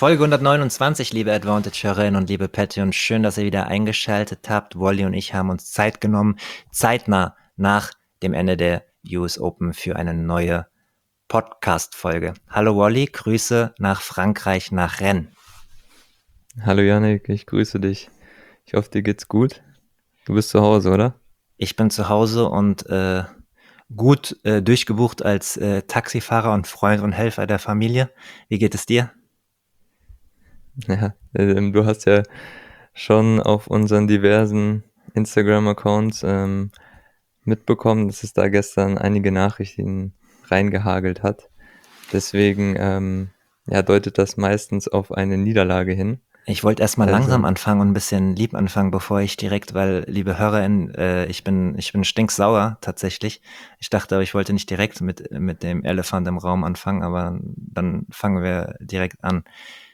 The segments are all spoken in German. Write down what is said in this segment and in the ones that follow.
Folge 129, liebe Advantage-Hörerinnen und liebe Patreon. Schön, dass ihr wieder eingeschaltet habt. Wally und ich haben uns Zeit genommen, zeitnah nach dem Ende der US Open für eine neue Podcast-Folge. Hallo Wally, Grüße nach Frankreich, nach Rennes. Hallo Yannick, ich grüße dich. Ich hoffe, dir geht's gut. Du bist zu Hause, oder? Ich bin zu Hause und gut durchgebucht als Taxifahrer und Freund und Helfer der Familie. Wie geht es dir? Ja, du hast ja schon auf unseren diversen Instagram-Accounts mitbekommen, dass es da gestern einige Nachrichten reingehagelt hat. Deswegen deutet das meistens auf eine Niederlage hin. Ich wollte erstmal langsam Also, anfangen und ein bisschen lieb anfangen, bevor ich direkt, weil, liebe HörerInnen, ich bin stinksauer tatsächlich. Ich dachte, aber ich wollte nicht direkt mit dem Elefant im Raum anfangen, aber dann fangen wir direkt an.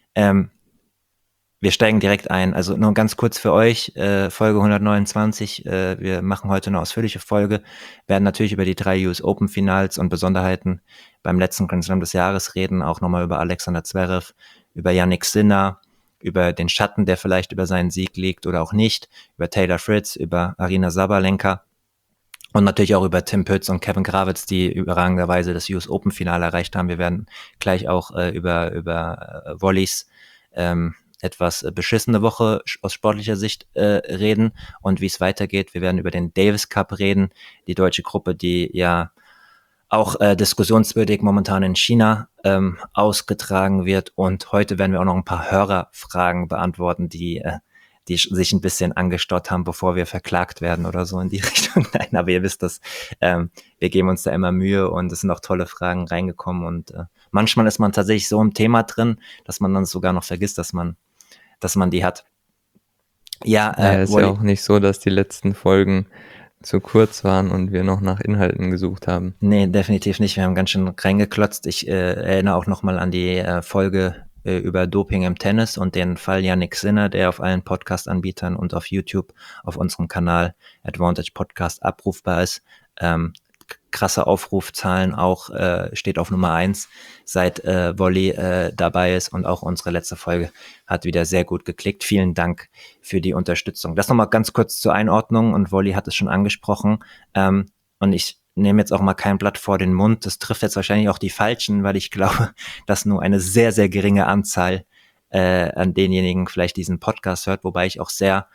Wir steigen direkt ein. Also nur ganz kurz für euch, Folge 129. Wir machen heute eine ausführliche Folge, werden natürlich über die 3 US Open Finals und Besonderheiten beim letzten Grand Slam des Jahres reden, auch nochmal über Alexander Zverev, über Jannik Sinner, über den Schatten, der vielleicht über seinen Sieg liegt oder auch nicht, über Taylor Fritz, über Aryna Sabalenka und natürlich auch über Tim Pütz und Kevin Gravitz, die überragenderweise das US Open Finale erreicht haben. Wir werden gleich auch über Volleys etwas beschissene Woche aus sportlicher Sicht reden und wie es weitergeht. Wir werden über den Davis Cup reden, die deutsche Gruppe, die ja auch diskussionswürdig momentan in China ausgetragen wird. Und heute werden wir auch noch ein paar Hörerfragen beantworten, die sich ein bisschen angestaut haben, bevor wir verklagt werden oder so in die Richtung. Nein, aber ihr wisst das, wir geben uns da immer Mühe und es sind auch tolle Fragen reingekommen. Und manchmal ist man tatsächlich so im Thema drin, dass man dann sogar noch vergisst, dass man die hat. Ja, naja, ist ja auch nicht so, dass die letzten Folgen zu kurz waren und wir noch nach Inhalten gesucht haben. Nee, definitiv nicht. Wir haben ganz schön reingeklotzt. Ich erinnere auch nochmal an die Folge über Doping im Tennis und den Fall Jannik Sinner, der auf allen Podcast-Anbietern und auf YouTube auf unserem Kanal Advantage Podcast abrufbar ist. Krasse Aufrufzahlen auch, steht auf Nummer 1, seit Wolli dabei ist, und auch unsere letzte Folge hat wieder sehr gut geklickt. Vielen Dank für die Unterstützung. Das nochmal ganz kurz zur Einordnung, und Wolli hat es schon angesprochen, und ich nehme jetzt auch mal kein Blatt vor den Mund. Das trifft jetzt wahrscheinlich auch die Falschen, weil ich glaube, dass nur eine sehr, sehr geringe Anzahl an denjenigen vielleicht diesen Podcast hört, wobei ich auch sehr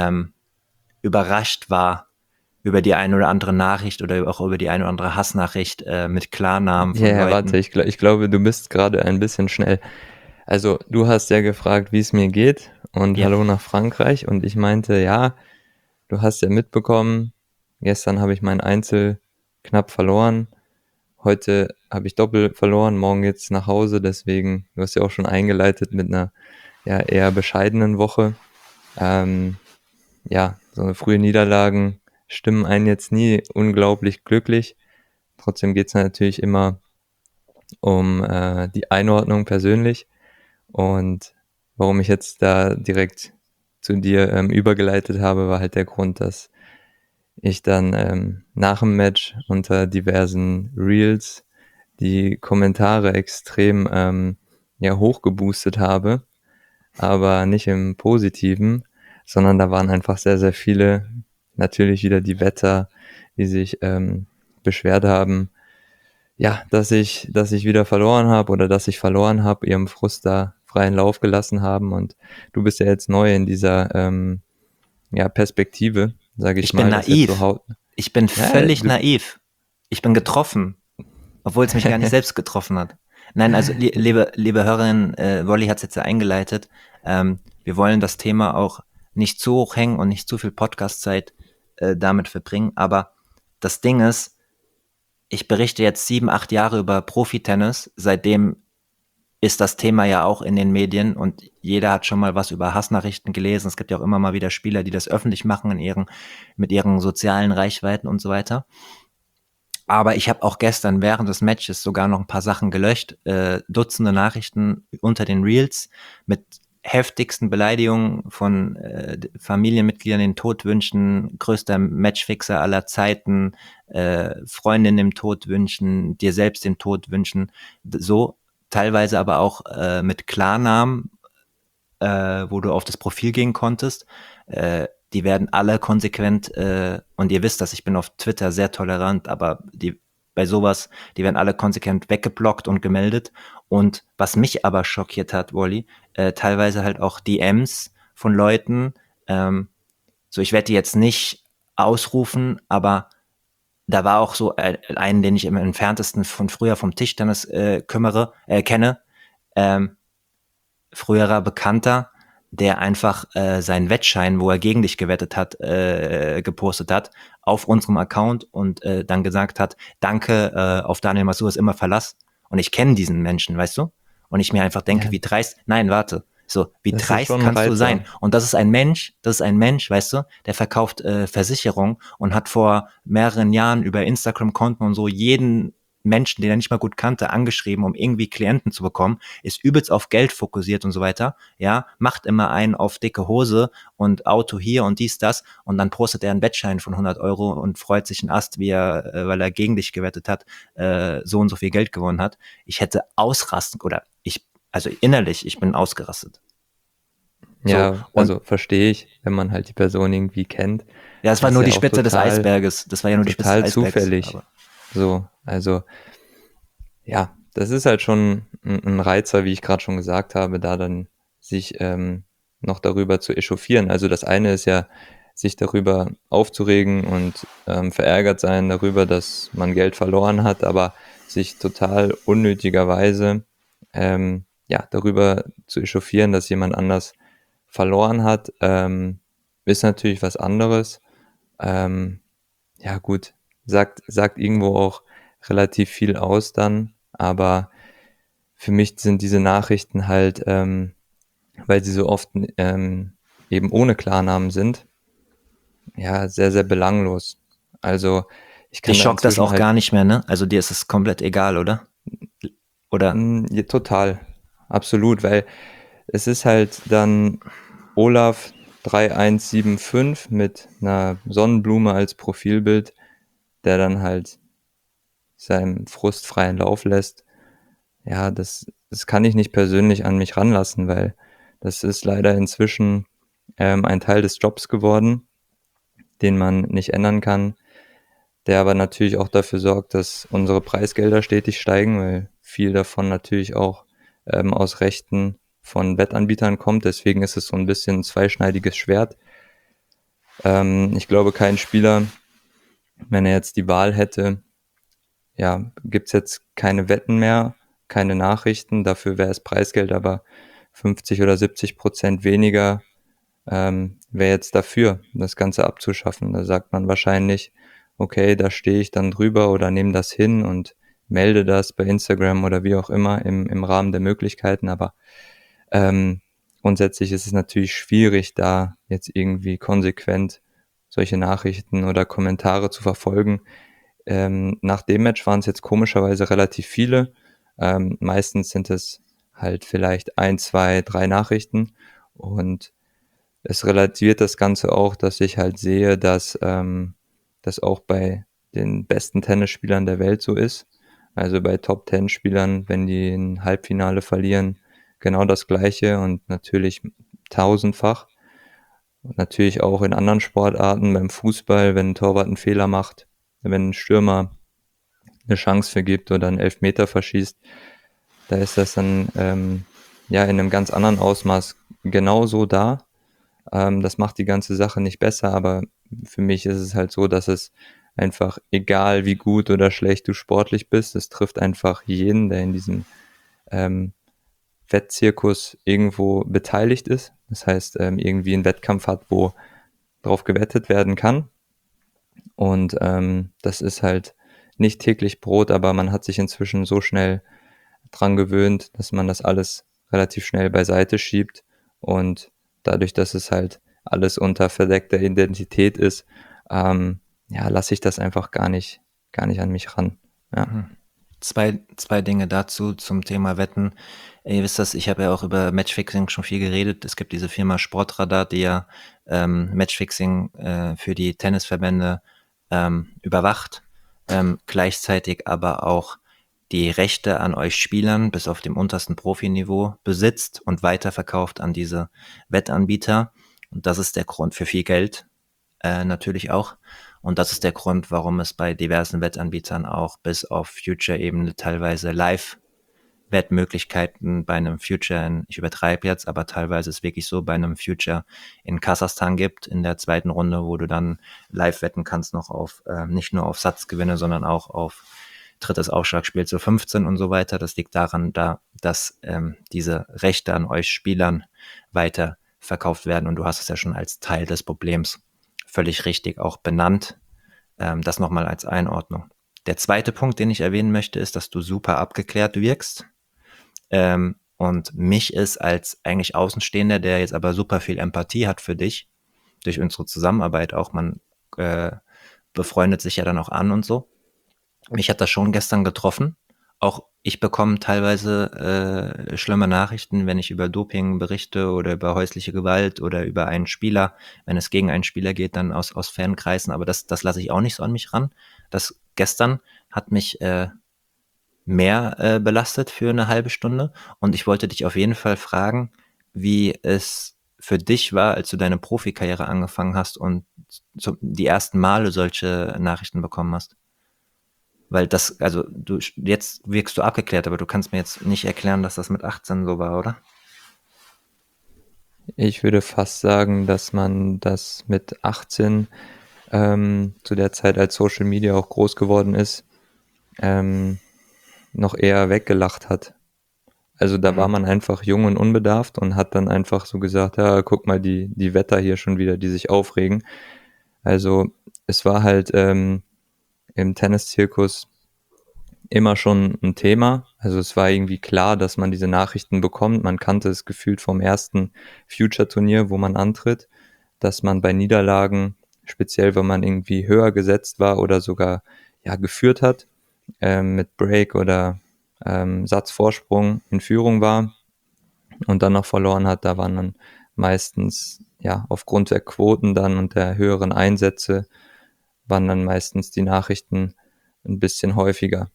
überrascht war über die eine oder andere Nachricht oder auch über die eine oder andere Hassnachricht mit Klarnamen von Ja, Leuten. warte, ich glaube, du bist gerade ein bisschen schnell. Also, du hast ja gefragt, wie es mir geht und Ja. hallo nach Frankreich und ich meinte, ja, du hast ja mitbekommen, gestern habe ich mein Einzel knapp verloren. Heute habe ich Doppel verloren, morgen geht's nach Hause, deswegen, du hast ja auch schon eingeleitet mit einer ja, eher bescheidenen Woche. So eine frühe Niederlagen stimmen einen jetzt nie unglaublich glücklich. Trotzdem geht's natürlich immer um die Einordnung persönlich. Und warum ich jetzt da direkt zu dir übergeleitet habe, war halt der Grund, dass ich dann nach dem Match unter diversen Reels die Kommentare extrem hochgeboostet habe, aber nicht im Positiven, sondern da waren einfach sehr, sehr viele, natürlich wieder die Wetter, die sich beschwert haben, ja, dass ich wieder verloren habe oder dass ich verloren habe, ihrem Frust da freien Lauf gelassen haben. Und du bist ja jetzt neu in dieser Perspektive, sage ich Ich bin mal, dass jetzt naiv. so Haut. Ich bin Ja, völlig naiv. Ich bin getroffen, obwohl es mich gar nicht selbst getroffen hat. Nein, also liebe Hörerin, Wolli hat es jetzt ja eingeleitet. Wir wollen das Thema auch nicht zu hoch hängen und nicht zu viel Podcast-Zeit damit verbringen. Aber das Ding ist, ich berichte jetzt 7, 8 Jahre über Profi-Tennis. Seitdem ist das Thema ja auch in den Medien und jeder hat schon mal was über Hassnachrichten gelesen. Es gibt ja auch immer mal wieder Spieler, die das öffentlich machen mit ihren sozialen Reichweiten und so weiter. Aber ich habe auch gestern während des Matches sogar noch ein paar Sachen gelöscht, Dutzende Nachrichten unter den Reels mit heftigsten Beleidigungen von Familienmitgliedern, den Tod wünschen, größter Matchfixer aller Zeiten, Freundin dem Tod wünschen, dir selbst den Tod wünschen. So teilweise aber auch mit Klarnamen, wo du auf das Profil gehen konntest. Die werden alle konsequent, und ihr wisst das, ich bin auf Twitter sehr tolerant, aber bei sowas, die werden alle konsequent weggeblockt und gemeldet. Und was mich aber schockiert hat, Wally, teilweise halt auch DMs von Leuten, so ich werde die jetzt nicht ausrufen, aber da war auch so einen, den ich im entferntesten von früher vom Tischtennis kenne, ähm, früherer Bekannter, der einfach seinen Wettschein, wo er gegen dich gewettet hat, gepostet hat auf unserem Account und dann gesagt hat, danke, auf Daniel Masur ist immer Verlass. Und ich kenne diesen Menschen, weißt du? Und ich mir einfach denke, Ja, wie dreist, nein, warte, so, wie das ist dreist schon ein kannst du sein? Reizer. Und das ist ein Mensch, weißt du, der verkauft Versicherung und hat vor mehreren Jahren über Instagram-Konten und so jeden Menschen, den er nicht mal gut kannte, angeschrieben, um irgendwie Klienten zu bekommen, ist übelst auf Geld fokussiert und so weiter, ja, macht immer einen auf dicke Hose und Auto hier und dies, das und dann postet er einen Wettschein von 100 € und freut sich einen Ast, wie er, weil er gegen dich gewettet hat, so und so viel Geld gewonnen hat. Ich hätte ausrasten oder also innerlich, ich bin ausgerastet. So, Ja, und also verstehe ich, wenn man halt die Person irgendwie kennt. ja, das war Das ist nur ja die auch Spitze des Eisberges. Das war ja nur die Spitze des total Eisbergs. zufällig. Aber So, also ja, das ist halt schon ein Reizer, wie ich gerade schon gesagt habe, da dann sich noch darüber zu echauffieren. Also das eine ist ja, sich darüber aufzuregen und verärgert sein darüber, dass man Geld verloren hat, aber sich total unnötigerweise ja, darüber zu echauffieren, dass jemand anders verloren hat, ist natürlich was anderes. Ähm, ja gut, sagt irgendwo auch relativ viel aus dann, aber für mich sind diese Nachrichten halt, weil sie so oft eben ohne Klarnamen sind, ja, sehr, sehr belanglos. Also ich kann dich da schockt das inzwischen auch halt gar nicht mehr, ne? Also dir ist es komplett egal, oder? Oder ja, total, absolut, weil es ist halt dann Olaf 3175 mit einer Sonnenblume als Profilbild, der dann halt seinem Frust freien Lauf lässt. Ja, das kann ich nicht persönlich an mich ranlassen, weil das ist leider inzwischen ein Teil des Jobs geworden, den man nicht ändern kann, der aber natürlich auch dafür sorgt, dass unsere Preisgelder stetig steigen, weil viel davon natürlich auch aus Rechten von Wettanbietern kommt. Deswegen ist es so ein bisschen ein zweischneidiges Schwert. Ich glaube, kein Spieler, wenn er jetzt die Wahl hätte, ja, gibt's jetzt keine Wetten mehr, keine Nachrichten, dafür wäre das Preisgeld aber 50 oder 70% weniger, wäre jetzt dafür, das Ganze abzuschaffen. Da sagt man wahrscheinlich, okay, da stehe ich dann drüber oder nehme das hin und melde das bei Instagram oder wie auch immer im Rahmen der Möglichkeiten, aber ähm, grundsätzlich ist es natürlich schwierig, da jetzt irgendwie konsequent solche Nachrichten oder Kommentare zu verfolgen. Nach dem Match waren es jetzt komischerweise relativ viele. Meistens sind es halt vielleicht ein, zwei, drei Nachrichten und es relativiert das Ganze auch, dass ich halt sehe, dass das auch bei den besten Tennisspielern der Welt so ist. Also bei Top-10-Spielern, wenn die ein Halbfinale verlieren, genau das Gleiche und natürlich tausendfach. Und natürlich auch in anderen Sportarten, beim Fußball, wenn ein Torwart einen Fehler macht, wenn ein Stürmer eine Chance vergibt oder einen Elfmeter verschießt, da ist das dann ja in einem ganz anderen Ausmaß genauso da. Das macht die ganze Sache nicht besser, aber für mich ist es halt so, dass es einfach, egal wie gut oder schlecht du sportlich bist, es trifft einfach jeden, der in diesem ähm, Wettzirkus irgendwo beteiligt ist. Das heißt, irgendwie einen Wettkampf hat, wo drauf gewettet werden kann. Und das ist halt nicht täglich Brot, aber man hat sich inzwischen so schnell dran gewöhnt, dass man das alles relativ schnell beiseite schiebt. Und dadurch, dass es halt alles unter verdeckter Identität ist, ja, lasse ich das einfach gar nicht an mich ran. Ja. zwei Dinge dazu zum Thema Wetten. Ihr wisst das, ich habe ja auch über Matchfixing schon viel geredet. Es gibt diese Firma Sportradar, die ja Matchfixing für die Tennisverbände überwacht, gleichzeitig aber auch die Rechte an euch Spielern bis auf dem untersten Profiniveau besitzt und weiterverkauft an diese Wettanbieter. Und das ist der Grund für viel Geld, natürlich auch. Und das ist der Grund, warum es bei diversen Wettanbietern auch bis auf Future-Ebene teilweise Live-Wettmöglichkeiten bei einem Future ich übertreibe jetzt, aber teilweise ist es wirklich so, bei einem Future in Kasachstan gibt, in der zweiten Runde, wo du dann live wetten kannst noch auf, nicht nur auf Satzgewinne, sondern auch auf drittes Aufschlagspiel zu 15 und so weiter. Das liegt daran, dass diese Rechte an euch Spielern weiter verkauft werden und du hast es ja schon als Teil des Problems völlig richtig auch benannt. Das nochmal als Einordnung. Der zweite Punkt, den ich erwähnen möchte, ist, dass du super abgeklärt wirkst. Und mich ist als eigentlich Außenstehender, der jetzt aber super viel Empathie hat für dich, durch unsere Zusammenarbeit auch, man befreundet sich ja dann auch an und so. Mich hat das schon gestern getroffen. Auch ich bekomme teilweise schlimme Nachrichten, wenn ich über Doping berichte oder über häusliche Gewalt oder über einen Spieler, wenn es gegen einen Spieler geht, dann aus Fankreisen. Aber das lasse ich auch nicht so an mich ran. Das gestern hat mich mehr belastet für eine halbe Stunde. Und ich wollte dich auf jeden Fall fragen, wie es für dich war, als du deine Profikarriere angefangen hast und die ersten Male solche Nachrichten bekommen hast. Weil das, also jetzt wirkst du abgeklärt, aber du kannst mir jetzt nicht erklären, dass das mit 18 so war, oder? Ich würde fast sagen, dass man das mit 18 zu der Zeit, als Social Media auch groß geworden ist, noch eher weggelacht hat. Also da war man einfach jung und unbedarft und hat dann einfach so gesagt, ja, guck mal, die Wetter hier schon wieder, die sich aufregen. Also es war halt im Tenniszirkus immer schon ein Thema. Also es war irgendwie klar, dass man diese Nachrichten bekommt. Man kannte es gefühlt vom ersten Future-Turnier, wo man antritt, dass man bei Niederlagen, speziell wenn man irgendwie höher gesetzt war oder sogar ja geführt hat, mit Break oder Satzvorsprung in Führung war und dann noch verloren hat, da waren dann meistens, ja, aufgrund der Quoten dann und der höheren Einsätze, waren dann meistens die Nachrichten ein bisschen häufiger.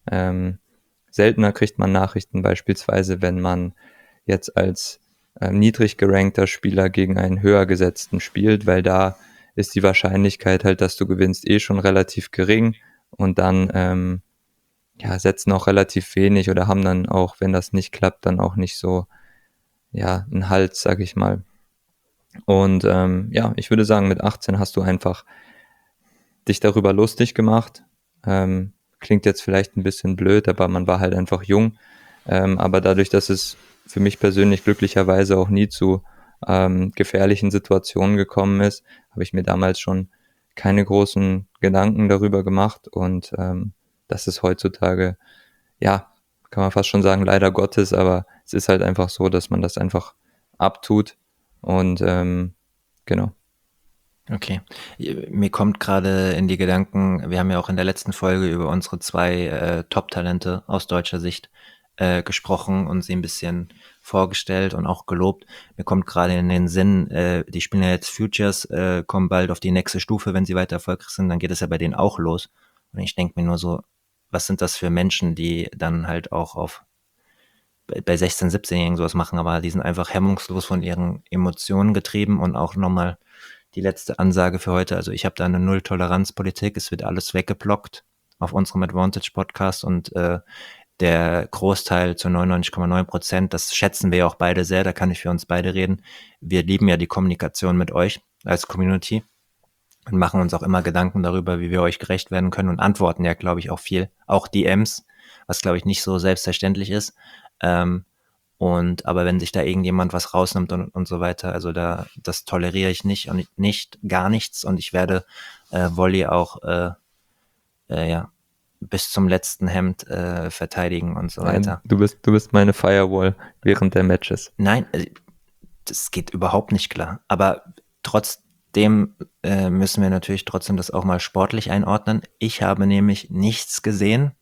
Seltener kriegt man Nachrichten beispielsweise, wenn man jetzt als niedrig gerankter Spieler gegen einen höher gesetzten spielt, weil da ist die Wahrscheinlichkeit halt, dass du gewinnst, schon relativ gering und dann ja, setzen auch relativ wenig oder haben dann auch, wenn das nicht klappt, dann auch nicht so, ja, einen Hals, sag ich mal. Und ja, ich würde sagen, mit 18 hast du einfach dich darüber lustig gemacht. Klingt jetzt vielleicht ein bisschen blöd, aber man war halt einfach jung. Aber dadurch, dass es für mich persönlich glücklicherweise auch nie zu gefährlichen Situationen gekommen ist, habe ich mir damals schon keine großen Gedanken darüber gemacht und das ist heutzutage, ja, kann man fast schon sagen, leider Gottes, aber es ist halt einfach so, dass man das einfach abtut und genau. Okay. Mir kommt gerade in die Gedanken, wir haben ja auch in der letzten Folge über unsere zwei Top-Talente aus deutscher Sicht gesprochen und sie ein bisschen vorgestellt und auch gelobt. Mir kommt gerade in den Sinn, die spielen ja jetzt Futures, kommen bald auf die nächste Stufe, wenn sie weiter erfolgreich sind, dann geht es ja bei denen auch los. Und ich denke mir nur so, was sind das für Menschen, die dann halt auch bei 16-, 17-Jährigen sowas machen, aber die sind einfach hemmungslos von ihren Emotionen getrieben und auch nochmal die letzte Ansage für heute. Also ich habe da eine Null-Toleranz-Politik. Es wird alles weggeblockt auf unserem Advantage-Podcast und der Großteil zu 99,9%, das schätzen wir ja auch beide sehr, da kann ich für uns beide reden. Wir lieben ja die Kommunikation mit euch als Community und machen uns auch immer Gedanken darüber, wie wir euch gerecht werden können und antworten ja, glaube ich, auch viel. Auch DMs, was, glaube ich, nicht so selbstverständlich ist. Aber wenn sich da irgendjemand was rausnimmt und so weiter, also das toleriere ich nicht und nicht gar nichts und ich werde Volley auch ja bis zum letzten Hemd verteidigen und so Nein, weiter. du bist meine Firewall während der Matches. Nein, das geht überhaupt nicht klar. Aber trotzdem müssen wir natürlich trotzdem das auch mal sportlich einordnen. Ich habe nämlich nichts gesehen.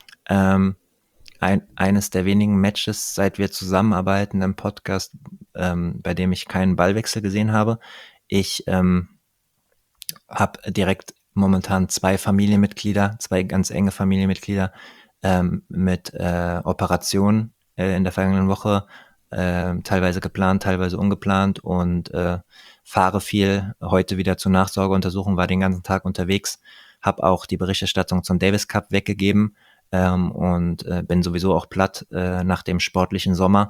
Eines der wenigen Matches, seit wir zusammenarbeiten im Podcast, bei dem ich keinen Ballwechsel gesehen habe. Ich habe direkt momentan zwei ganz enge Familienmitglieder mit Operationen in der vergangenen Woche, teilweise geplant, teilweise ungeplant und fahre viel. Heute wieder zur Nachsorgeuntersuchung, war den ganzen Tag unterwegs, habe auch die Berichterstattung zum Davis Cup weggegeben und bin sowieso auch platt nach dem sportlichen Sommer.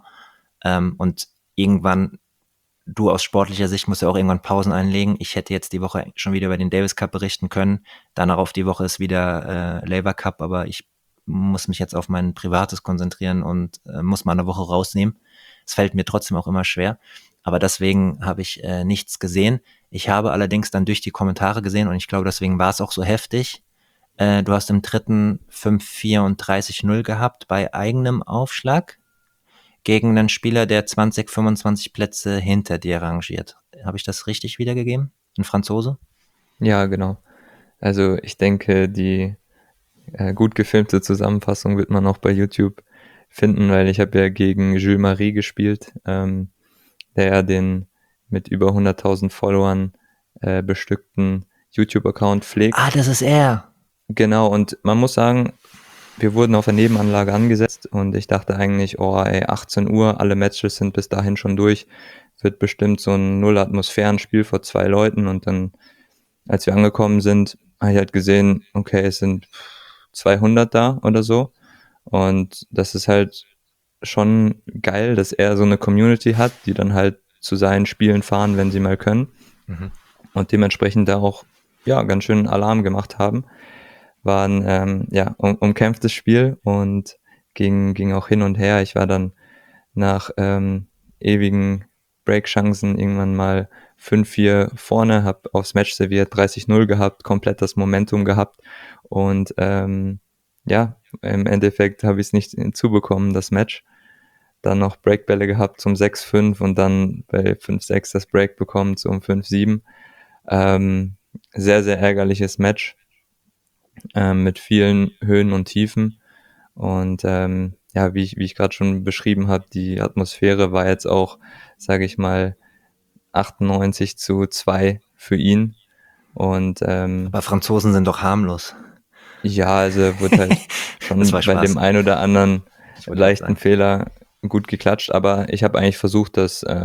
Und irgendwann, du aus sportlicher Sicht musst ja auch irgendwann Pausen einlegen. Ich hätte jetzt die Woche schon wieder über den Davis Cup berichten können. Danach auf die Woche ist wieder Labour Cup, aber ich muss mich jetzt auf mein Privates konzentrieren und muss mal eine Woche rausnehmen. Es fällt mir trotzdem auch immer schwer. Aber deswegen habe ich nichts gesehen. Ich habe allerdings dann durch die Kommentare gesehen und ich glaube, deswegen war es auch so heftig. Du hast im dritten 5-4 und 30-0 gehabt bei eigenem Aufschlag gegen einen Spieler, der 20, 25 Plätze hinter dir rangiert. Habe ich das richtig wiedergegeben? Ein Franzose? Ja, genau. Also ich denke, die gut gefilmte Zusammenfassung wird man auch bei YouTube finden, weil ich habe ja gegen Jules Marie gespielt, der ja den mit über 100.000 Followern bestückten YouTube-Account pflegt. Ah, das ist er. Genau, und man muss sagen, wir wurden auf der Nebenanlage angesetzt und ich dachte eigentlich, oh ey, 18 Uhr, alle Matches sind bis dahin schon durch, wird bestimmt so ein Null-Atmosphären-Spiel vor 2 Leuten und dann, als wir angekommen sind, habe ich halt gesehen, okay, es sind 200 da oder so und das ist halt schon geil, dass er so eine Community hat, die dann halt zu seinen Spielen fahren, wenn sie mal können und dementsprechend da auch ja ganz schön Alarm gemacht haben. War ein umkämpftes Spiel und ging auch hin und her. Ich war dann nach ewigen Breakchancen irgendwann mal 5-4 vorne, habe aufs Match serviert, 30-0 gehabt, komplett das Momentum gehabt und ja, im Endeffekt habe ich es nicht hinzubekommen, das Match. Dann noch Breakbälle gehabt zum 6-5 und dann bei 5-6 das Break bekommen zum 5-7. Sehr, sehr ärgerliches Match mit vielen Höhen und Tiefen. Und ja, wie ich gerade schon beschrieben habe, die Atmosphäre war jetzt auch, sage ich mal, 98-2 für ihn. Und Aber Franzosen sind doch harmlos. ja, also wird halt Das war schon bei Spaß. dem einen oder anderen Ich wollte gerade leichten sagen. Fehler gut geklatscht, aber ich habe eigentlich versucht,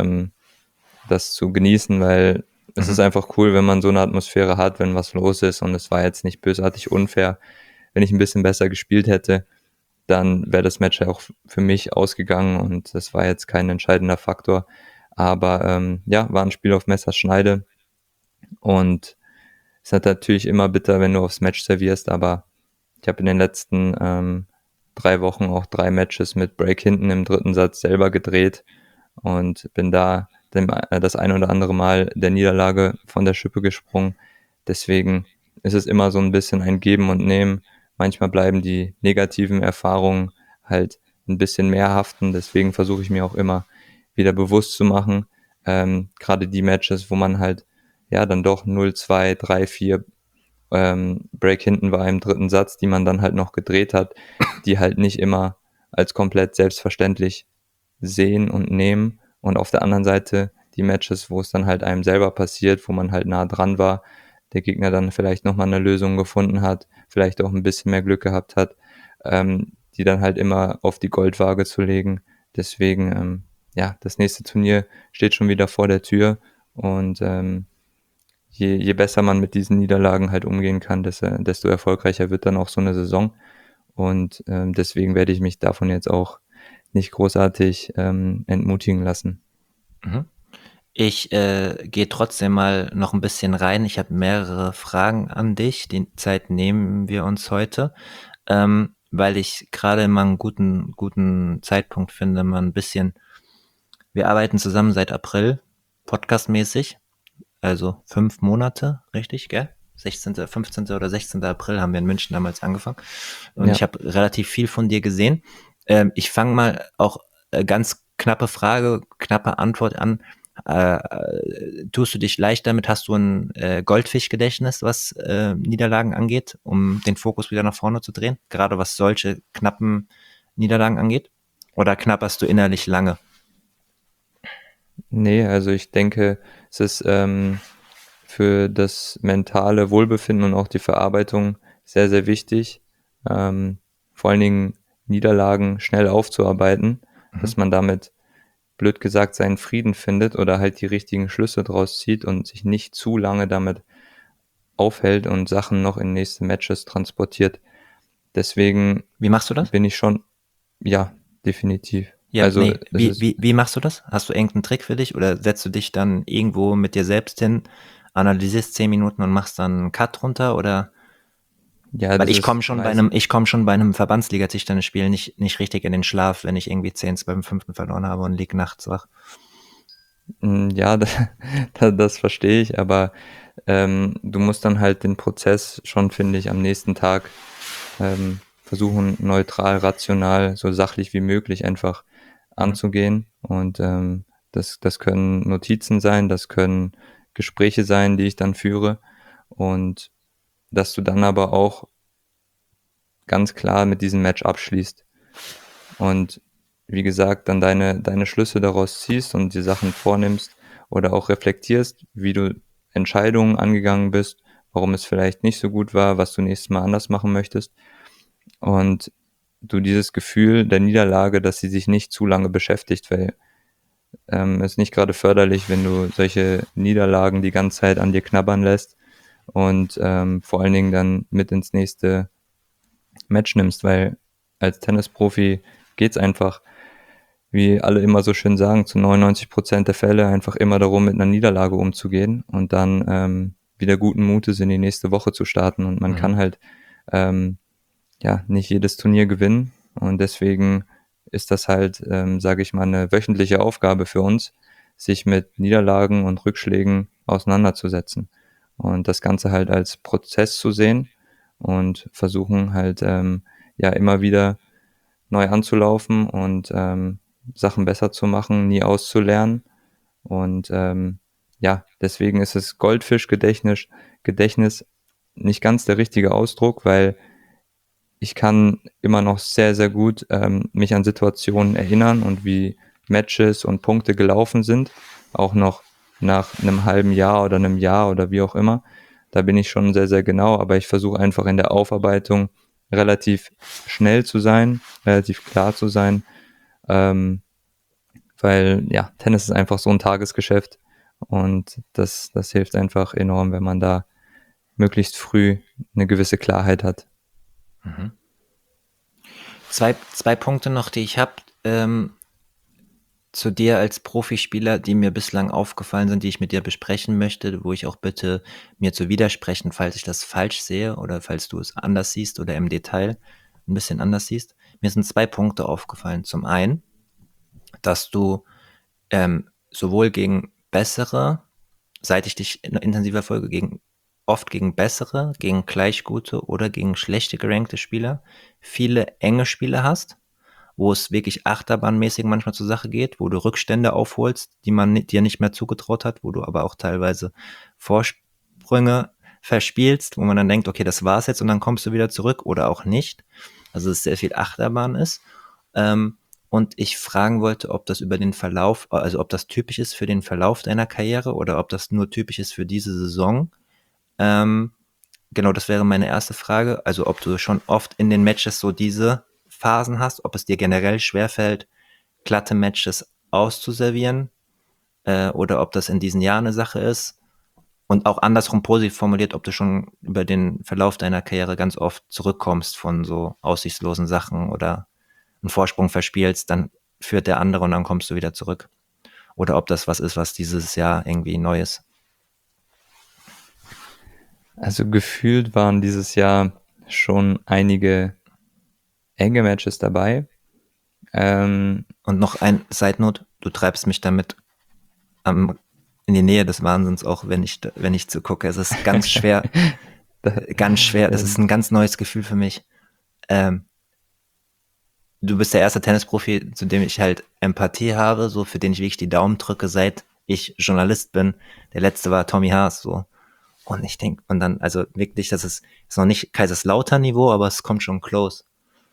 das zu genießen, weil es ist einfach cool, wenn man so eine Atmosphäre hat, wenn was los ist und es war jetzt nicht bösartig unfair. Wenn ich ein bisschen besser gespielt hätte, dann wäre das Match ja auch für mich ausgegangen und das war jetzt kein entscheidender Faktor. Aber ja, war ein Spiel auf Messerschneide und es ist halt natürlich immer bitter, wenn du aufs Match servierst, aber ich habe in den letzten 3 Wochen auch 3 Matches mit Break hinten im dritten Satz selber gedreht und bin da das ein oder andere Mal der Niederlage von der Schippe gesprungen. Deswegen ist es immer so ein bisschen ein Geben und Nehmen. Manchmal bleiben die negativen Erfahrungen halt ein bisschen mehr haften. Deswegen versuche ich mir auch immer wieder bewusst zu machen, gerade die Matches, wo man halt ja dann doch 0-2, 3-4 Break hinten war im dritten Satz, die man dann halt noch gedreht hat, die halt nicht immer als komplett selbstverständlich sehen und nehmen. Und auf der anderen Seite die Matches, wo es dann halt einem selber passiert, wo man halt nah dran war, der Gegner dann vielleicht nochmal eine Lösung gefunden hat, vielleicht auch ein bisschen mehr Glück gehabt hat, die dann halt immer auf die Goldwaage zu legen. Deswegen, ja, das nächste Turnier steht schon wieder vor der Tür und je besser man mit diesen Niederlagen halt umgehen kann, desto erfolgreicher wird dann auch so eine Saison. Und deswegen werde ich mich davon jetzt auch nicht großartig entmutigen lassen. Ich gehe trotzdem mal noch ein bisschen rein. Ich habe mehrere Fragen an dich. Die Zeit nehmen wir uns heute, weil ich gerade immer einen guten Zeitpunkt finde, mal ein bisschen. Wir arbeiten zusammen seit April, podcastmäßig, also 5 Monate, richtig, gell? 16., 15. oder 16. April haben wir in München damals angefangen. Und Ja, ich habe relativ viel von dir gesehen. Ich fange mal auch ganz knappe Frage, knappe Antwort an. Tust du dich leicht damit? Hast du ein Goldfischgedächtnis, was Niederlagen angeht, um den Fokus wieder nach vorne zu drehen? Gerade was solche knappen Niederlagen angeht? Oder knapperst du innerlich lange? nee, also ich denke, es ist für das mentale Wohlbefinden und auch die Verarbeitung sehr, sehr wichtig, vor allen Dingen Niederlagen schnell aufzuarbeiten, dass man damit, blöd gesagt, seinen Frieden findet oder halt die richtigen Schlüsse draus zieht und sich nicht zu lange damit aufhält und Sachen noch in nächste Matches transportiert. Deswegen Wie machst du das? bin ich schon, ja, definitiv. Ja, Also nee, es ist, wie machst du das? Hast du irgendeinen Trick für dich oder setzt du dich dann irgendwo mit dir selbst hin, analysierst 10 Minuten und machst dann einen Cut runter oder ja, weil das ist meist, ich komme schon bei einem Verbandsliga-Tischtennisspiel nicht richtig in den Schlaf, wenn ich irgendwie 10, 12, 5. verloren habe und lieg nachts wach. ja, das verstehe ich, aber du musst dann halt den Prozess schon, finde ich, am nächsten Tag versuchen, neutral, rational, so sachlich wie möglich einfach anzugehen. Und das können Notizen sein, das können Gespräche sein, die ich dann führe. Und dass du dann aber auch ganz klar mit diesem Match abschließt. Und wie gesagt, dann deine Schlüsse daraus ziehst und die Sachen vornimmst oder auch reflektierst, wie du Entscheidungen angegangen bist, warum es vielleicht nicht so gut war, was du nächstes Mal anders machen möchtest. Und du dieses Gefühl der Niederlage, dass sie sich nicht zu lange beschäftigt, weil es ist nicht gerade förderlich, wenn du solche Niederlagen die ganze Zeit an dir knabbern lässt und vor allen Dingen dann mit ins nächste Match nimmst, weil als Tennisprofi geht's einfach, wie alle immer so schön sagen, zu 99% der Fälle einfach immer darum, mit einer Niederlage umzugehen und dann wieder guten Mutes in die nächste Woche zu starten. Und man kann halt ja nicht jedes Turnier gewinnen. Und deswegen ist das halt, sage ich mal, eine wöchentliche Aufgabe für uns, sich mit Niederlagen und Rückschlägen auseinanderzusetzen. Und das Ganze halt als Prozess zu sehen und versuchen halt ja immer wieder neu anzulaufen und Sachen besser zu machen, nie auszulernen. Und ja, deswegen ist es Gedächtnis nicht ganz der richtige Ausdruck, weil ich kann immer noch sehr, sehr gut mich an Situationen erinnern und wie Matches und Punkte gelaufen sind, auch noch nach einem halben Jahr oder einem Jahr oder wie auch immer. Da bin ich schon sehr, sehr genau, aber ich versuche einfach in der Aufarbeitung relativ schnell zu sein, relativ klar zu sein, weil ja, Tennis ist einfach so ein Tagesgeschäft und das hilft einfach enorm, wenn man da möglichst früh eine gewisse Klarheit hat. Zwei Punkte noch, die ich habe zu dir als Profispieler, die mir bislang aufgefallen sind, die ich mit dir besprechen möchte, wo ich auch bitte mir zu widersprechen, falls ich das falsch sehe oder falls du es anders siehst oder im Detail ein bisschen anders siehst. Mir sind 2 Punkte aufgefallen. Zum einen, dass du sowohl gegen bessere, seit ich dich intensiver folge, oft gegen bessere, gegen gleich gute oder gegen schlechte gerankte Spieler viele enge Spiele hast, wo es wirklich achterbahnmäßig manchmal zur Sache geht, wo du Rückstände aufholst, die man dir nicht mehr zugetraut hat, wo du aber auch teilweise Vorsprünge verspielst, wo man dann denkt, okay, das war's jetzt und dann kommst du wieder zurück oder auch nicht. Also es sehr viel Achterbahn ist. Und ich fragen wollte, ob das über den Verlauf, also ob das typisch ist für den Verlauf deiner Karriere oder ob das nur typisch ist für diese Saison. Genau, das wäre meine erste Frage. Also ob du schon oft in den Matches so diese Phasen hast, ob es dir generell schwerfällt, glatte Matches auszuservieren oder ob das in diesen Jahren eine Sache ist. Und auch andersrum positiv formuliert, ob du schon über den Verlauf deiner Karriere ganz oft zurückkommst von so aussichtslosen Sachen oder einen Vorsprung verspielst, dann führt der andere und dann kommst du wieder zurück. Oder ob das was ist, was dieses Jahr irgendwie neu ist. Also gefühlt waren dieses Jahr schon einige enge Matches dabei. Und noch ein Side Note, du treibst mich damit in die Nähe des Wahnsinns, auch wenn ich zugucke. Es ist ganz schwer, ganz schwer. Das ist ein ganz neues Gefühl für mich. Du bist der erste Tennisprofi, zu dem ich halt Empathie habe, so für den ich wirklich die Daumen drücke, seit ich Journalist bin. Der letzte war Tommy Haas, so. Und ich denke, und dann, also wirklich, das ist noch nicht Kaiserslautern-Niveau, aber es kommt schon close.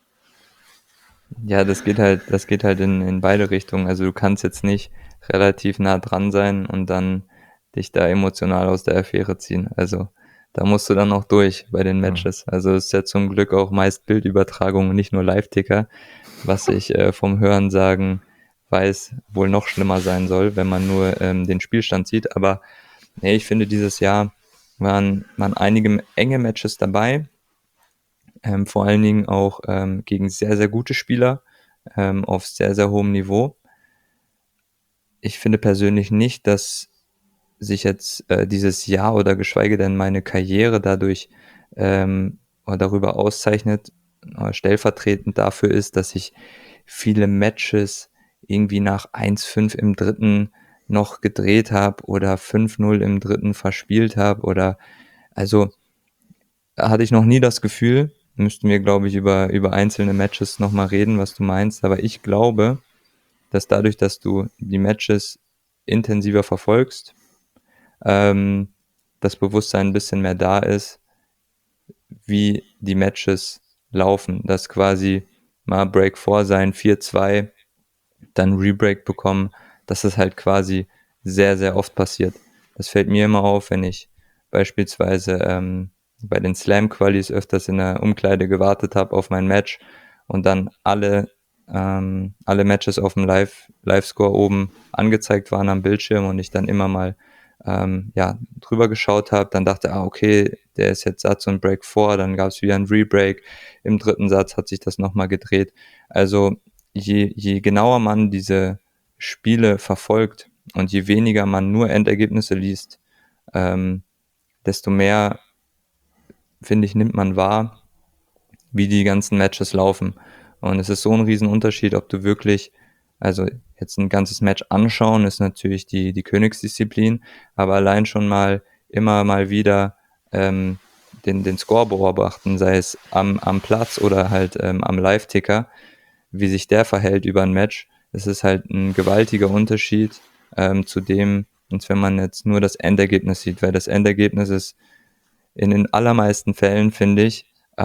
Ja, das geht halt in beide Richtungen. Also du kannst jetzt nicht relativ nah dran sein und dann dich da emotional aus der Affäre ziehen. Also da musst du dann auch durch bei den Mhm. Matches. Also es ist ja zum Glück auch meist Bildübertragung und nicht nur Live-Ticker, was ich vom Hörensagen weiß, wohl noch schlimmer sein soll, wenn man nur den Spielstand sieht. Aber nee, ich finde, dieses Jahr waren einige enge Matches dabei, vor allen Dingen auch gegen sehr, sehr gute Spieler auf sehr, sehr hohem Niveau. Ich finde persönlich nicht, dass sich jetzt dieses Jahr oder geschweige denn meine Karriere dadurch oder darüber auszeichnet, stellvertretend dafür ist, dass ich viele Matches irgendwie nach 1:5 im dritten noch gedreht habe oder 5:0 im dritten verspielt habe oder also hatte ich noch nie das Gefühl, müssten wir, glaube ich, über einzelne Matches nochmal reden, was du meinst, aber ich glaube, dass dadurch, dass du die Matches intensiver verfolgst, ähm, das Bewusstsein ein bisschen mehr da ist, wie die Matches laufen, dass quasi mal Break 4 sein, 4-2, dann Rebreak bekommen, dass das halt quasi sehr, sehr oft passiert. Das fällt mir immer auf, wenn ich beispielsweise bei den Slam-Qualis öfters in der Umkleide gewartet habe auf mein Match und dann alle Matches auf dem Live-Score oben angezeigt waren am Bildschirm und ich dann immer mal drüber geschaut habe, dann dachte, okay, der ist jetzt Satz und Break 4, dann gab es wieder ein Rebreak, im dritten Satz hat sich das nochmal gedreht. Also je genauer man diese Spiele verfolgt und je weniger man nur Endergebnisse liest, ähm, desto mehr, finde ich, nimmt man wahr, wie die ganzen Matches laufen. Und es ist so ein Riesenunterschied, ob du wirklich, also jetzt ein ganzes Match anschauen, ist natürlich die Königsdisziplin, aber allein schon mal immer mal wieder den Score beobachten, sei es am Platz oder halt am Live-Ticker, wie sich der verhält über ein Match. Es ist halt ein gewaltiger Unterschied zu dem, als wenn man jetzt nur das Endergebnis sieht, weil das Endergebnis ist in den allermeisten Fällen, finde ich,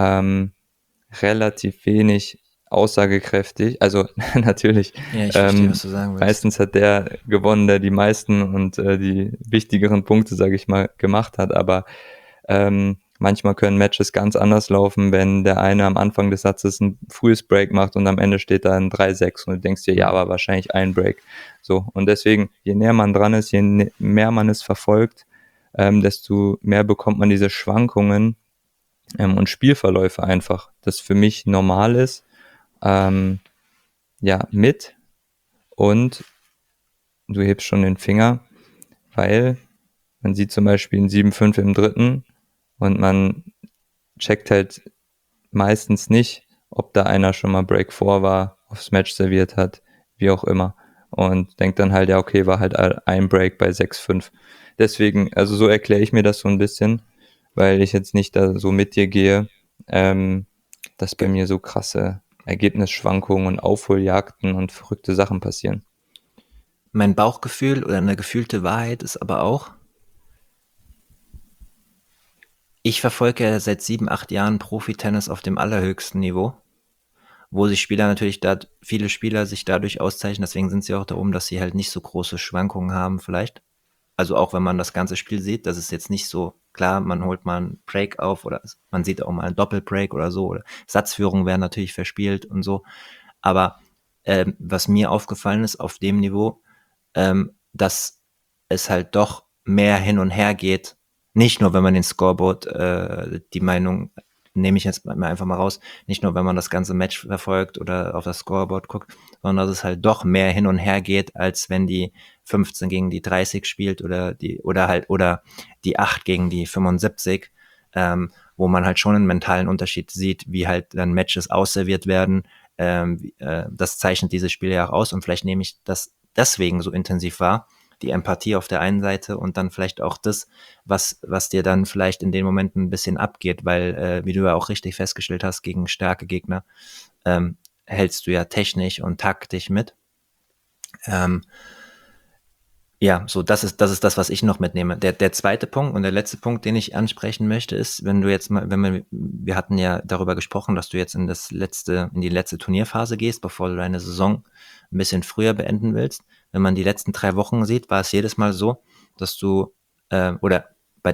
relativ wenig aussagekräftig. Also natürlich, Ja, ich verstehe, was du sagen willst. meistens hat der gewonnen, der die meisten und die wichtigeren Punkte, sage ich mal, gemacht hat. Aber manchmal können Matches ganz anders laufen, wenn der eine am Anfang des Satzes ein frühes Break macht und am Ende steht da ein 3-6 und du denkst dir, ja, aber wahrscheinlich ein Break. So, und deswegen, je näher man dran ist, mehr man es verfolgt, desto mehr bekommt man diese Schwankungen und Spielverläufe einfach, das für mich normal ist, ähm, mit und du hebst schon den Finger, weil man sieht zum Beispiel ein 7-5 im dritten und man checkt halt meistens nicht, ob da einer schon mal Break 4 war, aufs Match serviert hat, wie auch immer. Und denkt dann halt, ja, okay, war halt ein Break bei 6-5. Deswegen, also so erkläre ich mir das so ein bisschen, weil ich jetzt nicht da so mit dir gehe, dass bei mir so krasse Ergebnisschwankungen und Aufholjagden und verrückte Sachen passieren. Mein Bauchgefühl oder eine gefühlte Wahrheit ist aber auch, ich verfolge ja seit 7, 8 Jahren Profi-Tennis auf dem allerhöchsten Niveau, wo sich Spieler natürlich viele Spieler sich dadurch auszeichnen, deswegen sind sie auch da oben, dass sie halt nicht so große Schwankungen haben vielleicht. Also auch wenn man das ganze Spiel sieht, das ist jetzt nicht so klar, man holt mal einen Break auf oder man sieht auch mal einen Doppelbreak oder so oder Satzführungen werden natürlich verspielt und so. Aber was mir aufgefallen ist auf dem Niveau, dass es halt doch mehr hin und her geht. Nicht nur, wenn man den Scoreboard, die Meinung nehme ich jetzt mal einfach mal raus, nicht nur, wenn man das ganze Match verfolgt oder auf das Scoreboard guckt, sondern dass es halt doch mehr hin und her geht, als wenn die 15 gegen die 30 spielt oder die 8 gegen die 75, wo man halt schon einen mentalen Unterschied sieht, wie halt dann Matches ausserviert werden. Das zeichnet dieses Spiel ja auch aus und vielleicht nehme ich das deswegen so intensiv wahr, die Empathie auf der einen Seite und dann vielleicht auch das, was dir dann vielleicht in den Momenten ein bisschen abgeht, weil, wie du ja auch richtig festgestellt hast, gegen starke Gegner hältst du ja technisch und taktisch mit. Ähm, ja, so das ist das, was ich noch mitnehme. Der zweite Punkt und der letzte Punkt, den ich ansprechen möchte, ist, wenn du jetzt mal, wir hatten ja darüber gesprochen, dass du jetzt in die letzte Turnierphase gehst, bevor du deine Saison ein bisschen früher beenden willst. Wenn man die letzten 3 Wochen sieht, war es jedes Mal so, dass du, oder bei den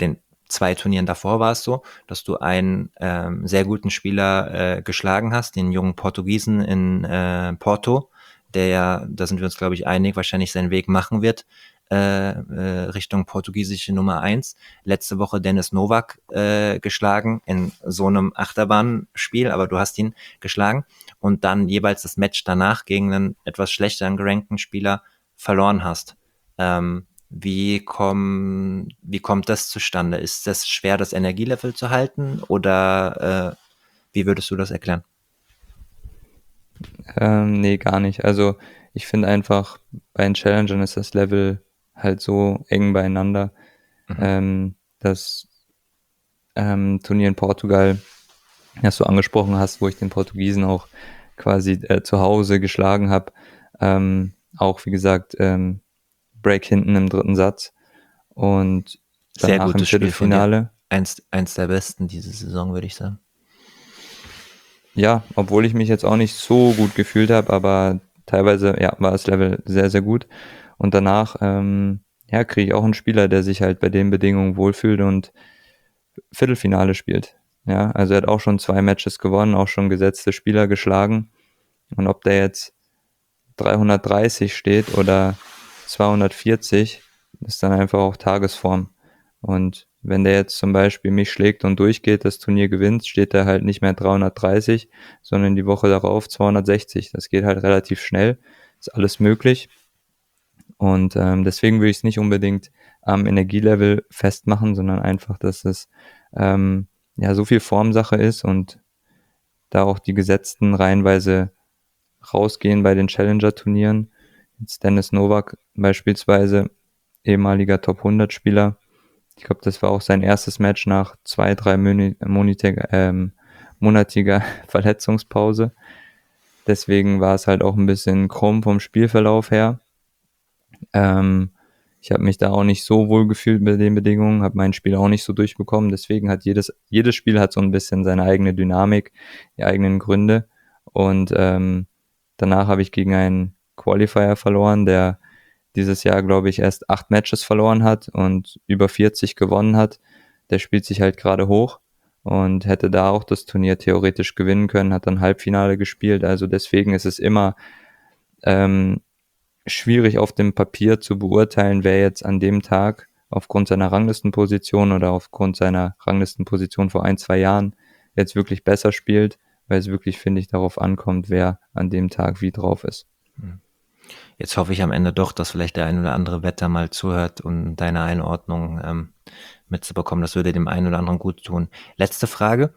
2 Turnieren davor war es so, dass du einen sehr guten Spieler geschlagen hast, den jungen Portugiesen in Porto, der ja, da sind wir uns, glaube ich, einig, wahrscheinlich seinen Weg machen wird Richtung portugiesische Nummer 1. Letzte Woche Dennis Novak geschlagen in so einem Achterbahnspiel, aber du hast ihn geschlagen und dann jeweils das Match danach gegen einen etwas schlechteren gerankten Spieler verloren hast. Wie kommt das zustande? Ist das schwer, das Energielevel zu halten oder wie würdest du das erklären? Nee, gar nicht. Also ich finde einfach, bei den Challengern ist das Level halt so eng beieinander. Das Turnier in Portugal, das du angesprochen hast, wo ich den Portugiesen auch quasi zu Hause geschlagen habe. Auch wie gesagt, Break hinten im dritten Satz und Sehr danach im gutes Spiel von dir. Viertelfinale. Eins der besten diese Saison, würde ich sagen. Ja, obwohl ich mich jetzt auch nicht so gut gefühlt habe, aber teilweise ja, war das Level sehr, sehr gut. Und danach ja, kriege ich auch einen Spieler, der sich halt bei den Bedingungen wohlfühlt und Viertelfinale spielt. Ja, also er hat auch schon 2 Matches gewonnen, auch schon gesetzte Spieler geschlagen. Und ob der jetzt 330 steht oder 240, ist dann einfach auch Tagesform. Und wenn der jetzt zum Beispiel mich schlägt und durchgeht, das Turnier gewinnt, steht er halt nicht mehr 330, sondern die Woche darauf 260. Das geht halt relativ schnell, ist alles möglich. Und deswegen würde ich es nicht unbedingt am Energielevel festmachen, sondern einfach, dass es ja so viel Formsache ist und da auch die Gesetzten reihenweise rausgehen bei den Challenger-Turnieren. Jetzt Dennis Novak beispielsweise, ehemaliger Top-100-Spieler. Ich glaube, das war auch sein erstes Match nach 2-3 monatiger Verletzungspause. Deswegen war es halt auch ein bisschen krumm vom Spielverlauf her. Ich habe mich da auch nicht so wohl gefühlt bei den Bedingungen, habe mein Spiel auch nicht so durchbekommen. Deswegen hat jedes Spiel hat so ein bisschen seine eigene Dynamik, die eigenen Gründe. Und danach habe ich gegen einen Qualifier verloren, der dieses Jahr, glaube ich, erst 8 Matches verloren hat und über 40 gewonnen hat. Der spielt sich halt gerade hoch und hätte da auch das Turnier theoretisch gewinnen können, hat dann Halbfinale gespielt. Also deswegen ist es immer schwierig auf dem Papier zu beurteilen, wer jetzt an dem Tag aufgrund seiner Ranglistenposition oder aufgrund seiner Ranglistenposition vor 1-2 Jahren jetzt wirklich besser spielt, weil es wirklich, finde ich, darauf ankommt, wer an dem Tag wie drauf ist. Jetzt hoffe ich am Ende doch, dass vielleicht der ein oder andere Wetter mal zuhört und deine Einordnung mitzubekommen. Das würde dem einen oder anderen gut tun. Letzte Frage.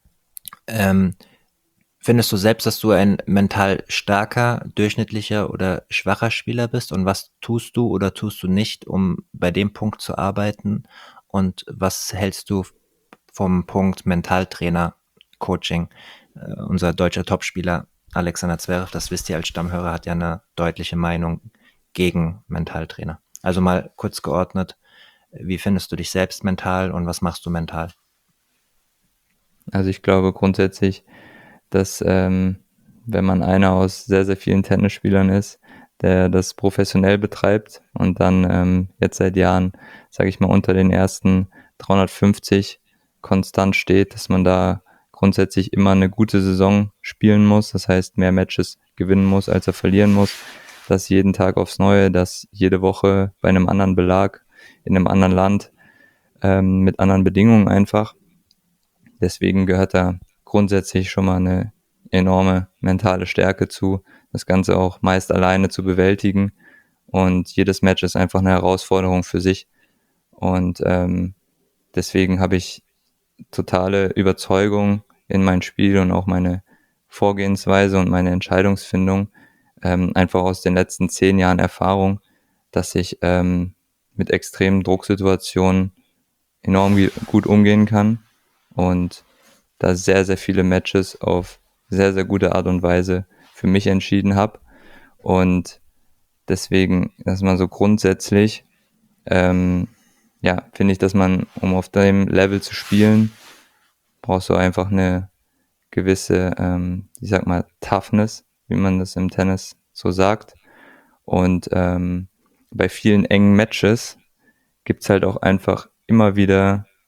Findest du selbst, dass du ein mental starker, durchschnittlicher oder schwacher Spieler bist? Und was tust du oder tust du nicht, um bei dem Punkt zu arbeiten? Und was hältst du vom Punkt Mentaltrainer, Coaching? Unser deutscher Topspieler Alexander Zverev, das wisst ihr als Stammhörer, hat ja eine deutliche Meinung gegen Mentaltrainer. Also mal kurz geordnet, wie findest du dich selbst mental und was machst du mental? Also ich glaube grundsätzlich, dass wenn man einer aus sehr, sehr vielen Tennisspielern ist, der das professionell betreibt und dann jetzt seit Jahren, sage ich mal, unter den ersten 350 konstant steht, dass man da grundsätzlich immer eine gute Saison spielen muss, das heißt mehr Matches gewinnen muss, als er verlieren muss, dass jeden Tag aufs Neue, dass jede Woche bei einem anderen Belag, in einem anderen Land, mit anderen Bedingungen einfach. Deswegen gehört da grundsätzlich schon mal eine enorme mentale Stärke zu, das Ganze auch meist alleine zu bewältigen. Und jedes Match ist einfach eine Herausforderung für sich. Und deswegen habe ich totale Überzeugung in mein Spiel und auch meine Vorgehensweise und meine Entscheidungsfindung, einfach aus den letzten 10 Jahren Erfahrung, dass ich mit extremen Drucksituationen enorm gut umgehen kann und da sehr, sehr viele Matches auf sehr, sehr gute Art und Weise für mich entschieden habe. Und deswegen, dass man so grundsätzlich, ja, finde ich, dass man, um auf dem Level zu spielen, brauchst du einfach eine gewisse, ich sag mal, Toughness, wie man das im Tennis so sagt. Und bei vielen engen Matches gibt's halt auch einfach immer wieder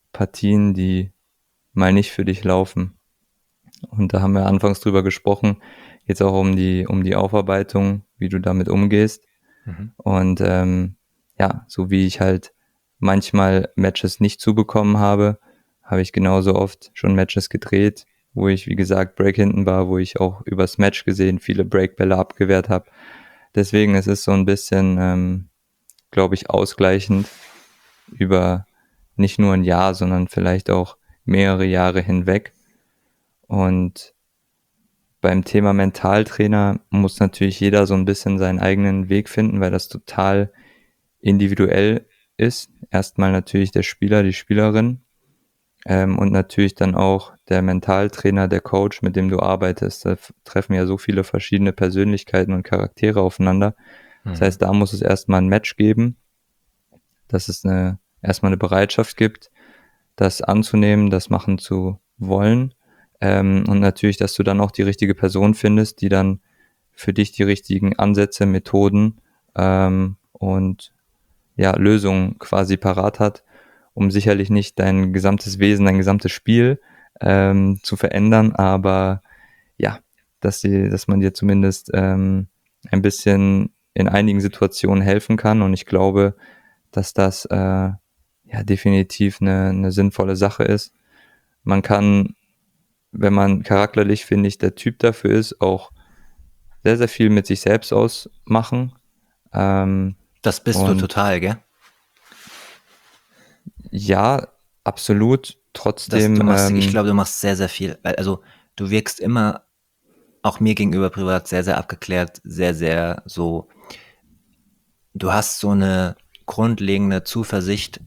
Partien, die mal nicht für dich laufen. Und da haben wir anfangs drüber gesprochen, jetzt auch um die Aufarbeitung, wie du damit umgehst. Mhm. Und ja, so wie ich halt manchmal Matches nicht zubekommen habe, habe ich genauso oft schon Matches gedreht, wo ich, wie gesagt, Break hinten war, wo ich auch übers Match gesehen viele Breakbälle abgewehrt habe. Deswegen es ist so ein bisschen, glaube ich, ausgleichend über nicht nur ein Jahr, sondern vielleicht auch mehrere Jahre hinweg. Und beim Thema Mentaltrainer muss natürlich jeder so ein bisschen seinen eigenen Weg finden, weil das total individuell ist. Erstmal natürlich der Spieler, die Spielerin, und natürlich dann auch der Mentaltrainer, der Coach, mit dem du arbeitest. Da treffen ja so viele verschiedene Persönlichkeiten und Charaktere aufeinander. Das Mhm. heißt, da muss es erstmal ein Match geben, dass es erstmal eine Bereitschaft gibt, das anzunehmen, das machen zu wollen. Und natürlich, dass du dann auch die richtige Person findest, die dann für dich die richtigen Ansätze, Methoden und ja, Lösungen quasi parat hat, um sicherlich nicht dein gesamtes Wesen, dein gesamtes Spiel zu verändern, aber ja, dass man dir zumindest ein bisschen in einigen Situationen helfen kann. Und ich glaube, dass das ja definitiv eine sinnvolle Sache ist. Man kann, wenn man charakterlich, finde ich, der Typ dafür ist, auch sehr, sehr viel mit sich selbst ausmachen. Das bist du Und total, gell? ja, absolut. Du Trotzdem, machst, ich glaube, du machst sehr, sehr viel. Also du wirkst immer, auch mir gegenüber privat, sehr, sehr abgeklärt, sehr, sehr so, du hast so eine grundlegende Zuversicht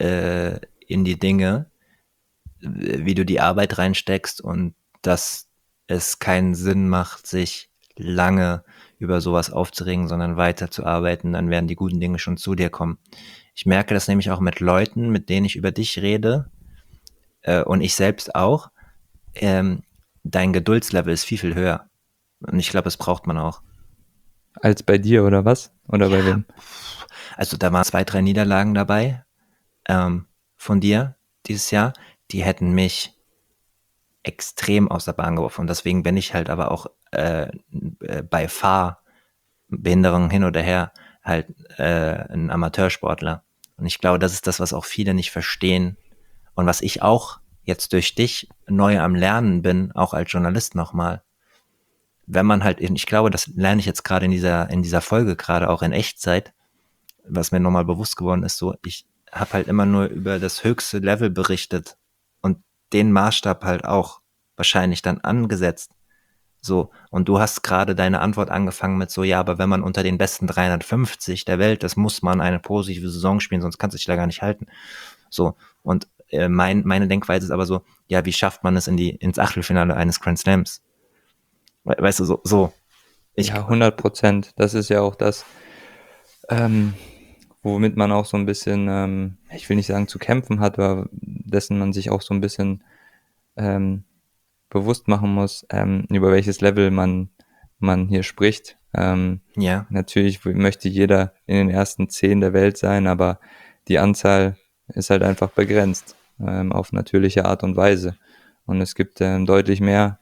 in die Dinge, wie du die Arbeit reinsteckst und dass es keinen Sinn macht, sich lange über sowas aufzuregen, sondern weiterzuarbeiten, dann werden die guten Dinge schon zu dir kommen. Ich merke das nämlich auch mit Leuten, mit denen ich über dich rede, und ich selbst auch. Ähm, Dein Geduldslevel ist viel, viel höher. Und ich glaube, das braucht man auch. als bei dir oder was? Oder bei Ja, wem? also da waren 2, 3 Niederlagen dabei, von dir dieses Jahr. Die hätten mich extrem aus der Bahn geworfen. Und deswegen bin ich halt aber auch bei Fahrbehinderungen hin oder her halt ein Amateursportler. Und ich glaube, das ist das, was auch viele nicht verstehen und was ich auch jetzt durch dich neu am Lernen bin, auch als Journalist nochmal. Wenn man halt, ich glaube, das lerne ich jetzt gerade in dieser Folge, gerade auch in Echtzeit, was mir nochmal bewusst geworden ist, so, ich habe halt immer nur über das höchste Level berichtet und den Maßstab halt auch wahrscheinlich dann angesetzt. So, und du hast gerade deine Antwort angefangen mit so, ja, aber wenn man unter den besten 350 der Welt ist, muss man eine positive Saison spielen, sonst kannst du dich da gar nicht halten. So, und meine Denkweise ist aber so, ja, wie schafft man es ins Achtelfinale eines Grand Slams? Weißt du, so. Ich, Ja, 100%. Das ist ja auch das, ähm, womit man auch so ein bisschen, ich will nicht sagen zu kämpfen hat, aber dessen man sich auch so ein bisschen ähm, bewusst machen muss, über welches Level man hier spricht. ja, Natürlich möchte jeder in den ersten 10 der Welt sein, aber die Anzahl ist halt einfach begrenzt, auf natürliche Art und Weise. Und es gibt deutlich mehr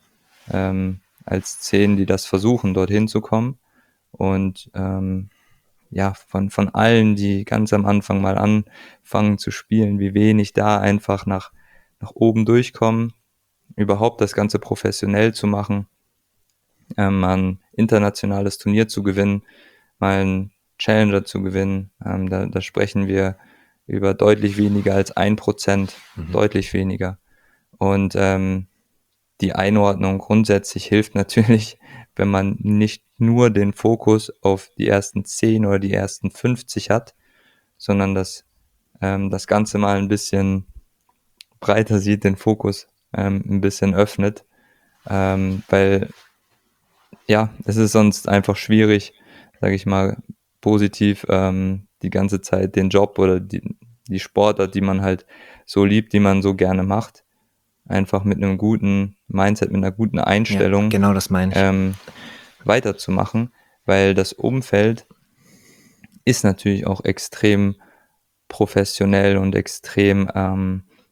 als 10, die das versuchen, dorthin zu kommen. Und ja, von allen, die ganz am Anfang mal anfangen zu spielen, wie wenig da einfach nach oben durchkommen, überhaupt das Ganze professionell zu machen, mal ein internationales Turnier zu gewinnen, mal einen Challenger zu gewinnen. Da sprechen wir über deutlich weniger als 1%, deutlich weniger. Und die Einordnung grundsätzlich hilft natürlich, wenn man nicht nur den Fokus auf die ersten 10 oder die ersten 50 hat, sondern das Ganze mal ein bisschen breiter sieht, den Fokus ein bisschen öffnet, weil ja, es ist sonst einfach schwierig, sage ich mal, positiv die ganze Zeit den Job oder die Sportart, die man halt so liebt, die man so gerne macht, einfach mit einem guten Mindset, mit einer guten ja, Einstellung genau das meine ich. weiterzumachen, weil das Umfeld ist natürlich auch extrem professionell und extrem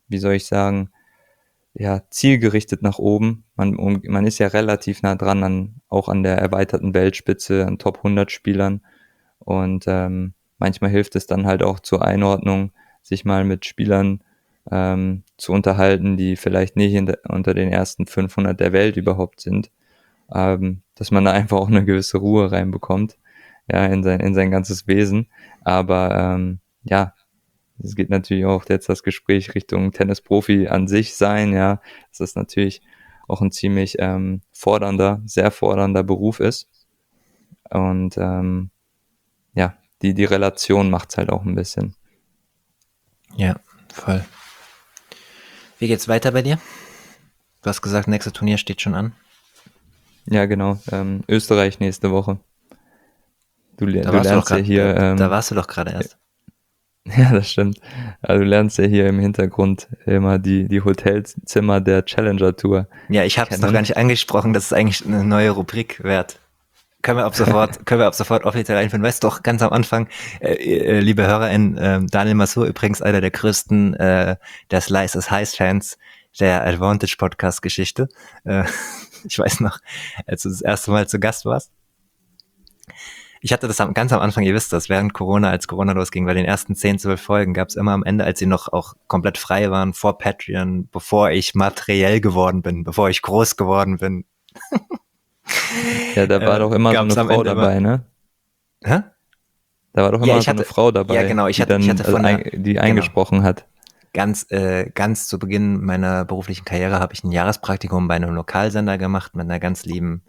wie soll ich sagen, ja, zielgerichtet nach oben. Man ist ja relativ nah dran auch an der erweiterten Weltspitze, an Top 100 Spielern. Und manchmal hilft es dann halt auch zur Einordnung, sich mal mit Spielern zu unterhalten, die vielleicht nicht unter den ersten 500 der Welt überhaupt sind. Dass man da einfach auch eine gewisse Ruhe reinbekommt, ja, in sein ganzes Wesen. Aber ja, es geht natürlich auch jetzt das Gespräch Richtung Tennisprofi an sich sein, ja, dass das natürlich auch ein ziemlich sehr fordernder Beruf ist. Und ja, die Relation macht's halt auch ein bisschen. Ja, voll. Wie geht's weiter bei dir? Du hast gesagt, nächstes Turnier steht schon an. Ja, genau. Österreich nächste Woche. Du Da warst lernst ja hier. da warst du doch gerade erst. Ja, das stimmt. Also du lernst ja hier im Hintergrund immer die Hotelzimmer der Challenger Tour. Ja, ich habe es noch gar nicht angesprochen, das ist eigentlich eine neue Rubrik wert. Können wir ab sofort offiziell einführen. Weißt du doch, ganz am Anfang, liebe HörerInnen, Daniel Masur, übrigens einer der größten der Slice is Heiß Fans der Advantage Podcast Geschichte. Ich weiß noch, als du das erste Mal zu Gast warst. Ich hatte das ganz am Anfang, ihr wisst das, während Corona, als Corona losging, bei den ersten 10, 12 Folgen gab es immer am Ende, als sie noch auch komplett frei waren, vor Patreon, bevor ich materiell geworden bin, bevor ich groß geworden bin. Ja, da war doch immer so eine Frau dabei, ne? Hä? Da war doch immer so eine Frau dabei, ja, genau, ich hatte die eingesprochen hat. Ganz zu Beginn meiner beruflichen Karriere habe ich ein Jahrespraktikum bei einem Lokalsender gemacht mit einer ganz lieben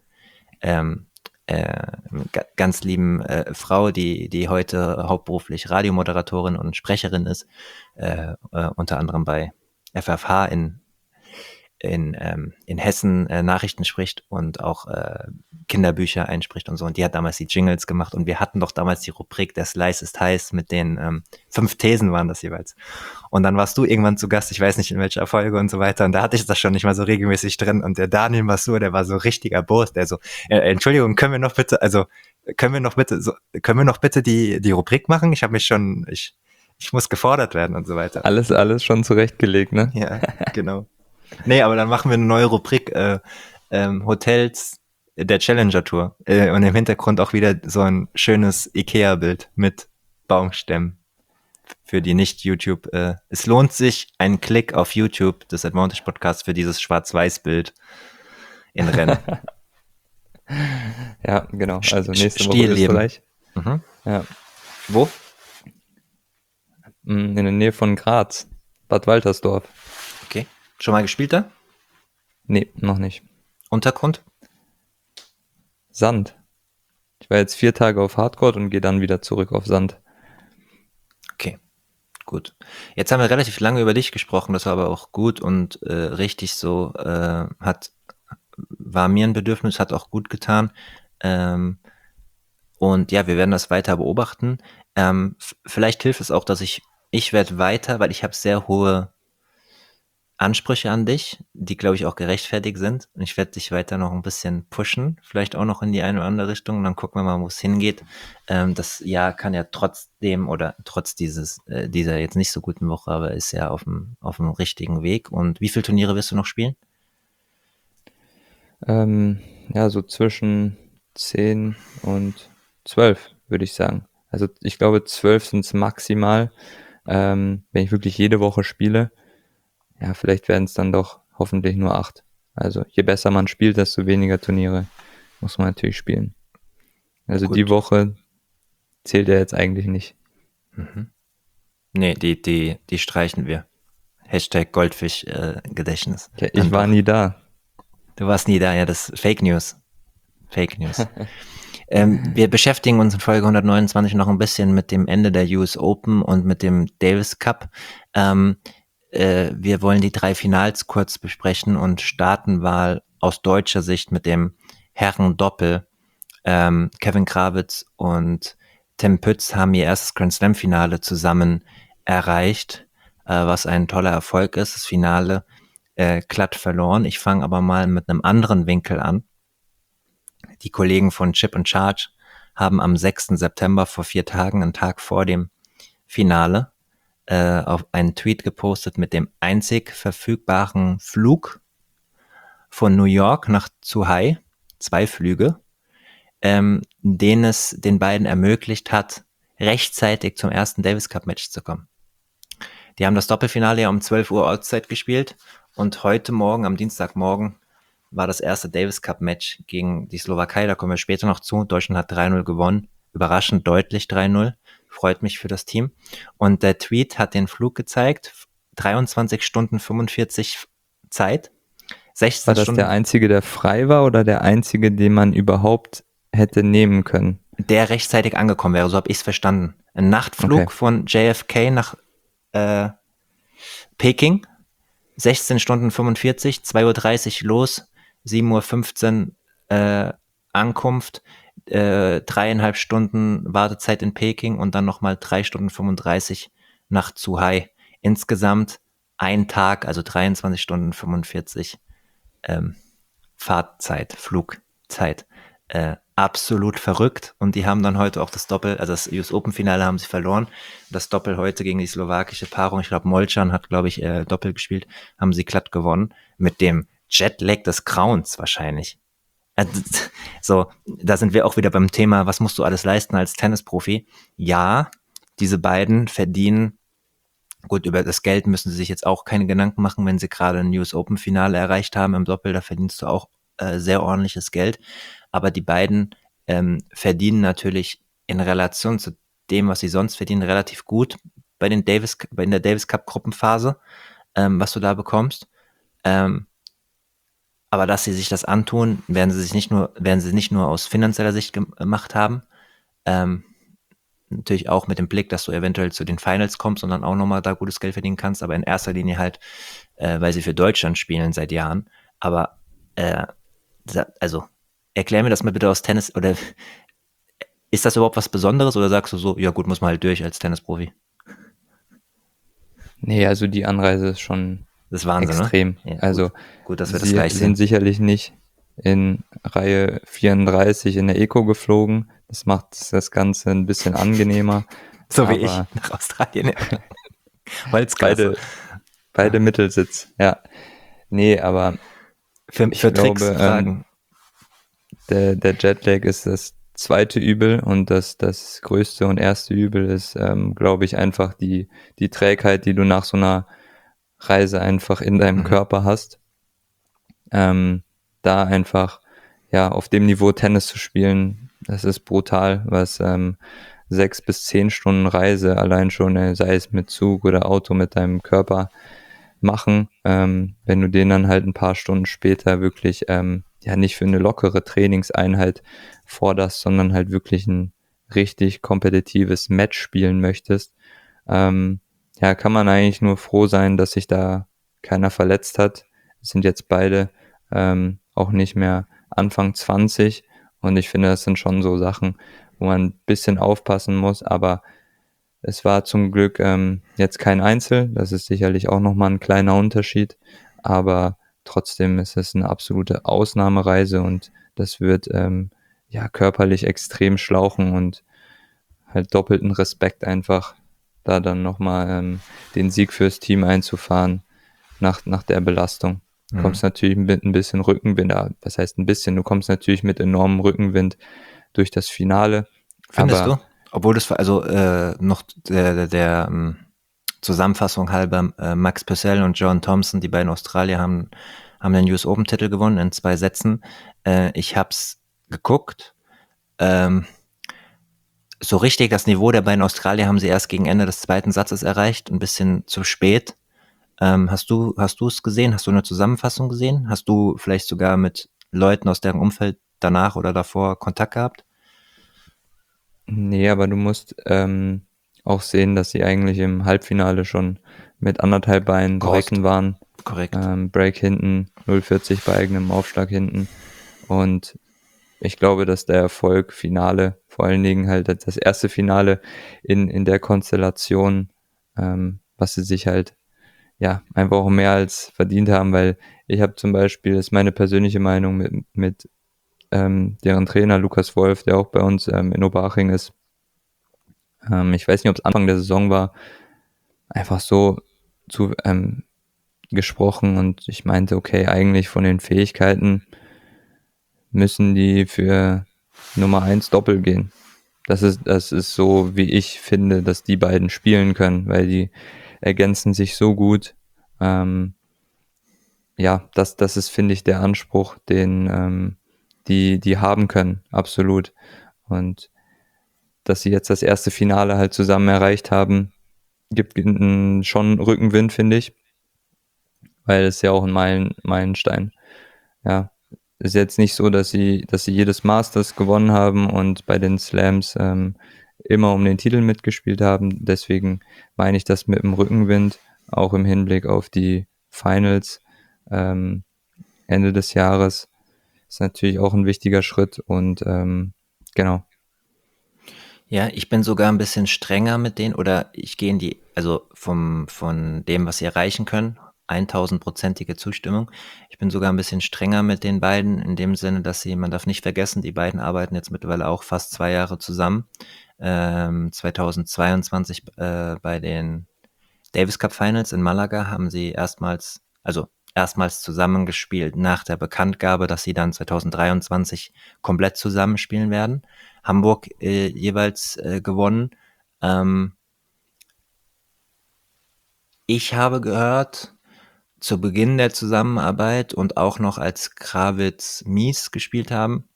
Frau, die heute hauptberuflich Radiomoderatorin und Sprecherin ist, unter anderem bei FFH in Hessen Nachrichten spricht und auch Kinderbücher einspricht und so. Und die hat damals die Jingles gemacht und wir hatten doch damals die Rubrik Der Slice ist heiß mit den 5 Thesen waren das jeweils. Und dann warst du irgendwann zu Gast, ich weiß nicht in welcher Folge und so weiter. Und da hatte ich das schon nicht mal so regelmäßig drin. Und der Daniel Masur, der war so richtiger Boss, der so, Entschuldigung, können wir noch bitte die Rubrik machen? Ich habe mich schon, ich muss gefordert werden und so weiter. Alles schon zurechtgelegt, ne? Ja, genau. Nee, aber dann machen wir eine neue Rubrik, Hotels der Challenger Tour. Und im Hintergrund auch wieder so ein schönes Ikea-Bild mit Baumstämmen. Für die Nicht-YouTube. Es lohnt sich ein Klick auf YouTube des Advantage Podcasts für dieses Schwarz-Weiß-Bild in Rennen. Ja, genau. Also nächste Woche Österreich. Mhm. Ja. Wo? In der Nähe von Graz. Bad Waltersdorf. Okay. Schon mal gespielt da? Nee, noch nicht. Untergrund? Sand. Ich war jetzt 4 Tage auf Hardcourt und gehe dann wieder zurück auf Sand. Okay, gut. Jetzt haben wir relativ lange über dich gesprochen, das war aber auch gut und richtig so, war mir ein Bedürfnis, hat auch gut getan. Und ja, wir werden das weiter beobachten. Vielleicht hilft es auch, dass ich werde weiter, weil ich habe sehr hohe Ansprüche an dich, die, glaube ich, auch gerechtfertigt sind. Und ich werde dich weiter noch ein bisschen pushen, vielleicht auch noch in die eine oder andere Richtung. Und dann gucken wir mal, wo es hingeht. Das Jahr kann ja trotzdem oder trotz dieser jetzt nicht so guten Woche, aber ist ja auf dem richtigen Weg. Und wie viele Turniere wirst du noch spielen? Ja, so zwischen 10 und 12, würde ich sagen. Also ich glaube, 12 sind es maximal, wenn ich wirklich jede Woche spiele. Ja, vielleicht werden es dann doch hoffentlich nur 8. Also je besser man spielt, desto weniger Turniere muss man natürlich spielen. Also gut. Die Woche zählt ja jetzt eigentlich nicht. Mhm. Nee, die streichen wir. Hashtag Goldfisch-Gedächtnis. Ja, ich war nie da. Du warst nie da, ja, das ist Fake News. Fake News. Wir beschäftigen uns in Folge 129 noch ein bisschen mit dem Ende der US Open und mit dem Davis Cup. Wir wollen die 3 Finals kurz besprechen und starten mal aus deutscher Sicht mit dem Herren-Doppel. Kevin Krawitz und Tim Pütz haben ihr erstes Grand Slam Finale zusammen erreicht, was ein toller Erfolg ist. Das Finale glatt verloren. Ich fange aber mal mit einem anderen Winkel an. Die Kollegen von Chip and Charge haben am 6. September vor 4 Tagen, einen Tag vor dem Finale, auf einen Tweet gepostet mit dem einzig verfügbaren Flug von New York nach Zhuhai, 2 Flüge, den es den beiden ermöglicht hat, rechtzeitig zum ersten Davis Cup Match zu kommen. Die haben das Doppelfinale ja um 12 Uhr Ortszeit gespielt und heute Morgen, am Dienstagmorgen, war das erste Davis Cup Match gegen die Slowakei, da kommen wir später noch zu. Deutschland hat 3-0 gewonnen, überraschend deutlich 3-0, freut mich für das Team. Und der Tweet hat den Flug gezeigt, 23 Stunden 45 Zeit, 16 War das Stunden. der einzige, der frei war oder der einzige, den man überhaupt hätte nehmen können? Der rechtzeitig angekommen wäre, so habe ich es verstanden. Ein Nachtflug Okay. von JFK nach Peking, 16 Stunden 45, 2:30 Uhr los, 7:15 Uhr Ankunft, 3,5 Stunden Wartezeit in Peking und dann nochmal 3 Stunden 35 nach Zhuhai. Insgesamt ein Tag, also 23 Stunden 45 Fahrtzeit, Flugzeit. Absolut verrückt. Und die haben dann heute auch das Doppel, also das US Open Finale haben sie verloren. Das Doppel heute gegen die slowakische Paarung, ich glaube Molcan hat, glaube ich, Doppel gespielt, haben sie glatt gewonnen. Mit dem Jetlag des Grauens wahrscheinlich. So, da sind wir auch wieder beim Thema, was musst du alles leisten als Tennisprofi? Ja, diese beiden verdienen, gut, über das Geld müssen sie sich jetzt auch keine Gedanken machen, wenn sie gerade ein US Open Finale erreicht haben im Doppel, da verdienst du auch sehr ordentliches Geld. Aber die beiden verdienen natürlich in Relation zu dem, was sie sonst verdienen, relativ gut bei in der Davis Cup Gruppenphase, was du da bekommst. Aber dass sie sich das antun, werden sie nicht nur aus finanzieller Sicht gemacht haben. Natürlich auch mit dem Blick, dass du eventuell zu den Finals kommst und dann auch nochmal da gutes Geld verdienen kannst, aber in erster Linie halt, weil sie für Deutschland spielen seit Jahren. Aber also erklär mir das mal bitte aus Tennis, oder ist das überhaupt was Besonderes oder sagst du so, ja gut, muss man halt durch als Tennisprofi? Nee, also die Anreise ist schon Das ist Wahnsinn, extrem. Ne? Ja, also gut, dass wir das sie gleich sind sehen. sicherlich nicht in Reihe 34 in der Eco geflogen. Das macht das Ganze ein bisschen angenehmer. So wie aber ich nach Australien. Holzklasse. beide Mittelsitz, ja. Nee, aber Für ich Tricks, glaube, Fragen. der Jetlag ist das zweite Übel und das größte und erste Übel ist, glaube ich, einfach die Trägheit, die du nach so einer Reise einfach in deinem Körper hast. Da einfach, ja, auf dem Niveau Tennis zu spielen, das ist brutal, was 6 bis 10 Stunden Reise allein schon, sei es mit Zug oder Auto, mit deinem Körper machen, wenn du den dann halt ein paar Stunden später wirklich ja nicht für eine lockere Trainingseinheit forderst, sondern halt wirklich ein richtig kompetitives Match spielen möchtest, ja, kann man eigentlich nur froh sein, dass sich da keiner verletzt hat. Es sind jetzt beide auch nicht mehr Anfang 20 und ich finde, das sind schon so Sachen, wo man ein bisschen aufpassen muss, aber es war zum Glück jetzt kein Einzel, das ist sicherlich auch nochmal ein kleiner Unterschied, aber trotzdem ist es eine absolute Ausnahmereise und das wird ja körperlich extrem schlauchen und halt doppelten Respekt einfach, da dann nochmal den Sieg fürs Team einzufahren nach der Belastung. Du kommst natürlich mit ein bisschen Rückenwind, was heißt ein bisschen, du kommst natürlich mit enormem Rückenwind durch das Finale. Findest aber du? Obwohl das, also noch der Zusammenfassung halber, Max Purcell und John Thompson, die beiden Australier, haben den US Open Titel gewonnen in 2 Sätzen. Ich hab's geguckt. So richtig das Niveau der beiden Australier haben sie erst gegen Ende des 2. Satzes erreicht, ein bisschen zu spät. Hast du es gesehen? Hast du eine Zusammenfassung gesehen? Hast du vielleicht sogar mit Leuten aus deren Umfeld danach oder davor Kontakt gehabt? Nee, aber du musst auch sehen, dass sie eigentlich im Halbfinale schon mit 1,5 Beinen draußen waren. Korrekt. Break hinten, 0,40 bei eigenem Aufschlag hinten. Und ich glaube, dass der Erfolg Finale, vor allen Dingen halt das erste Finale in der Konstellation, was sie sich halt ja einfach auch mehr als verdient haben, weil ich habe zum Beispiel, das ist meine persönliche Meinung, mit deren Trainer Lukas Wolf, der auch bei uns in Oberhaching ist. Ich weiß nicht, ob es Anfang der Saison war, einfach so zu gesprochen und ich meinte, okay, eigentlich von den Fähigkeiten müssen die für Nummer 1 Doppel gehen. Das ist so, wie ich finde, dass die beiden spielen können, weil die ergänzen sich so gut. Ja, das ist, finde ich, der Anspruch, den die haben können, absolut. Und dass sie jetzt das erste Finale halt zusammen erreicht haben, gibt schon Rückenwind, finde ich, weil es ja auch ein Meilenstein. Ja, ist jetzt nicht so, dass sie jedes Masters gewonnen haben und bei den Slams immer um den Titel mitgespielt haben. Deswegen meine ich das mit dem Rückenwind, auch im Hinblick auf die Finals Ende des Jahres. Ist natürlich auch ein wichtiger Schritt und genau. Ja, ich bin sogar ein bisschen strenger mit denen oder ich gehe in die, also von dem, was sie erreichen können, 1000-prozentige Zustimmung. Ich bin sogar ein bisschen strenger mit den beiden in dem Sinne, dass man darf nicht vergessen, die beiden arbeiten jetzt mittlerweile auch fast 2 Jahre zusammen. 2022 bei den Davis Cup Finals in Malaga haben sie erstmals zusammengespielt nach der Bekanntgabe, dass sie dann 2023 komplett zusammenspielen werden. Hamburg jeweils gewonnen. Ähm, ich habe gehört, zu Beginn der Zusammenarbeit und auch noch als Krawitz Mies gespielt haben,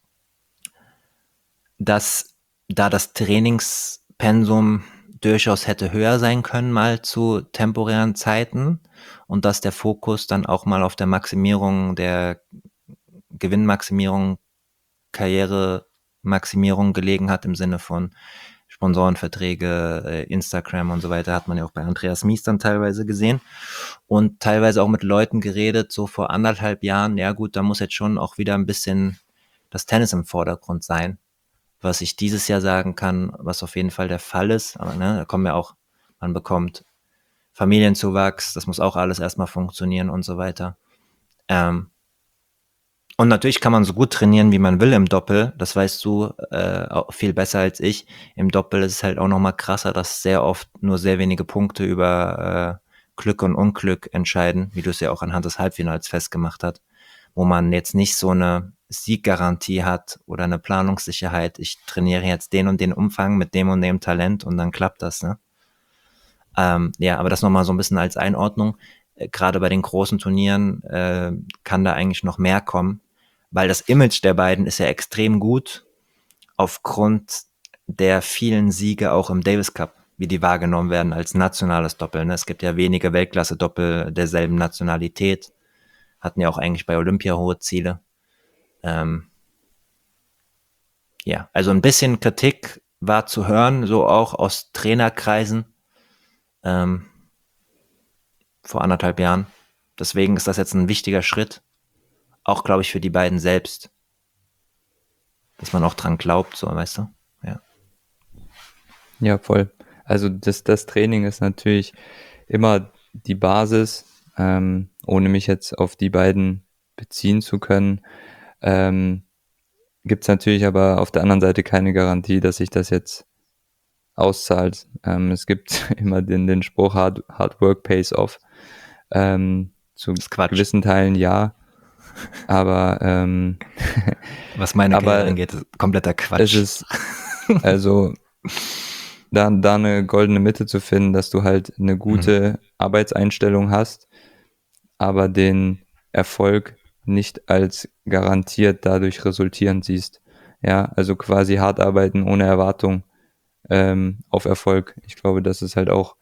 dass da das Trainingspensum durchaus hätte höher sein können, mal zu temporären Zeiten und dass der Fokus dann auch mal auf der Maximierung der Gewinnmaximierung, Karrieremaximierung gelegen hat im Sinne von Sponsorenverträge, Instagram und so weiter, hat man ja auch bei Andreas Mies dann teilweise gesehen und teilweise auch mit Leuten geredet, so vor 1,5 Jahren, ja gut, da muss jetzt schon auch wieder ein bisschen das Tennis im Vordergrund sein, was ich dieses Jahr sagen kann, was auf jeden Fall der Fall ist, aber ne, da kommen ja auch, man bekommt Familienzuwachs, das muss auch alles erstmal funktionieren und so weiter. Ähm, und natürlich kann man so gut trainieren, wie man will im Doppel. Das weißt du auch viel besser als ich. Im Doppel ist es halt auch noch mal krasser, dass sehr oft nur sehr wenige Punkte über Glück und Unglück entscheiden, wie du es ja auch anhand des Halbfinals festgemacht hast, wo man jetzt nicht so eine Sieggarantie hat oder eine Planungssicherheit. Ich trainiere jetzt den und den Umfang mit dem und dem Talent und dann klappt das, ne? Ja, aber das nochmal so ein bisschen als Einordnung. Gerade bei den großen Turnieren kann da eigentlich noch mehr kommen, weil das Image der beiden ist ja extrem gut aufgrund der vielen Siege auch im Davis Cup, wie die wahrgenommen werden als nationales Doppel. Ne? Es gibt ja wenige Weltklasse-Doppel derselben Nationalität, hatten ja auch eigentlich bei Olympia hohe Ziele. Ähm, ja, also ein bisschen Kritik war zu hören, so auch aus Trainerkreisen. Ähm, vor 1,5 Jahren. Deswegen ist das jetzt ein wichtiger Schritt, auch glaube ich für die beiden selbst, dass man auch dran glaubt, so weißt du. Ja. Ja, voll. Also das Training ist natürlich immer die Basis, ohne mich jetzt auf die beiden beziehen zu können. Gibt es natürlich aber auf der anderen Seite keine Garantie, dass sich das jetzt auszahlt. Es gibt immer den Spruch, hard work pays off. Zu gewissen Teilen ja, aber was meine Karriere angeht, ist kompletter Quatsch. Es ist also da eine goldene Mitte zu finden, dass du halt eine gute Arbeitseinstellung hast, aber den Erfolg nicht als garantiert dadurch resultierend siehst. Ja, also quasi hart arbeiten ohne Erwartung auf Erfolg. Ich glaube, das ist halt auch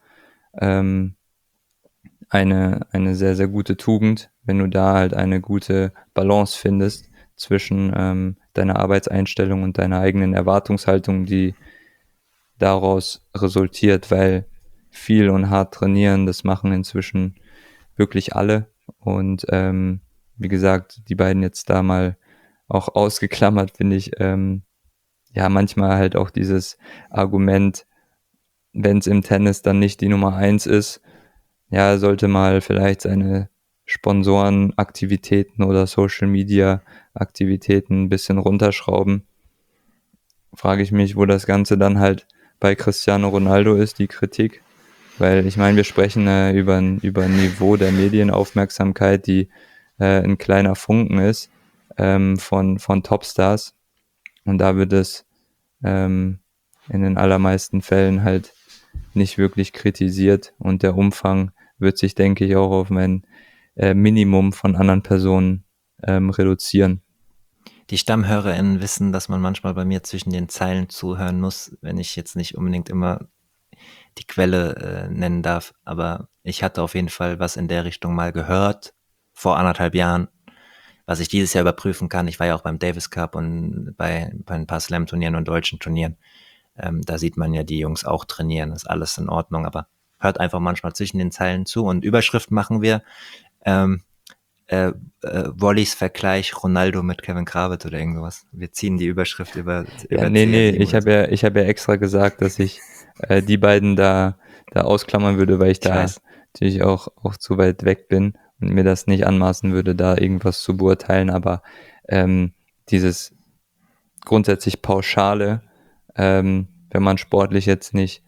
eine sehr, sehr gute Tugend, wenn du da halt eine gute Balance findest zwischen deiner Arbeitseinstellung und deiner eigenen Erwartungshaltung, die daraus resultiert, weil viel und hart trainieren, das machen inzwischen wirklich alle. Und wie gesagt, die beiden jetzt da mal auch ausgeklammert, finde ich, ja, manchmal halt auch dieses Argument, wenn es im Tennis dann nicht die Nummer 1 ist, ja, sollte mal vielleicht seine Sponsorenaktivitäten oder Social Media Aktivitäten ein bisschen runterschrauben. Frage ich mich, wo das Ganze dann halt bei Cristiano Ronaldo ist, die Kritik. Weil ich meine, wir sprechen über ein Niveau der Medienaufmerksamkeit, die ein kleiner Funken ist von Topstars. Und da wird es in den allermeisten Fällen halt nicht wirklich kritisiert. Und der Umfang wird sich, denke ich, auch auf ein Minimum von anderen Personen reduzieren. Die StammhörerInnen wissen, dass man manchmal bei mir zwischen den Zeilen zuhören muss, wenn ich jetzt nicht unbedingt immer die Quelle nennen darf. Aber ich hatte auf jeden Fall was in der Richtung mal gehört, vor 1,5 Jahren, was ich dieses Jahr überprüfen kann. Ich war ja auch beim Davis Cup und bei ein paar Slam-Turnieren und deutschen Turnieren. Da sieht man ja die Jungs auch trainieren, ist alles in Ordnung, aber hört einfach manchmal zwischen den Zeilen zu. Und Überschrift machen wir Wallys Vergleich Ronaldo mit Kevin Krawitz oder irgendwas. Wir ziehen die Überschrift über Nee, CR7 ich habe ja extra gesagt, dass ich die beiden da ausklammern würde, weil ich da weiß. natürlich auch zu weit weg bin und mir das nicht anmaßen würde, da irgendwas zu beurteilen, aber dieses grundsätzlich Pauschale, wenn man sportlich jetzt nicht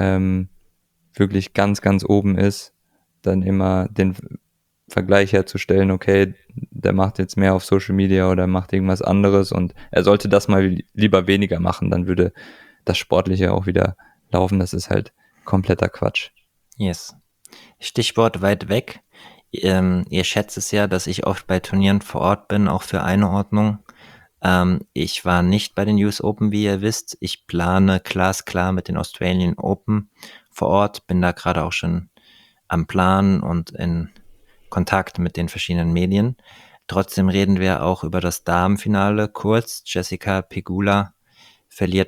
wirklich ganz, ganz oben ist, dann immer den Vergleich herzustellen, okay, der macht jetzt mehr auf Social Media oder macht irgendwas anderes und er sollte das mal lieber weniger machen, dann würde das Sportliche auch wieder laufen. Das ist halt kompletter Quatsch. Yes. Stichwort weit weg. Ihr schätzt es ja, dass ich oft bei Turnieren vor Ort bin, auch für Einordnung. Ich war nicht bei den US Open, wie ihr wisst. Ich plane glasklar mit den Australian Open vor Ort, bin da gerade auch schon am Planen und in Kontakt mit den verschiedenen Medien. Trotzdem reden wir auch über das Damenfinale kurz. Jessica Pegula verliert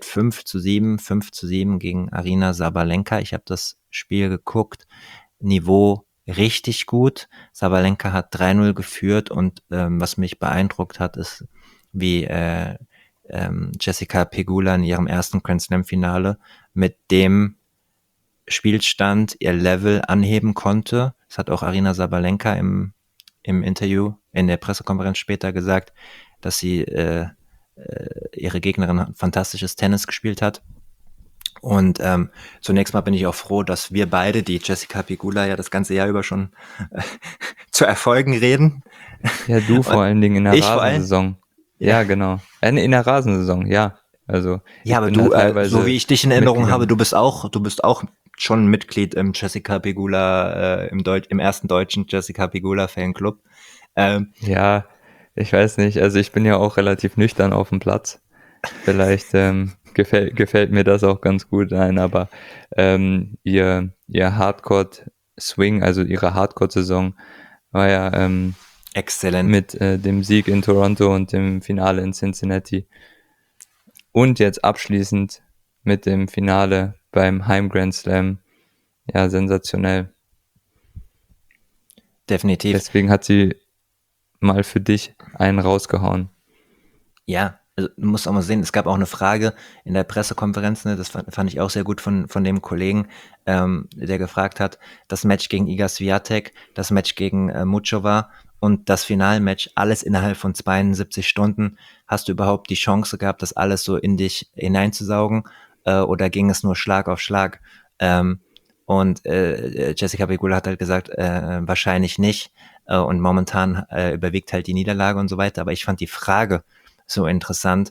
5:7 gegen Aryna Sabalenka. Ich habe das Spiel geguckt. Niveau richtig gut. Sabalenka hat 3:0 geführt und was mich beeindruckt hat, ist, wie Jessica Pegula in ihrem ersten Grand Slam Finale mit dem Spielstand ihr Level anheben konnte. Das hat auch Aryna Sabalenka im Interview, in der Pressekonferenz später gesagt, dass sie ihre Gegnerin fantastisches Tennis gespielt hat. Und zunächst mal bin ich auch froh, dass wir beide, die Jessica Pegula ja das ganze Jahr über schon zu Erfolgen reden. Ja, du vor allen Dingen in der Ich vor allem? Rasensaison. Ja, genau. In der Rasensaison, ja. Also Ja, ich aber bin du, da teilweise so wie ich dich in Erinnerung habe, mitgegangen. du bist auch schon Mitglied im Jessica Pegula, im ersten deutschen Jessica Pegula Fanclub. Ja, ich weiß nicht. Also ich bin ja auch relativ nüchtern auf dem Platz. Vielleicht gefällt mir das auch ganz gut ein, aber ihr Hardcore-Swing, also ihre Hardcore-Saison war ja Exzellent. mit dem Sieg in Toronto und dem Finale in Cincinnati und jetzt abschließend mit dem Finale beim Heim Grand Slam, ja, sensationell. Definitiv. Deswegen hat sie mal für dich einen rausgehauen. Ja, also du musst auch mal sehen, es gab auch eine Frage in der Pressekonferenz, ne, das fand ich auch sehr gut von dem Kollegen, der gefragt hat, das Match gegen Iga Swiatek, das Match gegen Muchova und das Finalmatch, alles innerhalb von 72 Stunden. Hast du überhaupt die Chance gehabt, das alles so in dich hineinzusaugen oder ging es nur Schlag auf Schlag? Und Jessica Pegula hat halt gesagt, wahrscheinlich nicht. Und momentan überwiegt halt die Niederlage und so weiter. Aber ich fand die Frage so interessant,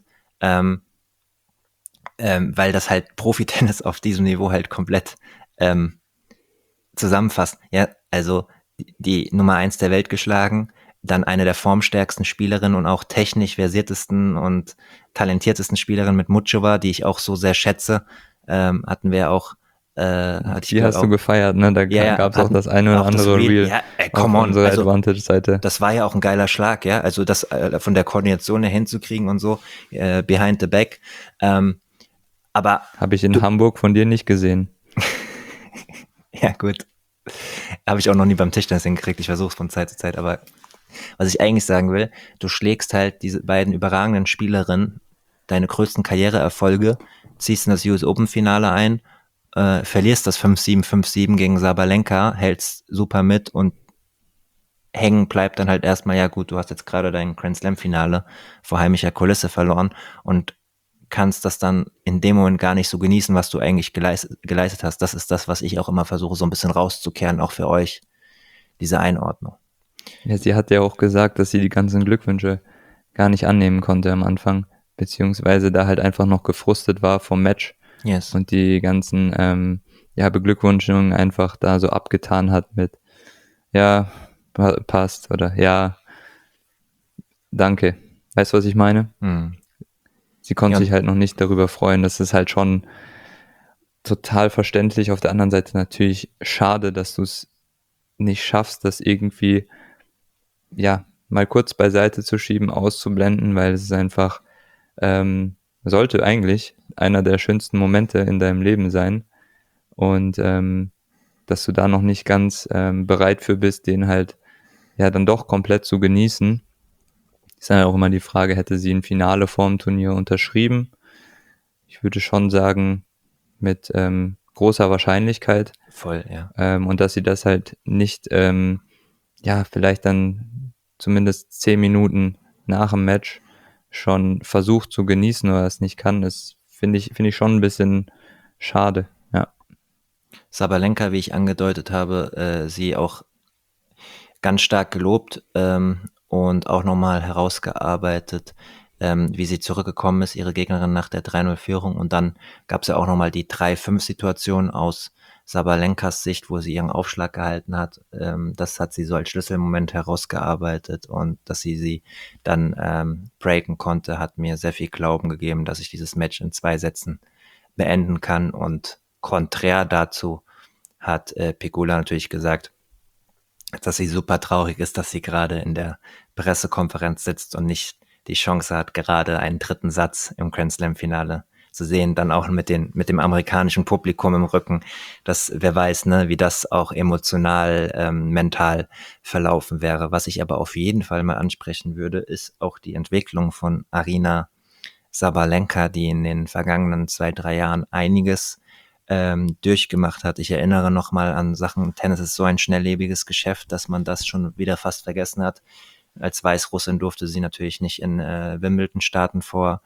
weil das halt Profi-Tennis auf diesem Niveau halt komplett zusammenfasst. Ja, also die Nummer 1 der Welt geschlagen, dann eine der formstärksten Spielerinnen und auch technisch versiertesten und talentiertesten Spielerinnen mit Muchova, die ich auch so sehr schätze, hatten wir auch Die hast du gefeiert, ne? Da gab es auch das eine oder andere Reel ja, auf unserer Advantage-Seite. Das war ja auch ein geiler Schlag, ja. Also das von der Koordination her hinzukriegen und so, behind the back. Aber habe ich in Hamburg von dir nicht gesehen. ja, gut. Habe ich auch noch nie beim Tischtennis hingekriegt. Ich versuche es von Zeit zu Zeit. Aber was ich eigentlich sagen will, du schlägst halt diese beiden überragenden Spielerinnen, deine größten Karriereerfolge, ziehst in das US Open Finale ein, verlierst das 5:7, 5:7 gegen Sabalenka, hältst super mit und hängen bleibt dann halt erstmal, ja gut, du hast jetzt gerade dein Grand Slam Finale vor heimischer Kulisse verloren und kannst das dann in dem Moment gar nicht so genießen, was du eigentlich geleistet hast. Das ist das, was ich auch immer versuche, so ein bisschen rauszukehren, auch für euch, diese Einordnung. Ja, sie hat ja auch gesagt, dass sie die ganzen Glückwünsche gar nicht annehmen konnte am Anfang, beziehungsweise da halt einfach noch gefrustet war vom Match Yes. und die ganzen Beglückwünschungen einfach da so abgetan hat mit ja, passt oder ja, danke. Weißt du, was ich meine? Hm. Sie konnte Ja, sich halt noch nicht darüber freuen. Das ist halt schon total verständlich. Auf der anderen Seite natürlich schade, dass du es nicht schaffst, das irgendwie ja mal kurz beiseite zu schieben, auszublenden, weil es ist einfach sollte eigentlich einer der schönsten Momente in deinem Leben sein und dass du da noch nicht ganz bereit für bist, den halt ja dann doch komplett zu genießen. Ist dann auch immer die Frage, hätte sie ein Finale vorm Turnier unterschrieben? Ich würde schon sagen, mit großer Wahrscheinlichkeit. voll, ja. Und dass sie das halt nicht, ja, vielleicht dann zumindest 10 Minuten nach dem Match schon versucht zu genießen oder es nicht kann, ist, finde ich schon ein bisschen schade, ja. Sabalenka, wie ich angedeutet habe, sie auch ganz stark gelobt und auch nochmal herausgearbeitet, wie sie zurückgekommen ist, ihre Gegnerin nach der 3-0-Führung. Und dann gab es ja auch nochmal die 3-5-Situation aus Sabalenkas Sicht, wo sie ihren Aufschlag gehalten hat. Das hat sie so als Schlüsselmoment herausgearbeitet und dass sie dann breaken konnte, hat mir sehr viel Glauben gegeben, dass ich dieses Match in 2 Sätzen beenden kann. Und konträr dazu hat Pegula natürlich gesagt, dass sie super traurig ist, dass sie gerade in der Pressekonferenz sitzt und nicht die Chance hat, gerade einen dritten Satz im Grand Slam Finale zu sehen, dann auch mit dem amerikanischen Publikum im Rücken, dass wer weiß, ne, wie das auch emotional, mental verlaufen wäre. Was ich aber auf jeden Fall mal ansprechen würde, ist auch die Entwicklung von Aryna Sabalenka, die in den vergangenen 2-3 Jahren einiges durchgemacht hat. Ich erinnere nochmal an Sachen, Tennis ist so ein schnelllebiges Geschäft, dass man das schon wieder fast vergessen hat. Als Weißrussin durfte sie natürlich nicht in Wimbledon starten vor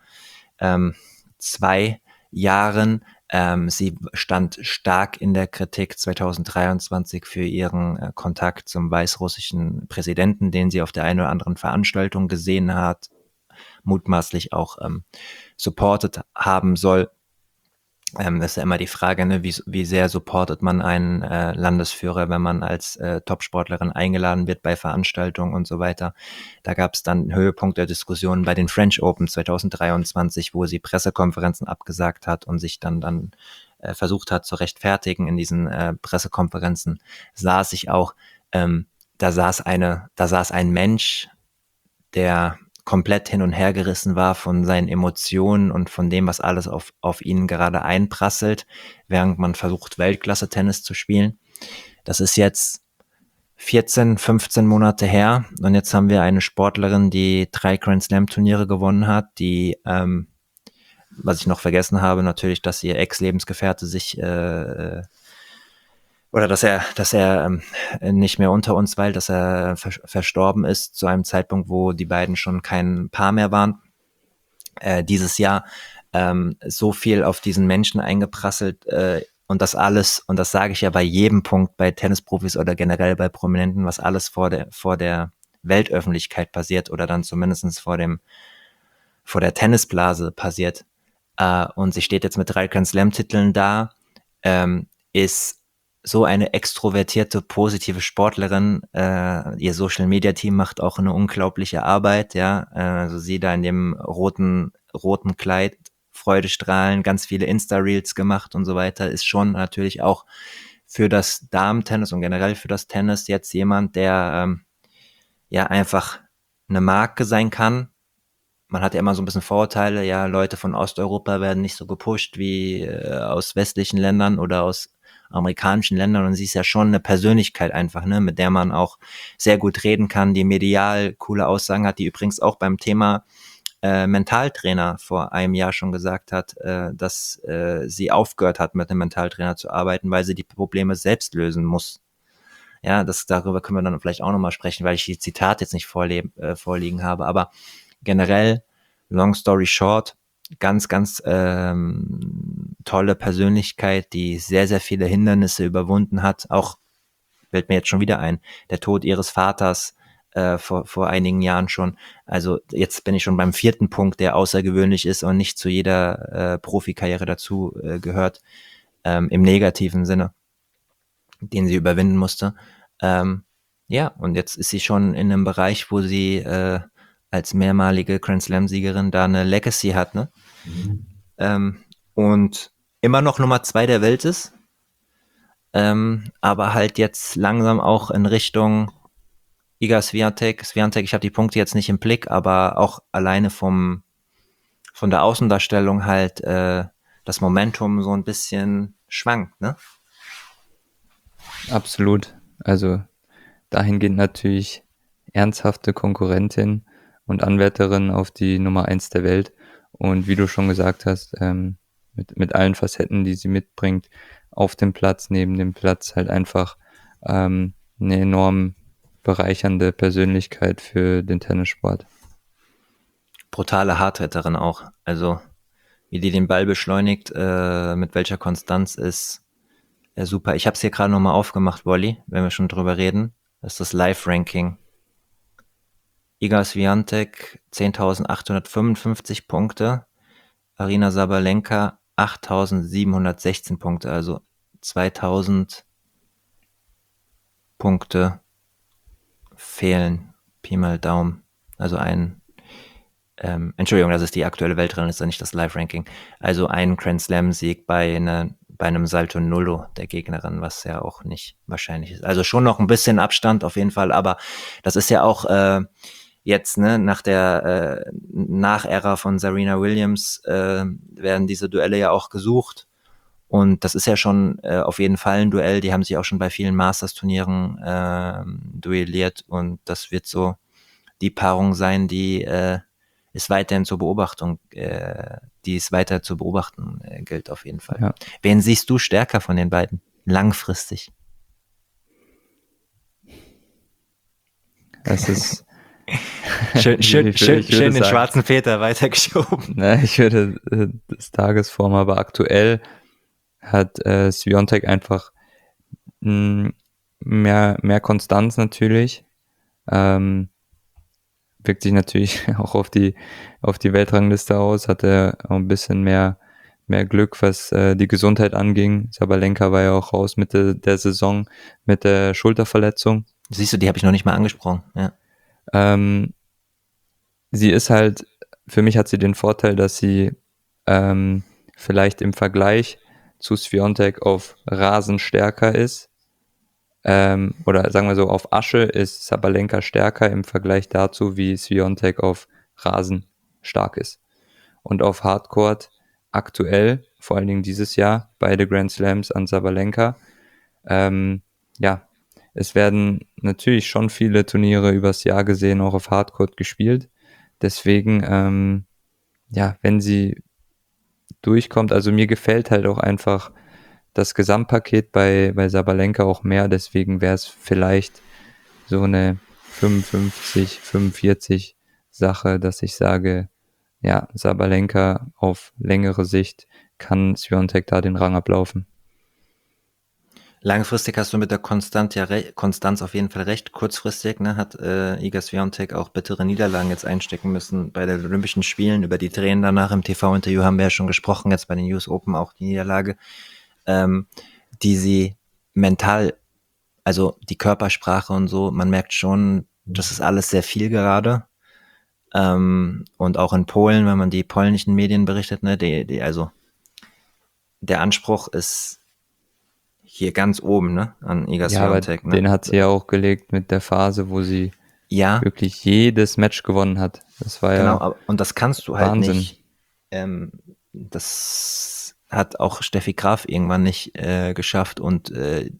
2 Jahren. Sie stand stark in der Kritik 2023 für ihren Kontakt zum weißrussischen Präsidenten, den sie auf der einen oder anderen Veranstaltung gesehen hat, mutmaßlich auch supported haben soll. Ist ja immer die Frage, ne, wie sehr supportet man einen Landesführer, wenn man als Topsportlerin eingeladen wird bei Veranstaltungen und so weiter. Da gab es dann einen Höhepunkt der Diskussion bei den French Open 2023, wo sie Pressekonferenzen abgesagt hat und sich dann versucht hat zu rechtfertigen in diesen Pressekonferenzen. Saß ich auch, da saß ein Mensch, der komplett hin und her gerissen war von seinen Emotionen und von dem, was alles auf ihn gerade einprasselt, während man versucht, Weltklasse-Tennis zu spielen. Das ist jetzt 14, 15 Monate her und jetzt haben wir eine Sportlerin, die 3 Grand Slam Turniere gewonnen hat, die, was ich noch vergessen habe, natürlich, dass ihr Ex-Lebensgefährte sich oder dass er nicht mehr unter uns weilt, dass er verstorben ist zu einem Zeitpunkt, wo die beiden schon kein Paar mehr waren. Dieses Jahr so viel auf diesen Menschen eingeprasselt und das alles, und das sage ich ja bei jedem Punkt bei Tennisprofis oder generell bei Prominenten, was alles vor der Weltöffentlichkeit passiert oder dann zumindest vor der Tennisblase passiert. Und sie steht jetzt mit 3 Grand Slam-Titeln da, ist so eine extrovertierte, positive Sportlerin. Ihr Social-Media-Team macht auch eine unglaubliche Arbeit, ja. Also sie da in dem roten Kleid, Freudestrahlen, ganz viele Insta-Reels gemacht und so weiter, ist schon natürlich auch für das Damen-Tennis und generell für das Tennis jetzt jemand, der ja einfach eine Marke sein kann. Man hat ja immer so ein bisschen Vorurteile, ja, Leute von Osteuropa werden nicht so gepusht wie aus westlichen Ländern oder aus amerikanischen Ländern und sie ist ja schon eine Persönlichkeit einfach, ne, mit der man auch sehr gut reden kann, die medial coole Aussagen hat, die übrigens auch beim Thema Mentaltrainer vor einem Jahr schon gesagt hat, dass sie aufgehört hat, mit einem Mentaltrainer zu arbeiten, weil sie die Probleme selbst lösen muss. Ja, darüber können wir dann vielleicht auch nochmal sprechen, weil ich die Zitate jetzt nicht vorliegen habe, aber generell, long story short, ganz, ganz tolle Persönlichkeit, die sehr, sehr viele Hindernisse überwunden hat. Auch fällt mir jetzt schon wieder ein, der Tod ihres Vaters vor einigen Jahren schon. Also jetzt bin ich schon beim 4. Punkt, der außergewöhnlich ist und nicht zu jeder Profikarriere dazu gehört, im negativen Sinne, den sie überwinden musste. Ja, und jetzt ist sie schon in einem Bereich, wo sie als mehrmalige Grand Slam-Siegerin da eine Legacy hat, ne? Und immer noch Nummer 2 der Welt ist, aber halt jetzt langsam auch in Richtung Iga Swiatek. Swiatek, ich habe die Punkte jetzt nicht im Blick, aber auch alleine von der Außendarstellung halt das Momentum so ein bisschen schwankt, ne? Absolut. Also dahingehend natürlich ernsthafte Konkurrentin und Anwärterin auf die Nummer 1 der Welt. Und wie du schon gesagt hast, mit allen Facetten, die sie mitbringt, auf dem Platz, neben dem Platz, halt einfach eine enorm bereichernde Persönlichkeit für den Tennissport. Brutale Hardhitterin auch. Also wie die den Ball beschleunigt, mit welcher Konstanz ist super. Ich habe es hier gerade nochmal aufgemacht, Wolli, wenn wir schon drüber reden. Das ist das Live-Ranking. Iga Swiatek 10.855 Punkte, Aryna Sabalenka 8.716 Punkte, also 2.000 Punkte fehlen, Pi mal Daumen. Also Entschuldigung, das ist die aktuelle Weltrangliste, nicht das Live-Ranking. Also ein Grand Slam-Sieg bei einem Salto Nullo der Gegnerin, was ja auch nicht wahrscheinlich ist. Also schon noch ein bisschen Abstand auf jeden Fall, aber das ist ja auch jetzt, ne, nach der Nachära von Serena Williams werden diese Duelle ja auch gesucht. Und das ist ja schon auf jeden Fall ein Duell. Die haben sich auch schon bei vielen Masters-Turnieren duelliert. Und das wird so die Paarung sein, die ist weiterhin zur Beobachtung, die es weiter zu beobachten gilt auf jeden Fall. Ja. Wen siehst du stärker von den beiden? Langfristig. Das ist schön den sagen, schwarzen Peter weitergeschoben. Na, ich würde das Tagesform, aber aktuell hat Swiatek einfach mehr Konstanz natürlich. Wirkt sich natürlich auch auf die Weltrangliste aus, hatte auch ein bisschen mehr Glück, was die Gesundheit anging. Sabalenka war ja auch raus Mitte der Saison mit der Schulterverletzung. Siehst du, die habe ich noch nicht mal angesprochen. Ja. Sie ist halt, für mich hat sie den Vorteil, dass sie vielleicht im Vergleich zu Swiatek auf Rasen stärker ist. Oder sagen wir so, auf Asche ist Sabalenka stärker im Vergleich dazu, wie Swiatek auf Rasen stark ist. Und auf Hardcourt aktuell, vor allen Dingen dieses Jahr, beide Grand Slams an Sabalenka. Ja, es werden natürlich schon viele Turniere übers Jahr gesehen, auch auf Hardcourt gespielt. Deswegen, ja, wenn sie durchkommt, also mir gefällt halt auch einfach das Gesamtpaket bei Sabalenka auch mehr, deswegen wäre es vielleicht so eine 55, 45 Sache, dass ich sage, ja, Sabalenka auf längere Sicht kann Swiatek da den Rang ablaufen. Langfristig hast du mit der Konstanz auf jeden Fall recht. Kurzfristig hat Iga Swiatek auch bittere Niederlagen jetzt einstecken müssen bei den Olympischen Spielen. Über die Tränen danach im TV-Interview haben wir ja schon gesprochen, jetzt bei den US Open auch die Niederlage, die sie mental, also die Körpersprache und so, man merkt schon, das ist alles sehr viel gerade. Und auch in Polen, wenn man die polnischen Medien berichtet, ne, also der Anspruch ist hier ganz oben, ne, an Iga Swiatek. Ne? Den hat sie ja auch gelegt mit der Phase, wo sie wirklich jedes Match gewonnen hat. Das war genau, und das kannst du halt Wahnsinn. Nicht. Das hat auch Steffi Graf irgendwann nicht geschafft und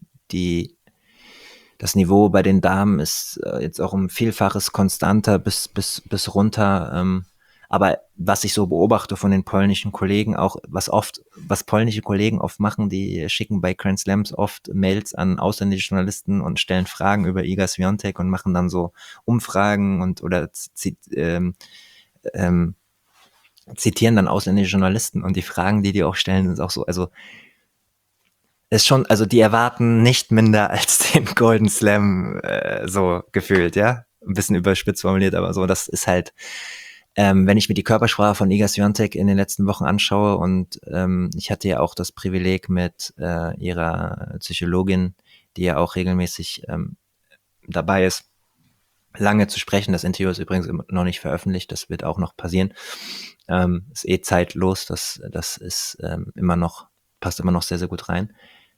das Niveau bei den Damen ist jetzt auch um Vielfaches konstanter bis runter. Aber was ich so beobachte von den polnischen Kollegen, auch was polnische Kollegen oft machen, die schicken bei Grand Slams oft Mails an ausländische Journalisten und stellen Fragen über Iga Swiatek und machen dann so Umfragen oder zitieren dann ausländische Journalisten und die Fragen, die auch stellen, sind auch so, also ist schon, also die erwarten nicht minder als den Golden Slam, so gefühlt, ja. Ein bisschen überspitzt formuliert, aber so, das ist halt, wenn ich mir die Körpersprache von Iga Swiatek in den letzten Wochen anschaue und ich hatte ja auch das Privileg mit ihrer Psychologin, die ja auch regelmäßig dabei ist, lange zu sprechen. Das Interview ist übrigens noch nicht veröffentlicht, das wird auch noch passieren. Ist zeitlos, das ist immer noch, passt immer noch sehr, sehr gut rein.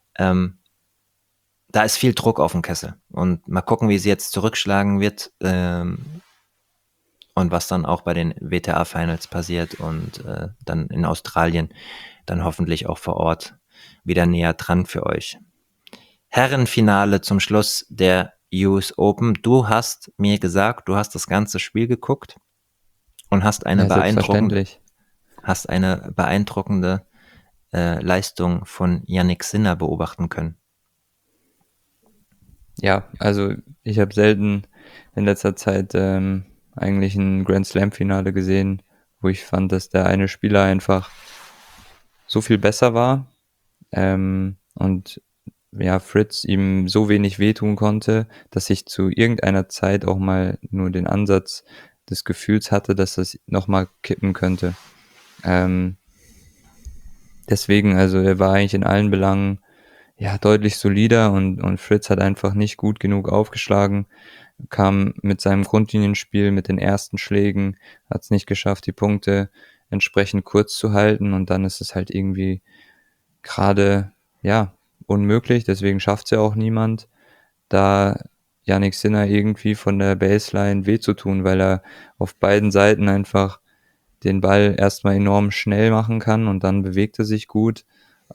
Da ist viel Druck auf dem Kessel und mal gucken, wie sie jetzt zurückschlagen wird und was dann auch bei den WTA-Finals passiert und dann in Australien dann hoffentlich auch vor Ort wieder näher dran für euch. Herrenfinale zum Schluss der US Open. Du hast mir gesagt, du hast das ganze Spiel geguckt und hast eine beeindruckende Leistung von Jannik Sinner beobachten können. Ja, also ich habe selten in letzter Zeit eigentlich ein Grand Slam-Finale gesehen, wo ich fand, dass der eine Spieler einfach so viel besser war und ja, Fritz ihm so wenig wehtun konnte, dass ich zu irgendeiner Zeit auch mal nur den Ansatz des Gefühls hatte, dass das nochmal kippen könnte. Deswegen, also er war eigentlich in allen Belangen ja deutlich solider und Fritz hat einfach nicht gut genug aufgeschlagen, kam mit seinem Grundlinienspiel, mit den ersten Schlägen, hat es nicht geschafft, die Punkte entsprechend kurz zu halten und dann ist es halt irgendwie gerade, ja, unmöglich, deswegen schafft es ja auch niemand, da Jannik Sinner irgendwie von der Baseline weh zu tun, weil er auf beiden Seiten einfach den Ball erstmal enorm schnell machen kann und dann bewegt er sich gut,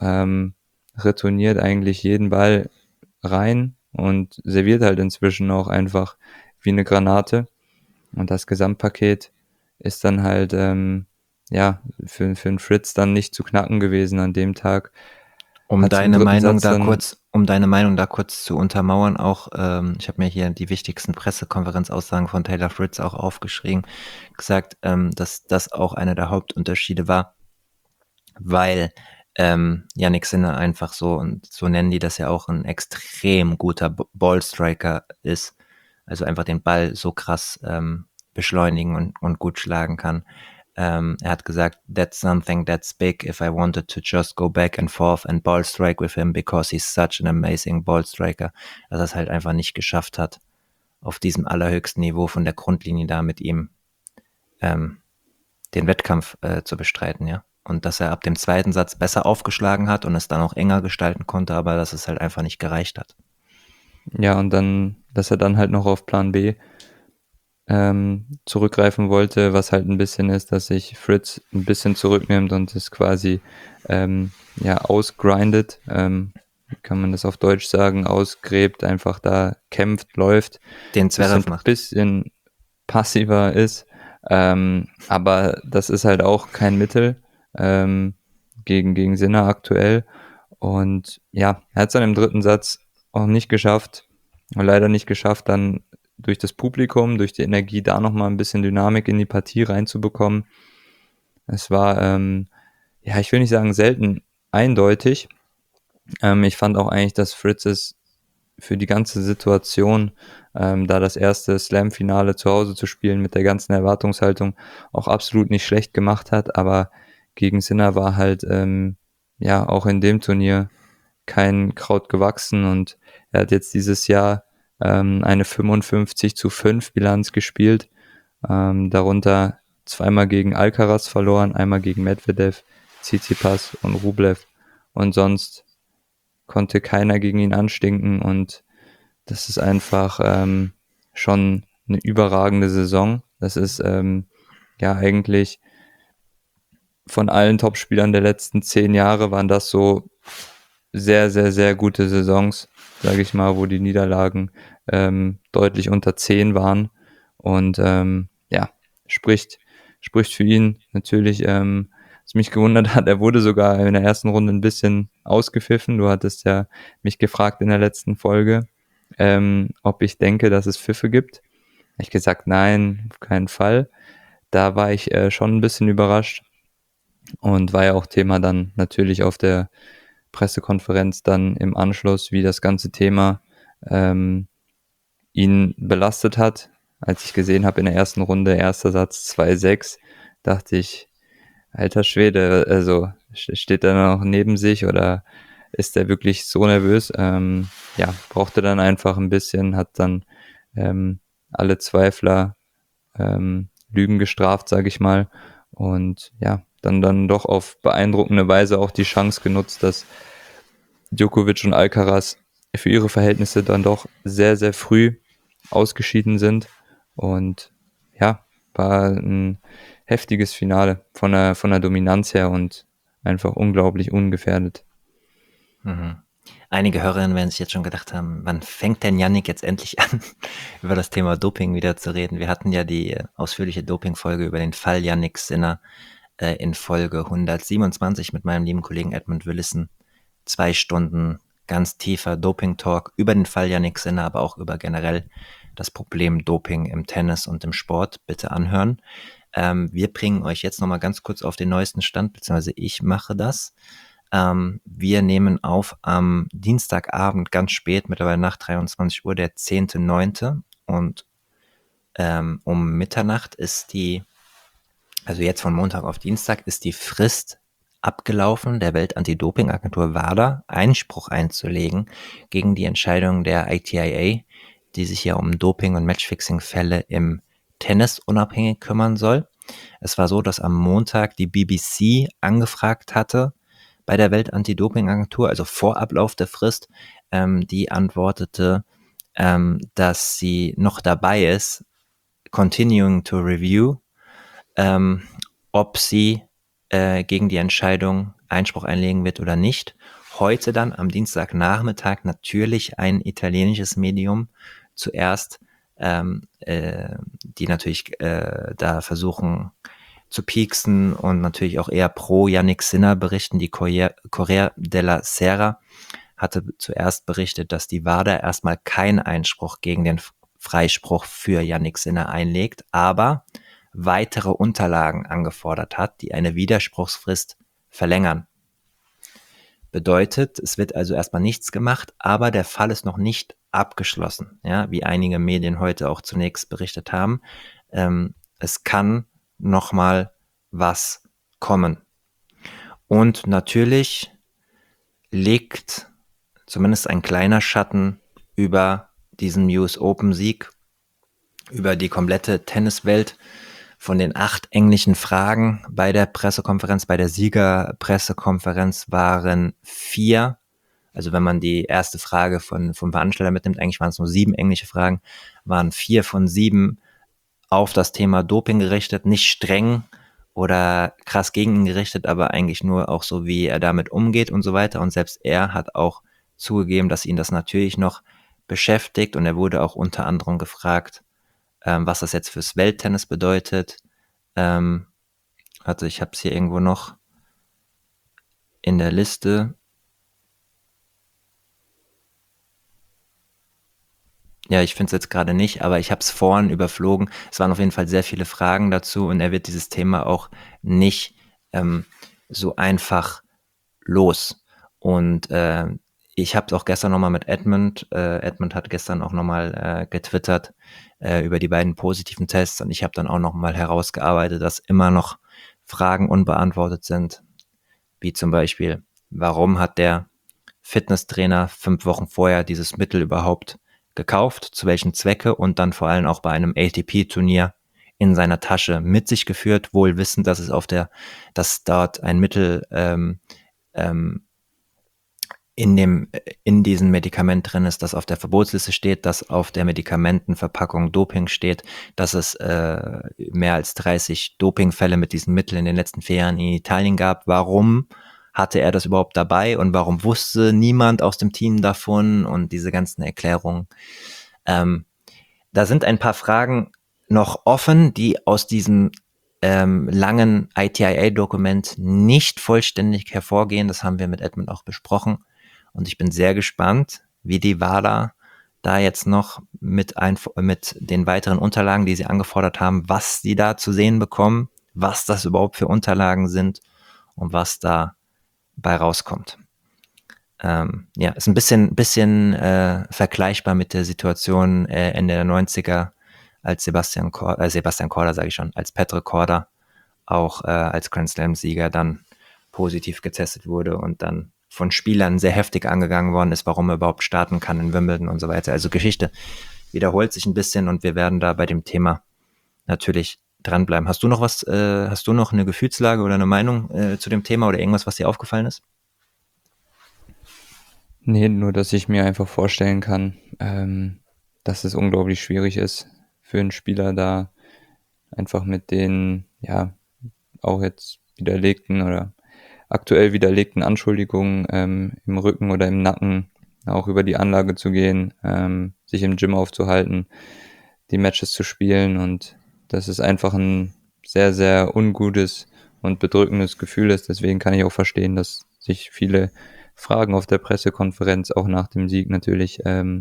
retourniert eigentlich jeden Ball rein und serviert halt inzwischen auch einfach wie eine Granate. Und das Gesamtpaket ist dann halt, ja, für den Fritz dann nicht zu knacken gewesen an dem Tag. Um deine Meinung da kurz zu untermauern, auch, ich habe mir hier die wichtigsten Pressekonferenzaussagen von Taylor Fritz auch aufgeschrieben, gesagt, dass das auch einer der Hauptunterschiede war, weil Jannik Sinner einfach so, und so nennen die das ja auch, ein extrem guter Ballstriker ist, also einfach den Ball so krass beschleunigen und gut schlagen kann. Er hat gesagt, that's something that's big if I wanted to just go back and forth and ball strike with him because he's such an amazing ball striker, dass er es halt einfach nicht geschafft hat, auf diesem allerhöchsten Niveau von der Grundlinie da mit ihm den Wettkampf zu bestreiten, ja. Und dass er ab dem zweiten Satz besser aufgeschlagen hat und es dann auch enger gestalten konnte, aber dass es halt einfach nicht gereicht hat. Ja, und dann, dass er dann halt noch auf Plan B zurückgreifen wollte, was halt ein bisschen ist, dass sich Fritz ein bisschen zurücknimmt und es quasi ja ausgrindet, kann man das auf Deutsch sagen, ausgräbt, einfach da kämpft, läuft, Den Zverev macht. Bisschen passiver ist, aber das ist halt auch kein Mittel gegen Sinner aktuell und ja, er hat es dann im dritten Satz auch nicht geschafft, leider nicht geschafft, dann durch das Publikum, durch die Energie da nochmal ein bisschen Dynamik in die Partie reinzubekommen. Es war, ja, ich will nicht sagen selten eindeutig. Ich fand auch eigentlich, dass Fritz es für die ganze Situation, da das erste Slam-Finale zu Hause zu spielen mit der ganzen Erwartungshaltung auch absolut nicht schlecht gemacht hat, aber gegen Sinner war halt, ja, auch in dem Turnier kein Kraut gewachsen und er hat jetzt dieses Jahr eine 55-5 Bilanz gespielt, darunter zweimal gegen Alcaraz verloren, einmal gegen Medvedev, Tsitsipas und Rublev und sonst konnte keiner gegen ihn anstinken und das ist einfach schon eine überragende Saison. Das ist ja eigentlich von allen Topspielern der letzten 10 Jahre waren das so sehr, sehr, sehr gute Saisons, sage ich mal, wo die Niederlagen deutlich unter 10 waren. Und ja, spricht für ihn natürlich, was mich gewundert hat, er wurde sogar in der ersten Runde ein bisschen ausgepfiffen. Du hattest ja mich gefragt in der letzten Folge, ob ich denke, dass es Pfiffe gibt. Hab ich gesagt, nein, auf keinen Fall. Da war ich schon ein bisschen überrascht. und war ja auch Thema dann natürlich auf der Pressekonferenz dann im Anschluss, wie das ganze Thema ihn belastet hat. Als ich gesehen habe in der ersten Runde, erster Satz 2-6, dachte ich, alter Schwede, also steht er noch neben sich oder ist er wirklich so nervös? Ja, brauchte dann einfach ein bisschen, hat dann alle Zweifler Lügen gestraft, sage ich mal. Und ja, dann doch auf beeindruckende Weise auch die Chance genutzt, dass Djokovic und Alcaraz für ihre Verhältnisse dann doch sehr, sehr früh ausgeschieden sind. Und ja, war ein heftiges Finale von der Dominanz her und einfach unglaublich ungefährdet. Mhm. Einige Hörerinnen werden sich jetzt schon gedacht haben, wann fängt denn Yannick jetzt endlich an, über das Thema Doping wieder zu reden? Wir hatten ja die ausführliche Doping-Folge über den Fall Yannick Sinner in Folge 127 mit meinem lieben Kollegen Edmund Willissen. 2 Stunden ganz tiefer Doping-Talk über den Fall Yannick Sinner, aber auch über generell das Problem Doping im Tennis und im Sport. Bitte anhören. Wir bringen euch jetzt nochmal ganz kurz auf den neuesten Stand, beziehungsweise ich mache das. Wir nehmen auf am Dienstagabend ganz spät, mittlerweile nach 23 Uhr, der 10.9. Und um Mitternacht ist also jetzt von Montag auf Dienstag, ist die Frist abgelaufen, der Welt-Anti-Doping-Agentur WADA Einspruch einzulegen gegen die Entscheidung der ITIA, die sich ja um Doping- und Matchfixing-Fälle im Tennis unabhängig kümmern soll. Es war so, dass am Montag die BBC angefragt hatte bei der Welt-Anti-Doping-Agentur, also vor Ablauf der Frist. Die antwortete, dass sie noch dabei ist, continuing to review, ob sie gegen die Entscheidung Einspruch einlegen wird oder nicht. Heute dann am Dienstagnachmittag natürlich ein italienisches Medium zuerst, die natürlich da versuchen zu pieksen und natürlich auch eher pro Yannick Sinner berichten. Die Corriere della Sera hatte zuerst berichtet, dass die WADA erstmal keinen Einspruch gegen den Freispruch für Yannick Sinner einlegt, aber weitere Unterlagen angefordert hat, die eine Widerspruchsfrist verlängern. Bedeutet, es wird also erstmal nichts gemacht, aber der Fall ist noch nicht abgeschlossen, ja, wie einige Medien heute auch zunächst berichtet haben. Es kann nochmal was kommen. Und natürlich liegt zumindest ein kleiner Schatten über diesen US Open Sieg, über die komplette Tenniswelt. Von den 8 englischen Fragen bei der Pressekonferenz, bei der Siegerpressekonferenz waren 4, also wenn man die erste Frage vom Veranstalter mitnimmt, eigentlich waren es nur 7 englische Fragen, waren 4 von 7 auf das Thema Doping gerichtet, nicht streng oder krass gegen ihn gerichtet, aber eigentlich nur auch so, wie er damit umgeht und so weiter. Und selbst er hat auch zugegeben, dass ihn das natürlich noch beschäftigt, und er wurde auch unter anderem gefragt, was das jetzt fürs Welttennis bedeutet. Also ich habe es hier irgendwo noch in der Liste. Ja, ich finde es jetzt gerade nicht, aber ich habe es vorhin überflogen. Es waren auf jeden Fall sehr viele Fragen dazu, und er wird dieses Thema auch nicht so einfach los. Und ich habe es auch gestern nochmal mit Edmund. Edmund hat gestern auch nochmal getwittert über die beiden positiven Tests, und ich habe dann auch nochmal herausgearbeitet, dass immer noch Fragen unbeantwortet sind, wie zum Beispiel, warum hat der Fitnesstrainer 5 Wochen vorher dieses Mittel überhaupt gekauft, zu welchem Zwecke, und dann vor allem auch bei einem ATP-Turnier in seiner Tasche mit sich geführt, wohl wissend, dass dass dort ein Mittel in diesem Medikament drin ist, das auf der Verbotsliste steht, dass auf der Medikamentenverpackung Doping steht, dass es mehr als 30 Dopingfälle mit diesem Mittel in den letzten 4 Jahren in Italien gab. Warum hatte er das überhaupt dabei, und warum wusste niemand aus dem Team davon, und diese ganzen Erklärungen? Da sind ein paar Fragen noch offen, die aus diesem langen ITIA-Dokument nicht vollständig hervorgehen. Das haben wir mit Edmund auch besprochen. Und ich bin sehr gespannt, wie die WADA da jetzt noch mit den weiteren Unterlagen, die sie angefordert haben, was sie da zu sehen bekommen, was das überhaupt für Unterlagen sind und was da bei rauskommt. Ja, ist ein bisschen vergleichbar mit der Situation Ende der 90er, als Sebastian Korda, sage ich schon, als Petr Korda auch als Grand Slam-Sieger dann positiv getestet wurde und dann von Spielern sehr heftig angegangen worden ist, warum er überhaupt starten kann in Wimbledon und so weiter. Also Geschichte wiederholt sich ein bisschen und wir werden da bei dem Thema natürlich dranbleiben. Hast du noch hast du noch eine Gefühlslage oder eine Meinung zu dem Thema oder irgendwas, was dir aufgefallen ist? Nee, nur dass ich mir einfach vorstellen kann, dass es unglaublich schwierig ist für einen Spieler da einfach mit den, ja, auch jetzt widerlegten oder aktuell widerlegten Anschuldigungen im Rücken oder im Nacken auch über die Anlage zu gehen, sich im Gym aufzuhalten, die Matches zu spielen, und das ist einfach ein sehr, sehr ungutes und bedrückendes Gefühl ist. Deswegen kann ich auch verstehen, dass sich viele Fragen auf der Pressekonferenz auch nach dem Sieg natürlich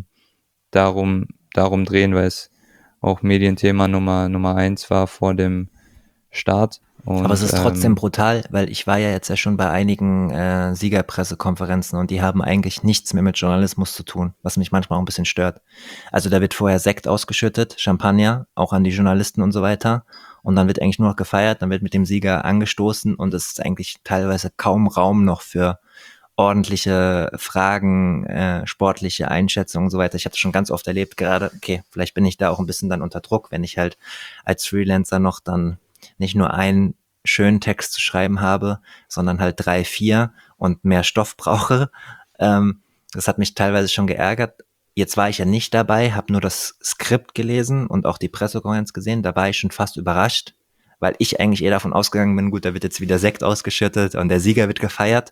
darum drehen, weil es auch Medienthema Nummer 1 war vor dem Start. Aber es Und ist trotzdem brutal, weil ich war ja jetzt ja schon bei einigen Siegerpressekonferenzen und die haben eigentlich nichts mehr mit Journalismus zu tun, was mich manchmal auch ein bisschen stört. Also da wird vorher Sekt ausgeschüttet, Champagner, auch an die Journalisten und so weiter. Und dann wird eigentlich nur noch gefeiert, dann wird mit dem Sieger angestoßen und es ist eigentlich teilweise kaum Raum noch für ordentliche Fragen, sportliche Einschätzungen und so weiter. Ich habe das schon ganz oft erlebt, gerade, okay, vielleicht bin ich da auch ein bisschen dann unter Druck, wenn ich halt als Freelancer noch dann nicht nur einen schönen Text zu schreiben habe, sondern halt 3, 4 und mehr Stoff brauche. Das hat mich teilweise schon geärgert. Jetzt war ich ja nicht dabei, habe nur das Skript gelesen und auch die Pressekonferenz gesehen. Da war ich schon fast überrascht, weil ich eigentlich eher davon ausgegangen bin, gut, da wird jetzt wieder Sekt ausgeschüttet und der Sieger wird gefeiert.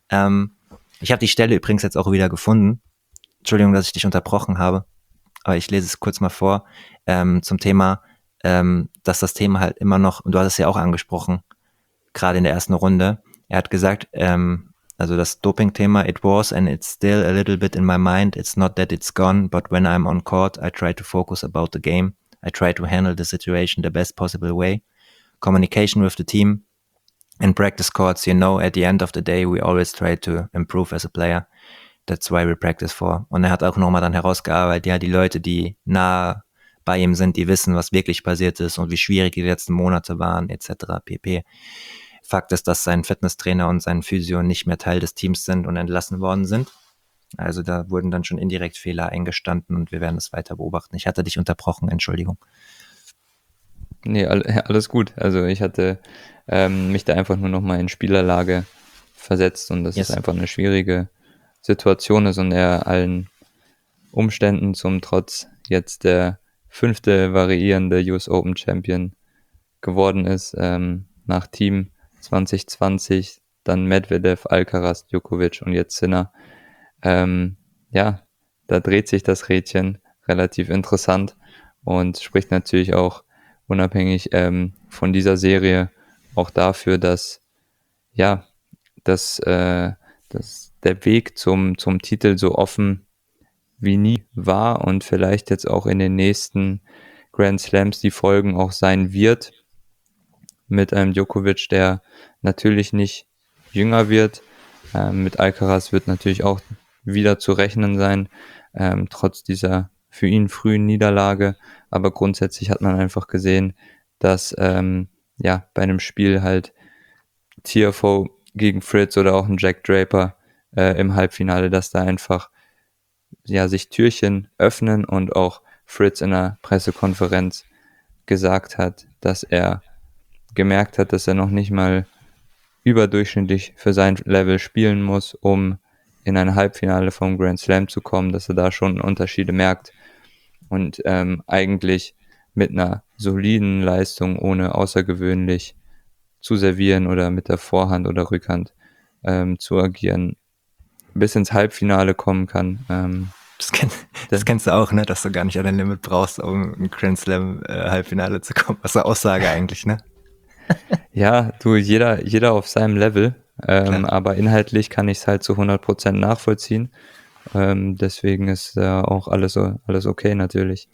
Ich habe die Stelle übrigens jetzt auch wieder gefunden. Entschuldigung, dass ich dich unterbrochen habe, aber ich lese es kurz mal vor, zum Thema, dass das Thema halt immer noch, und du hast es ja auch angesprochen, gerade in der ersten Runde, er hat gesagt, also das Doping-Thema, it was and it's still a little bit in my mind, it's not that it's gone, but when I'm on court, I try to focus about the game, I try to handle the situation the best possible way, communication with the team, in practice courts, you know, at the end of the day, we always try to improve as a player. That's why we practice for. Und er hat auch nochmal dann herausgearbeitet, ja, die Leute, die nah bei ihm sind, die wissen, was wirklich passiert ist und wie schwierig die letzten Monate waren, etc. pp. Fakt ist, dass sein Fitnesstrainer und sein Physio nicht mehr Teil des Teams sind und entlassen worden sind. Also da wurden dann schon indirekt Fehler eingestanden und wir werden es weiter beobachten. Ich hatte dich unterbrochen, Entschuldigung. Nee, alles gut. Also ich hatte mich da einfach nur nochmal in Spielerlage versetzt, und das ist einfach eine schwierige Situation ist und er allen Umständen zum Trotz jetzt der 5. variierende US Open Champion geworden ist, nach Team 2020, dann Medvedev, Alcaraz, Djokovic und jetzt Sinner. Ja, da dreht sich das Rädchen relativ interessant und spricht natürlich auch unabhängig von dieser Serie auch dafür, dass ja, dass der Weg zum Titel so offen wie nie war und vielleicht jetzt auch in den nächsten Grand Slams die Folgen auch sein wird, mit einem Djokovic, der natürlich nicht jünger wird. Mit Alcaraz wird natürlich auch wieder zu rechnen sein, trotz dieser für ihn frühen Niederlage. Aber grundsätzlich hat man einfach gesehen, dass bei einem Spiel halt Tiafoe gegen Fritz oder auch ein Jack Draper im Halbfinale, dass da einfach sich Türchen öffnen, und auch Fritz in der Pressekonferenz gesagt hat, dass er gemerkt hat, dass er noch nicht mal überdurchschnittlich für sein Level spielen muss, um in ein Halbfinale vom Grand Slam zu kommen, dass er da schon Unterschiede merkt und eigentlich mit einer soliden Leistung, ohne außergewöhnlich zu servieren oder mit der Vorhand oder Rückhand zu agieren, bis ins Halbfinale kommen kann. Das kennst du auch, ne? Dass du gar nicht an dein Limit brauchst, um im Grand Slam Halbfinale zu kommen. Was eine Aussage eigentlich, ne? Ja, du, jeder auf seinem Level, aber inhaltlich kann ich es halt zu 100% nachvollziehen. Deswegen ist auch alles okay natürlich.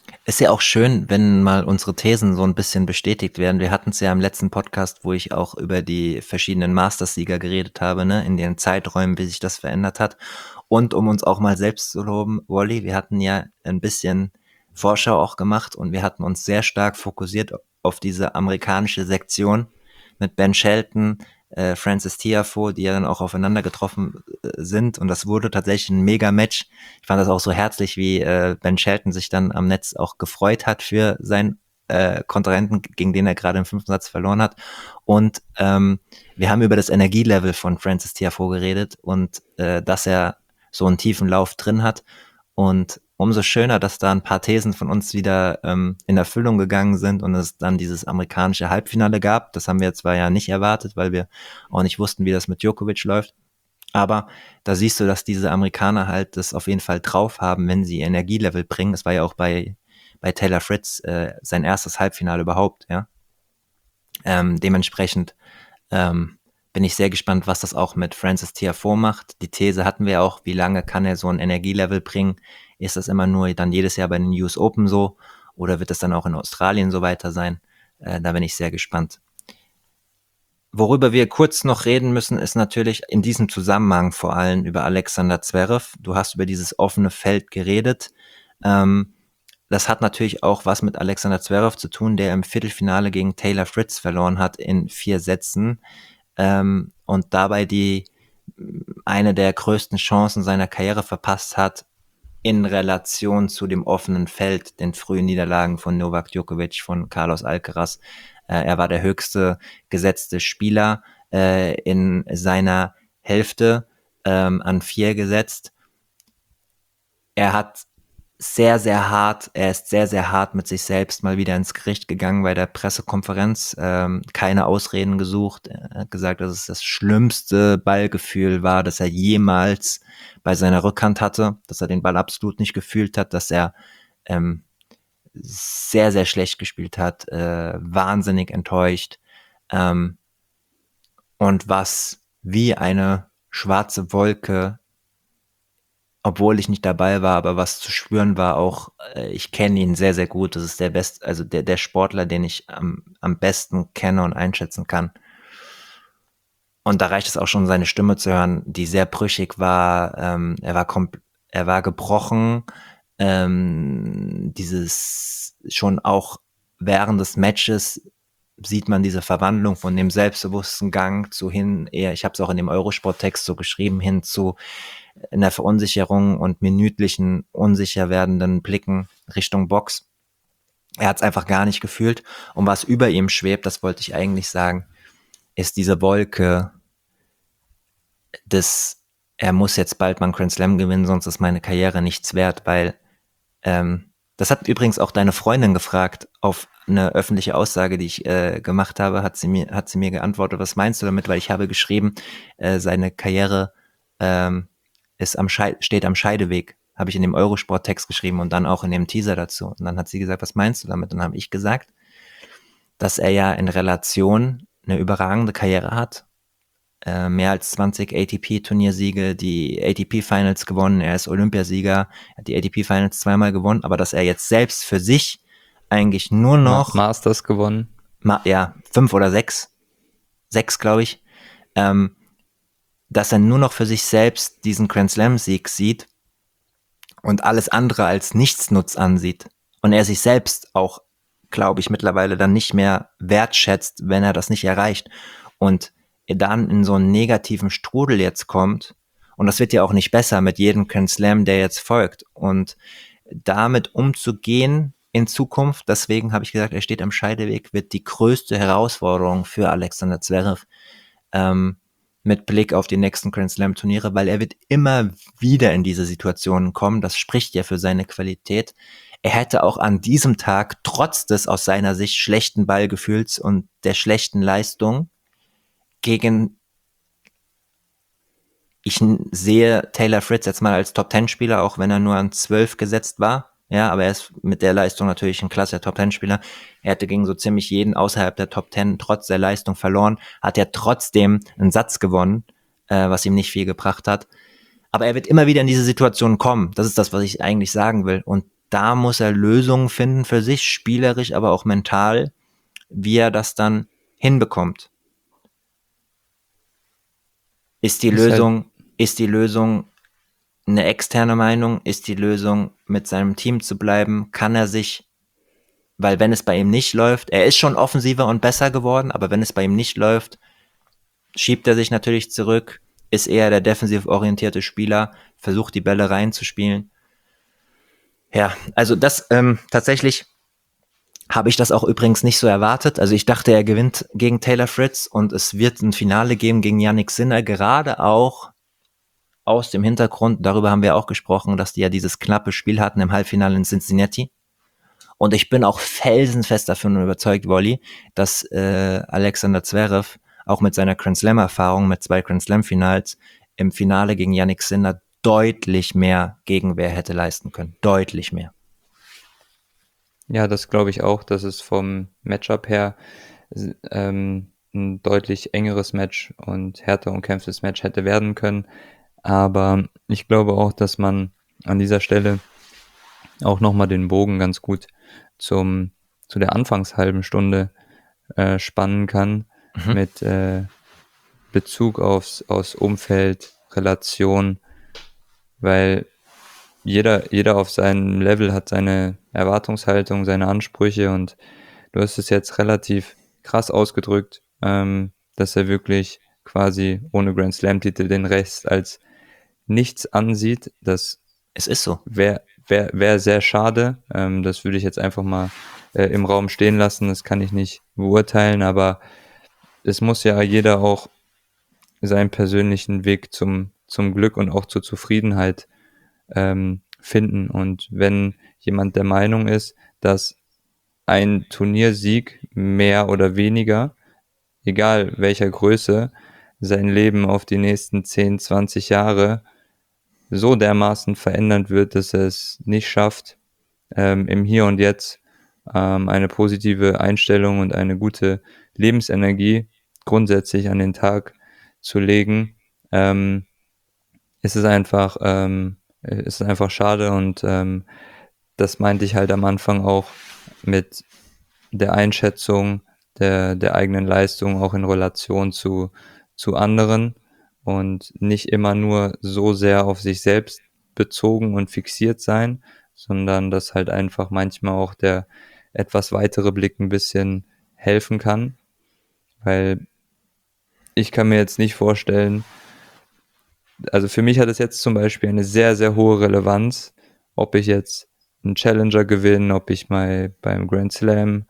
Ist ja auch schön, wenn mal unsere Thesen so ein bisschen bestätigt werden. Wir hatten es ja im letzten Podcast, wo ich auch über die verschiedenen Masters-Sieger geredet habe, ne, in den Zeiträumen, wie sich das verändert hat. Und um uns auch mal selbst zu loben, Wally, wir hatten ja ein bisschen Vorschau auch gemacht und wir hatten uns sehr stark fokussiert auf diese amerikanische Sektion mit Ben Shelton, Francis Tiafoe, die ja dann auch aufeinander getroffen sind. Und das wurde tatsächlich ein Mega-Match. Ich fand das auch so herzlich, wie Ben Shelton sich dann am Netz auch gefreut hat für seinen Kontrahenten, gegen den er gerade im 5. Satz verloren hat. Und wir haben über das Energielevel von Francis Tiafoe geredet und dass er so einen tiefen Lauf drin hat. Und umso schöner, dass da ein paar Thesen von uns wieder in Erfüllung gegangen sind und es dann dieses amerikanische Halbfinale gab. Das haben wir zwar ja nicht erwartet, weil wir auch nicht wussten, wie das mit Djokovic läuft. Aber da siehst du, dass diese Amerikaner halt das auf jeden Fall drauf haben, wenn sie Energielevel bringen. Das war ja auch bei Taylor Fritz sein erstes Halbfinale überhaupt, ja. Dementsprechend bin ich sehr gespannt, was das auch mit Francis Tiafoe macht. Die These hatten wir auch, wie lange kann er so ein Energielevel bringen? Ist das immer nur dann jedes Jahr bei den US Open so? Oder wird das dann auch in Australien so weiter sein? Da bin ich sehr gespannt. Worüber wir kurz noch reden müssen, ist natürlich in diesem Zusammenhang vor allem über Alexander Zverev. Du hast über dieses offene Feld geredet. Das hat natürlich auch was mit Alexander Zverev zu tun, der im Viertelfinale gegen Taylor Fritz verloren hat in 4 Sätzen und dabei eine der größten Chancen seiner Karriere verpasst hat in Relation zu dem offenen Feld, den frühen Niederlagen von Novak Djokovic, von Carlos Alcaraz. Er war der höchste gesetzte Spieler in seiner Hälfte an 4 gesetzt. Er ist sehr, sehr hart mit sich selbst mal wieder ins Gericht gegangen bei der Pressekonferenz, keine Ausreden gesucht. Er hat gesagt, dass es das schlimmste Ballgefühl war, das er jemals bei seiner Rückhand hatte, dass er den Ball absolut nicht gefühlt hat, dass er sehr, sehr schlecht gespielt hat, wahnsinnig enttäuscht und was wie eine schwarze Wolke, obwohl ich nicht dabei war, aber was zu spüren war auch, ich kenne ihn sehr, sehr gut. Das ist der Sportler, den ich am besten kenne und einschätzen kann. Und da reicht es auch schon, seine Stimme zu hören, die sehr brüchig war. Er war gebrochen. Schon auch während des Matches sieht man diese Verwandlung von dem selbstbewussten Gang zu hin, eher, ich habe es auch in dem Eurosport-Text so geschrieben, hin zu einer Verunsicherung und minütlichen, unsicher werdenden Blicken Richtung Box. Er hat es einfach gar nicht gefühlt. Und was über ihm schwebt, das wollte ich eigentlich sagen, ist diese Wolke er muss jetzt bald mal einen Grand Slam gewinnen, sonst ist meine Karriere nichts wert, weil das hat übrigens auch deine Freundin gefragt auf eine öffentliche Aussage, die ich gemacht habe, hat sie mir geantwortet, was meinst du damit, weil ich habe geschrieben, seine Karriere steht am Scheideweg, habe ich in dem Eurosport-Text geschrieben und dann auch in dem Teaser dazu. Und dann hat sie gesagt, was meinst du damit? Und dann habe ich gesagt, dass er ja in Relation eine überragende Karriere hat, mehr als 20 ATP-Turniersiege, die ATP-Finals gewonnen, er ist Olympiasieger, hat die ATP-Finals 2-mal gewonnen, aber dass er jetzt selbst für sich eigentlich nur noch Masters gewonnen. 5 oder 6, glaube ich, dass er nur noch für sich selbst diesen Grand Slam-Sieg sieht und alles andere als Nichtsnutz ansieht. Und er sich selbst auch, glaube ich, mittlerweile dann nicht mehr wertschätzt, wenn er das nicht erreicht. Und er dann in so einen negativen Strudel jetzt kommt. Und das wird ja auch nicht besser mit jedem Grand Slam, der jetzt folgt. Und damit umzugehen in Zukunft, deswegen habe ich gesagt, er steht am Scheideweg, wird die größte Herausforderung für Alexander Zverev mit Blick auf die nächsten Grand Slam Turniere, weil er wird immer wieder in diese Situationen kommen. Das spricht ja für seine Qualität. Er hätte auch an diesem Tag, trotz des aus seiner Sicht schlechten Ballgefühls und der schlechten Leistung, ich sehe Taylor Fritz jetzt mal als Top-10-Spieler, auch wenn er nur an 12 gesetzt war. Ja, aber er ist mit der Leistung natürlich ein klasse Top-10-Spieler. Er hätte gegen so ziemlich jeden außerhalb der Top 10 trotz der Leistung verloren, hat er trotzdem einen Satz gewonnen, was ihm nicht viel gebracht hat. Aber er wird immer wieder in diese Situation kommen. Das ist das, was ich eigentlich sagen will. Und da muss er Lösungen finden für sich, spielerisch, aber auch mental, wie er das dann hinbekommt. Ist die Lösung eine externe Meinung? Ist die Lösung, mit seinem Team zu bleiben? Kann er sich, weil wenn es bei ihm nicht läuft, er ist schon offensiver und besser geworden, aber wenn es bei ihm nicht läuft, schiebt er sich natürlich zurück, ist eher der defensiv orientierte Spieler, versucht die Bälle reinzuspielen. Ja, also das tatsächlich habe ich das auch übrigens nicht so erwartet. Also ich dachte, er gewinnt gegen Taylor Fritz und es wird ein Finale geben gegen Yannick Sinner, gerade auch aus dem Hintergrund, darüber haben wir auch gesprochen, dass die ja dieses knappe Spiel hatten im Halbfinale in Cincinnati. Und ich bin auch felsenfest davon überzeugt, Wolli, dass Alexander Zverev auch mit seiner Grand Slam-Erfahrung, mit 2 Grand Slam-Finals, im Finale gegen Yannick Sinner deutlich mehr Gegenwehr hätte leisten können. Deutlich mehr. Ja, das glaube ich auch, dass es vom Matchup her ein deutlich engeres Match und härter umkämpftes Match hätte werden können. Aber ich glaube auch, dass man an dieser Stelle auch nochmal den Bogen ganz gut zu der Anfangshalben Stunde spannen kann mit Bezug aufs Umfeld, Relation, weil jeder auf seinem Level hat seine Erwartungshaltung, seine Ansprüche und du hast es jetzt relativ krass ausgedrückt, dass er wirklich quasi ohne Grand Slam-Titel den Rest als nichts ansieht. Das Es ist so. Wäre sehr schade. Das würde ich jetzt einfach mal im Raum stehen lassen. Das kann ich nicht beurteilen, aber es muss ja jeder auch seinen persönlichen Weg zum Glück und auch zur Zufriedenheit finden. Und wenn jemand der Meinung ist, dass ein Turniersieg mehr oder weniger, egal welcher Größe, sein Leben auf die nächsten 10, 20 Jahre so dermaßen verändern wird, dass er es nicht schafft, im Hier und Jetzt eine positive Einstellung und eine gute Lebensenergie grundsätzlich an den Tag zu legen, ist es einfach schade und das meinte ich halt am Anfang auch mit der Einschätzung der eigenen Leistung auch in Relation zu anderen und nicht immer nur so sehr auf sich selbst bezogen und fixiert sein, sondern dass halt einfach manchmal auch der etwas weitere Blick ein bisschen helfen kann, weil ich kann mir jetzt nicht vorstellen, also für mich hat es jetzt zum Beispiel eine sehr, sehr hohe Relevanz, ob ich jetzt einen Challenger gewinne, ob ich mal beim Grand Slam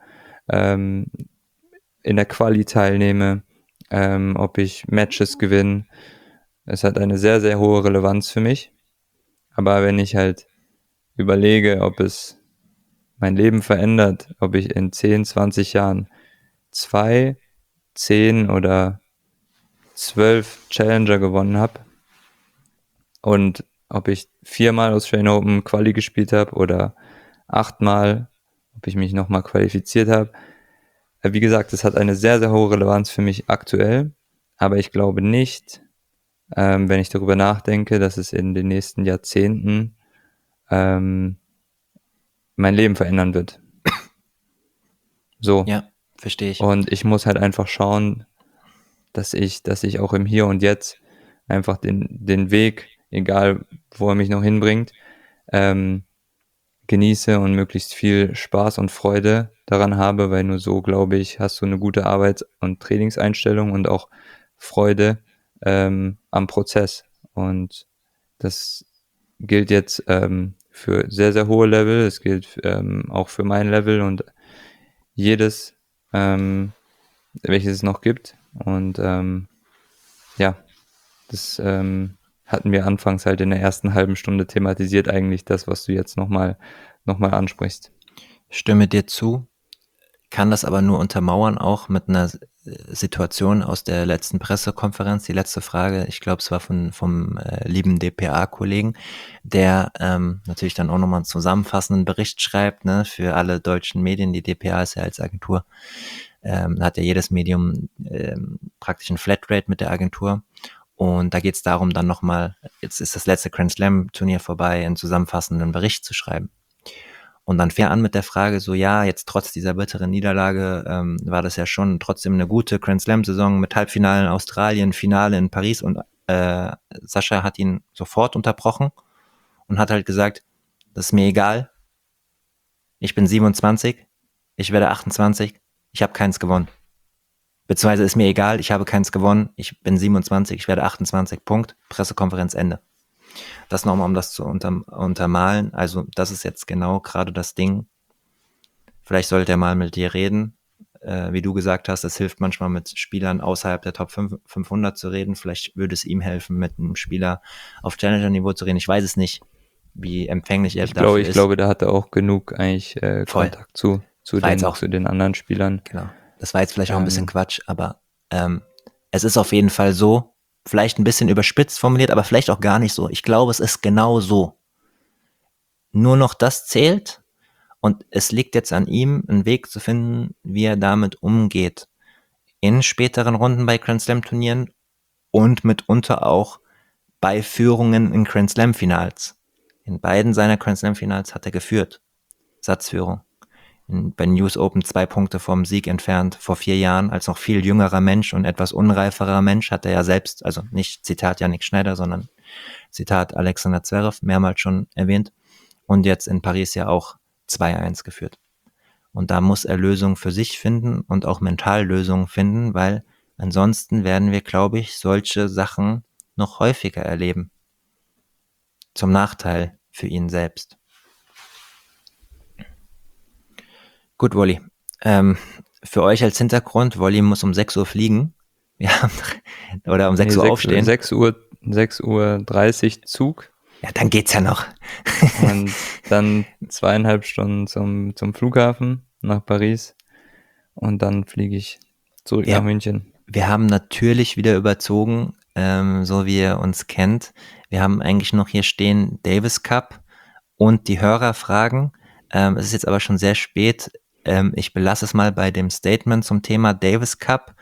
in der Quali teilnehme, ob ich Matches gewinne. Es hat eine sehr, sehr hohe Relevanz für mich. Aber wenn ich halt überlege, ob es mein Leben verändert, ob ich in 10, 20 Jahren 2, 10 oder 12 Challenger gewonnen habe und ob ich 4-mal Australian Open Quali gespielt habe oder 8-mal, ob ich mich nochmal qualifiziert habe. Wie gesagt, es hat eine sehr, sehr hohe Relevanz für mich aktuell, aber ich glaube nicht, wenn ich darüber nachdenke, dass es in den nächsten Jahrzehnten mein Leben verändern wird. So. Ja, verstehe ich. Und ich muss halt einfach schauen, dass ich auch im Hier und Jetzt einfach den Weg, egal wo er mich noch hinbringt, genieße und möglichst viel Spaß und Freude daran habe, weil nur so, glaube ich, hast du eine gute Arbeits- und Trainingseinstellung und auch Freude am Prozess. Und das gilt jetzt für sehr, sehr hohe Level, es gilt auch für mein Level und jedes, welches es noch gibt. Und ja, das hatten wir anfangs halt in der ersten halben Stunde thematisiert, eigentlich das, was du jetzt nochmal ansprichst. Stimme dir zu, kann das aber nur untermauern, auch mit einer Situation aus der letzten Pressekonferenz. Die letzte Frage, ich glaube, es war vom lieben DPA-Kollegen, der natürlich dann auch nochmal einen zusammenfassenden Bericht schreibt, ne, für alle deutschen Medien. Die DPA ist ja als Agentur, da hat ja jedes Medium praktisch ein Flatrate mit der Agentur. Und da geht es darum, dann nochmal, jetzt ist das letzte Grand Slam Turnier vorbei, einen zusammenfassenden Bericht zu schreiben. Und dann fährt er an mit der Frage so, ja, jetzt trotz dieser bitteren Niederlage war das ja schon trotzdem eine gute Grand Slam-Saison mit Halbfinale in Australien, Finale in Paris und Sascha hat ihn sofort unterbrochen und hat halt gesagt, das ist mir egal, ich bin 27, ich werde 28, ich habe keins gewonnen. Beziehungsweise ist mir egal, ich habe keins gewonnen, ich bin 27, ich werde 28, Punkt, Pressekonferenz Ende. Das nochmal, um das zu untermalen, also das ist jetzt genau gerade das Ding. Vielleicht sollte er mal mit dir reden, wie du gesagt hast, es hilft manchmal mit Spielern außerhalb der Top 500 zu reden, vielleicht würde es ihm helfen, mit einem Spieler auf Challenger-Niveau zu reden, ich weiß es nicht, wie empfänglich er dafür ist. Ich glaube, da hat er auch genug eigentlich Kontakt zu den anderen Spielern. Genau. Das war jetzt vielleicht auch ein bisschen Quatsch, aber es ist auf jeden Fall so, vielleicht ein bisschen überspitzt formuliert, aber vielleicht auch gar nicht so. Ich glaube, es ist genau so. Nur noch das zählt und es liegt jetzt an ihm, einen Weg zu finden, wie er damit umgeht. In späteren Runden bei Grand Slam Turnieren und mitunter auch bei Führungen in Grand Slam Finals. In beiden seiner Grand Slam Finals hat er geführt. Satzführung. Bei den US Open 2 Punkte vom Sieg entfernt, vor 4 Jahren, als noch viel jüngerer Mensch und etwas unreiferer Mensch, hat er ja selbst, also nicht Zitat Yannick Schneider, sondern Zitat Alexander Zverev, mehrmals schon erwähnt, und jetzt in Paris ja auch 2-1 geführt. Und da muss er Lösungen für sich finden und auch mental Lösungen finden, weil ansonsten werden wir, glaube ich, solche Sachen noch häufiger erleben. Zum Nachteil für ihn selbst. Gut, Wolli. Für euch als Hintergrund, Wolli muss um 6 Uhr fliegen. Oder um 6 Uhr aufstehen. 6:30 Uhr Zug. Ja, dann geht's ja noch. Und dann 2,5 Stunden zum Flughafen nach Paris. Und dann fliege ich zurück nach München. Wir haben natürlich wieder überzogen, so wie ihr uns kennt. Wir haben eigentlich noch hier stehen Davis Cup und die Hörerfragen. Es ist jetzt aber schon sehr spät. Ich belasse es mal bei dem Statement zum Thema Davis Cup.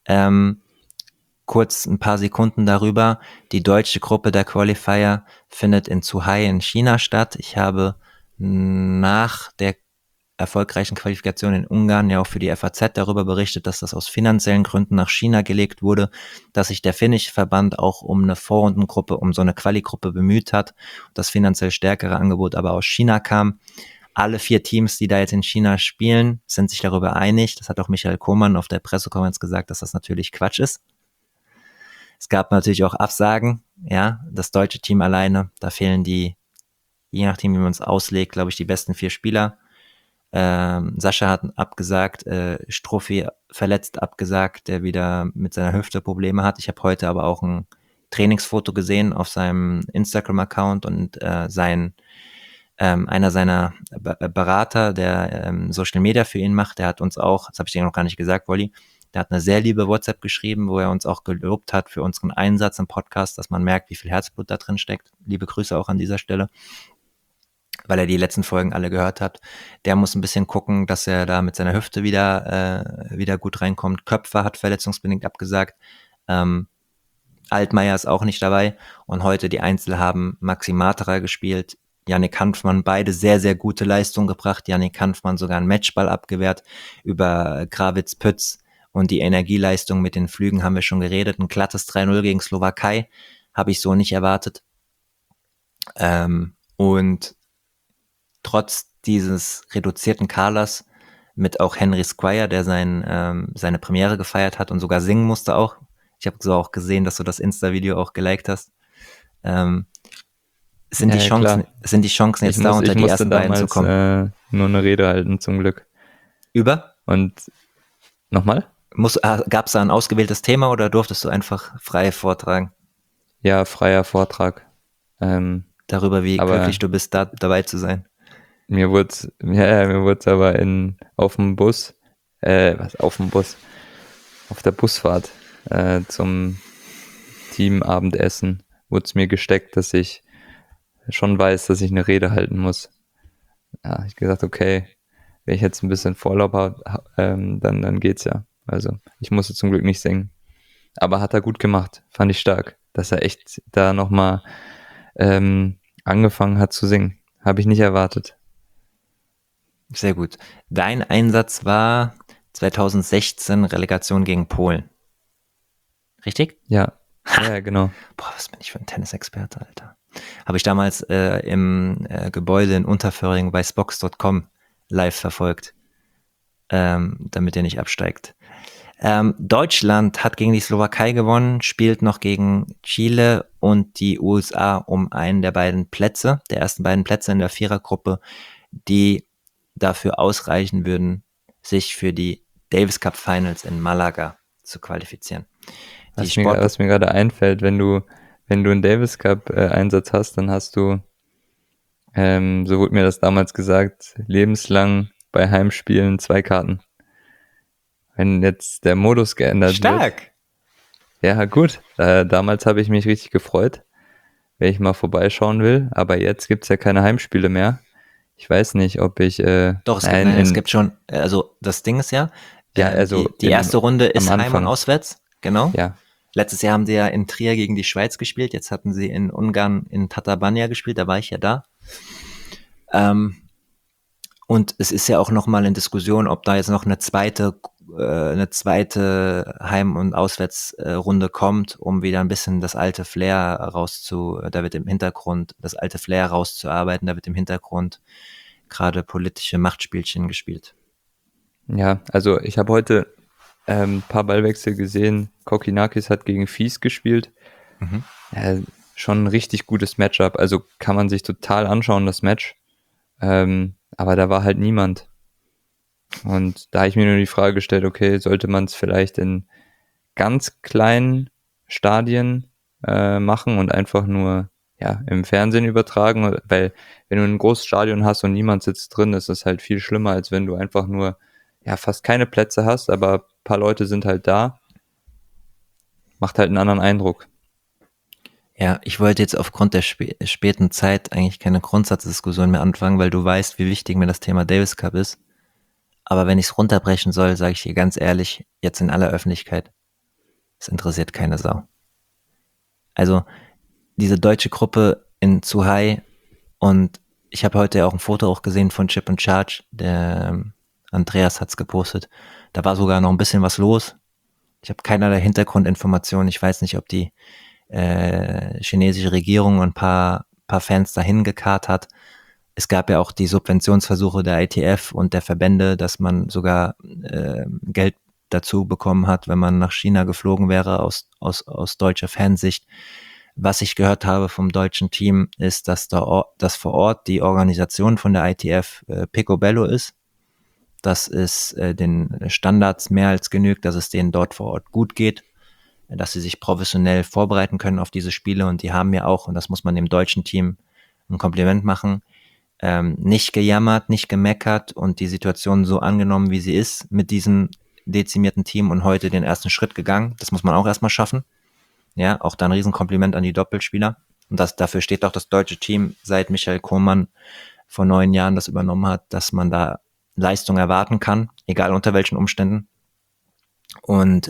Kurz ein paar Sekunden darüber. Die deutsche Gruppe der Qualifier findet in Zhuhai in China statt. Ich habe nach der erfolgreichen Qualifikation in Ungarn ja auch für die FAZ darüber berichtet, dass das aus finanziellen Gründen nach China gelegt wurde, dass sich der finnische Verband auch um eine Vorrundengruppe, um so eine Quali-Gruppe bemüht hat, das finanziell stärkere Angebot aber aus China kam. Alle 4 Teams, die da jetzt in China spielen, sind sich darüber einig. Das hat auch Michael Kohlmann auf der Pressekonferenz gesagt, dass das natürlich Quatsch ist. Es gab natürlich auch Absagen, ja, das deutsche Team alleine, da fehlen je nachdem, wie man es auslegt, glaube ich, die besten 4 Spieler. Sascha hat abgesagt, Struffi verletzt abgesagt, der wieder mit seiner Hüfte Probleme hat. Ich habe heute aber auch ein Trainingsfoto gesehen auf seinem Instagram-Account und einer seiner Berater, der Social Media für ihn macht, der hat uns auch, das habe ich dir noch gar nicht gesagt, Wolli, der hat eine sehr liebe WhatsApp geschrieben, wo er uns auch gelobt hat für unseren Einsatz im Podcast, dass man merkt, wie viel Herzblut da drin steckt. Liebe Grüße auch an dieser Stelle, weil er die letzten Folgen alle gehört hat. Der muss ein bisschen gucken, dass er da mit seiner Hüfte wieder gut reinkommt. Köpfer hat verletzungsbedingt abgesagt. Altmaier ist auch nicht dabei. Und heute die Einzel haben Maxi Matera gespielt, Yannick Hanfmann, beide sehr, sehr gute Leistungen gebracht. Yannick Hanfmann sogar einen Matchball abgewehrt über Grawitz-Pütz. Und die Energieleistung mit den Flügen haben wir schon geredet. Ein glattes 3-0 gegen Slowakei habe ich so nicht erwartet. Und trotz dieses reduzierten Kaders mit auch Henry Squire, der seine Premiere gefeiert hat und sogar singen musste auch. Ich habe so auch gesehen, dass du das Insta-Video auch geliked hast. Sind die Chancen jetzt da, unter die ersten beiden zu kommen? Nur eine Rede halten, zum Glück. Über? Und nochmal? Gab es da ein ausgewähltes Thema oder durftest du einfach frei vortragen? Ja, freier Vortrag. Darüber, wie glücklich du bist, da dabei zu sein. Mir wurde aber auf der Busfahrt zum Teamabendessen wurde es mir gesteckt, dass ich schon weiß, dass ich eine Rede halten muss. Ja, ich gesagt, okay, wenn ich jetzt ein bisschen Vorlauf habe, dann geht's ja. Also ich musste zum Glück nicht singen. Aber hat er gut gemacht, fand ich stark, dass er echt da nochmal angefangen hat zu singen. Habe ich nicht erwartet. Sehr gut. Dein Einsatz war 2016 Relegation gegen Polen. Richtig? Ja, ja, genau. Boah, was bin ich für ein Tennisexperte, Alter. Habe ich damals im Gebäude in Unterföhring bei Spox.com live verfolgt, damit er nicht absteigt. Deutschland hat gegen die Slowakei gewonnen, spielt noch gegen Chile und die USA um einen der ersten beiden Plätze in der Vierergruppe, die dafür ausreichen würden, sich für die Davis Cup Finals in Malaga zu qualifizieren. Was mir gerade einfällt, wenn du einen Davis Cup Einsatz hast, dann hast du, so wurde mir das damals gesagt, lebenslang bei Heimspielen 2 Karten. Wenn jetzt der Modus geändert Stark. wird. Ja, gut. Damals habe ich mich richtig gefreut, wenn ich mal vorbeischauen will. Aber jetzt gibt's ja keine Heimspiele mehr. Ich weiß nicht, ob ich... Doch, es gibt schon, also das Ding ist ja, also die erste Runde ist am Heim und Anfang. Auswärts, genau. Ja, Letztes Jahr haben sie ja in Trier gegen die Schweiz gespielt, jetzt hatten sie in Ungarn in Tatabánya gespielt, da war ich ja da. Und es ist ja auch nochmal in Diskussion, ob da jetzt noch eine zweite Heim- und Auswärtsrunde kommt, um wieder ein bisschen das alte Flair das alte Flair rauszuarbeiten, da wird im Hintergrund gerade politische Machtspielchen gespielt. ja, also ich habe heute ein paar Ballwechsel gesehen. Kokkinakis hat gegen Fies gespielt. Mhm. Schon ein richtig gutes Matchup. Also kann man sich total anschauen, das Match. Aber da war halt niemand. Und da habe ich mir nur die Frage gestellt, okay, sollte man es vielleicht in ganz kleinen Stadien machen und einfach nur im Fernsehen übertragen? Weil wenn du ein großes Stadion hast und niemand sitzt drin, ist das halt viel schlimmer, als wenn du einfach nur fast keine Plätze hast, aber ein paar Leute sind halt da. Macht halt einen anderen Eindruck. Ja, ich wollte jetzt aufgrund der späten Zeit eigentlich keine Grundsatzdiskussion mehr anfangen, weil du weißt, wie wichtig mir das Thema Davis Cup ist. Aber wenn ich es runterbrechen soll, sage ich dir ganz ehrlich, jetzt in aller Öffentlichkeit, es interessiert keine Sau. Also diese deutsche Gruppe in Zhuhai, und ich habe heute auch ein Foto auch gesehen von Chip and Charge, der Andreas hat's gepostet. Da war sogar noch ein bisschen was los. Ich habe keinerlei Hintergrundinformationen. Ich weiß nicht, ob die chinesische Regierung ein paar Fans dahin gekarrt hat. Es gab ja auch die Subventionsversuche der ITF und der Verbände, dass man sogar Geld dazu bekommen hat, wenn man nach China geflogen wäre aus deutscher Fansicht. Was ich gehört habe vom deutschen Team ist, dass vor Ort die Organisation von der ITF picobello ist. Dass es den Standards mehr als genügt, dass es denen dort vor Ort gut geht, dass sie sich professionell vorbereiten können auf diese Spiele, und die haben ja auch, und das muss man dem deutschen Team ein Kompliment machen, nicht gejammert, nicht gemeckert und die Situation so angenommen, wie sie ist, mit diesem dezimierten Team, und heute den ersten Schritt gegangen. Das muss man auch erstmal schaffen. Ja, auch da ein Riesenkompliment an die Doppelspieler. Und dafür steht auch das deutsche Team, seit Michael Kohlmann vor 9 Jahren das übernommen hat, dass man da Leistung erwarten kann, egal unter welchen Umständen. Und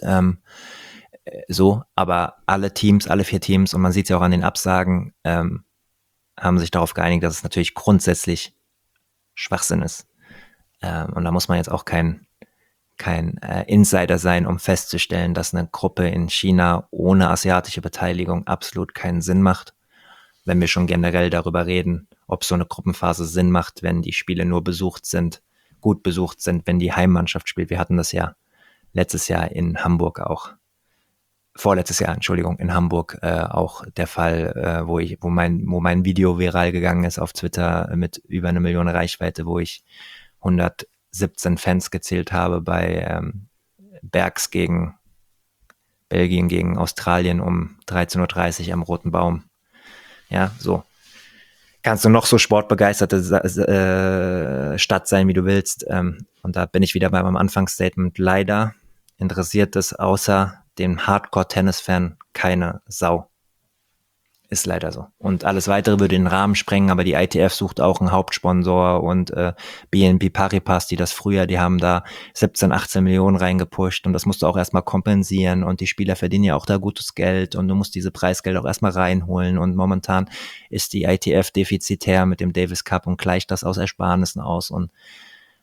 aber alle 4 Teams, und man sieht es ja auch an den Absagen, haben sich darauf geeinigt, dass es natürlich grundsätzlich Schwachsinn ist. Und da muss man jetzt auch kein Insider sein, um festzustellen, dass eine Gruppe in China ohne asiatische Beteiligung absolut keinen Sinn macht. Wenn wir schon generell darüber reden, ob so eine Gruppenphase Sinn macht, wenn die Spiele nur gut besucht sind, wenn die Heimmannschaft spielt. Wir hatten das ja letztes Jahr in Hamburg auch. Vorletztes Jahr, Entschuldigung, in Hamburg auch der Fall, wo mein Video viral gegangen ist auf Twitter mit über 1 Million Reichweite, wo ich 117 Fans gezählt habe bei Bergs gegen Belgien gegen Australien um 13:30 Uhr am Roten Baum. Ja, so. Kannst du noch so sportbegeisterte Stadt sein, wie du willst. Und da bin ich wieder bei meinem Anfangsstatement. Leider interessiert es außer dem Hardcore-Tennis-Fan keine Sau. Ist leider so. Und alles Weitere würde den Rahmen sprengen, aber die ITF sucht auch einen Hauptsponsor, und BNP Paribas, die haben da 17, 18 Millionen reingepusht, und das musst du auch erstmal kompensieren, und die Spieler verdienen ja auch da gutes Geld, und du musst diese Preisgelder auch erstmal reinholen, und momentan ist die ITF defizitär mit dem Davis Cup und gleicht das aus Ersparnissen aus, und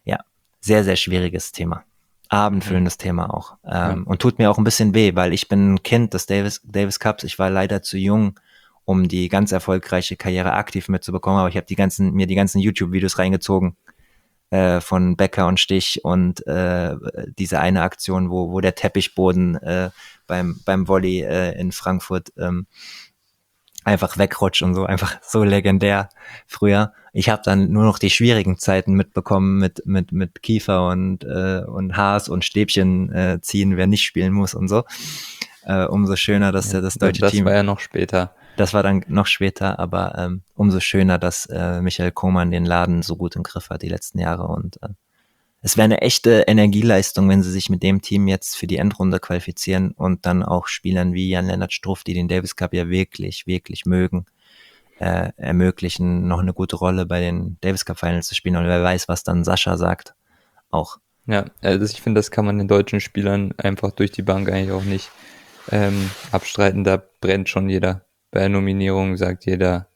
Sehr, sehr schwieriges Thema. Abendfüllendes Thema auch. Ja. Und tut mir auch ein bisschen weh, weil ich bin ein Kind des Davis Cups. Ich war leider zu jung, um die ganz erfolgreiche Karriere aktiv mitzubekommen, aber ich habe mir die ganzen YouTube-Videos reingezogen von Becker und Stich und diese eine Aktion, wo der Teppichboden beim Volley in Frankfurt einfach wegrutscht und so, einfach so legendär früher. Ich habe dann nur noch die schwierigen Zeiten mitbekommen mit Kiefer und Haas und Stäbchen ziehen, wer nicht spielen muss und so. Umso schöner, dass das deutsche das Team... war ja noch später. Das war dann noch später, aber umso schöner, dass Michael Kohlmann den Laden so gut im Griff hat die letzten Jahre. Und es wäre eine echte Energieleistung, wenn sie sich mit dem Team jetzt für die Endrunde qualifizieren und dann auch Spielern wie Jan-Lennart Struff, die den Davis Cup ja wirklich, wirklich mögen, ermöglichen, noch eine gute Rolle bei den Davis Cup Finals zu spielen. Und wer weiß, was dann Sascha sagt, auch. Ja, also ich finde, das kann man den deutschen Spielern einfach durch die Bank eigentlich auch nicht abstreiten. Da brennt schon jeder. Bei der Nominierung sagt jeder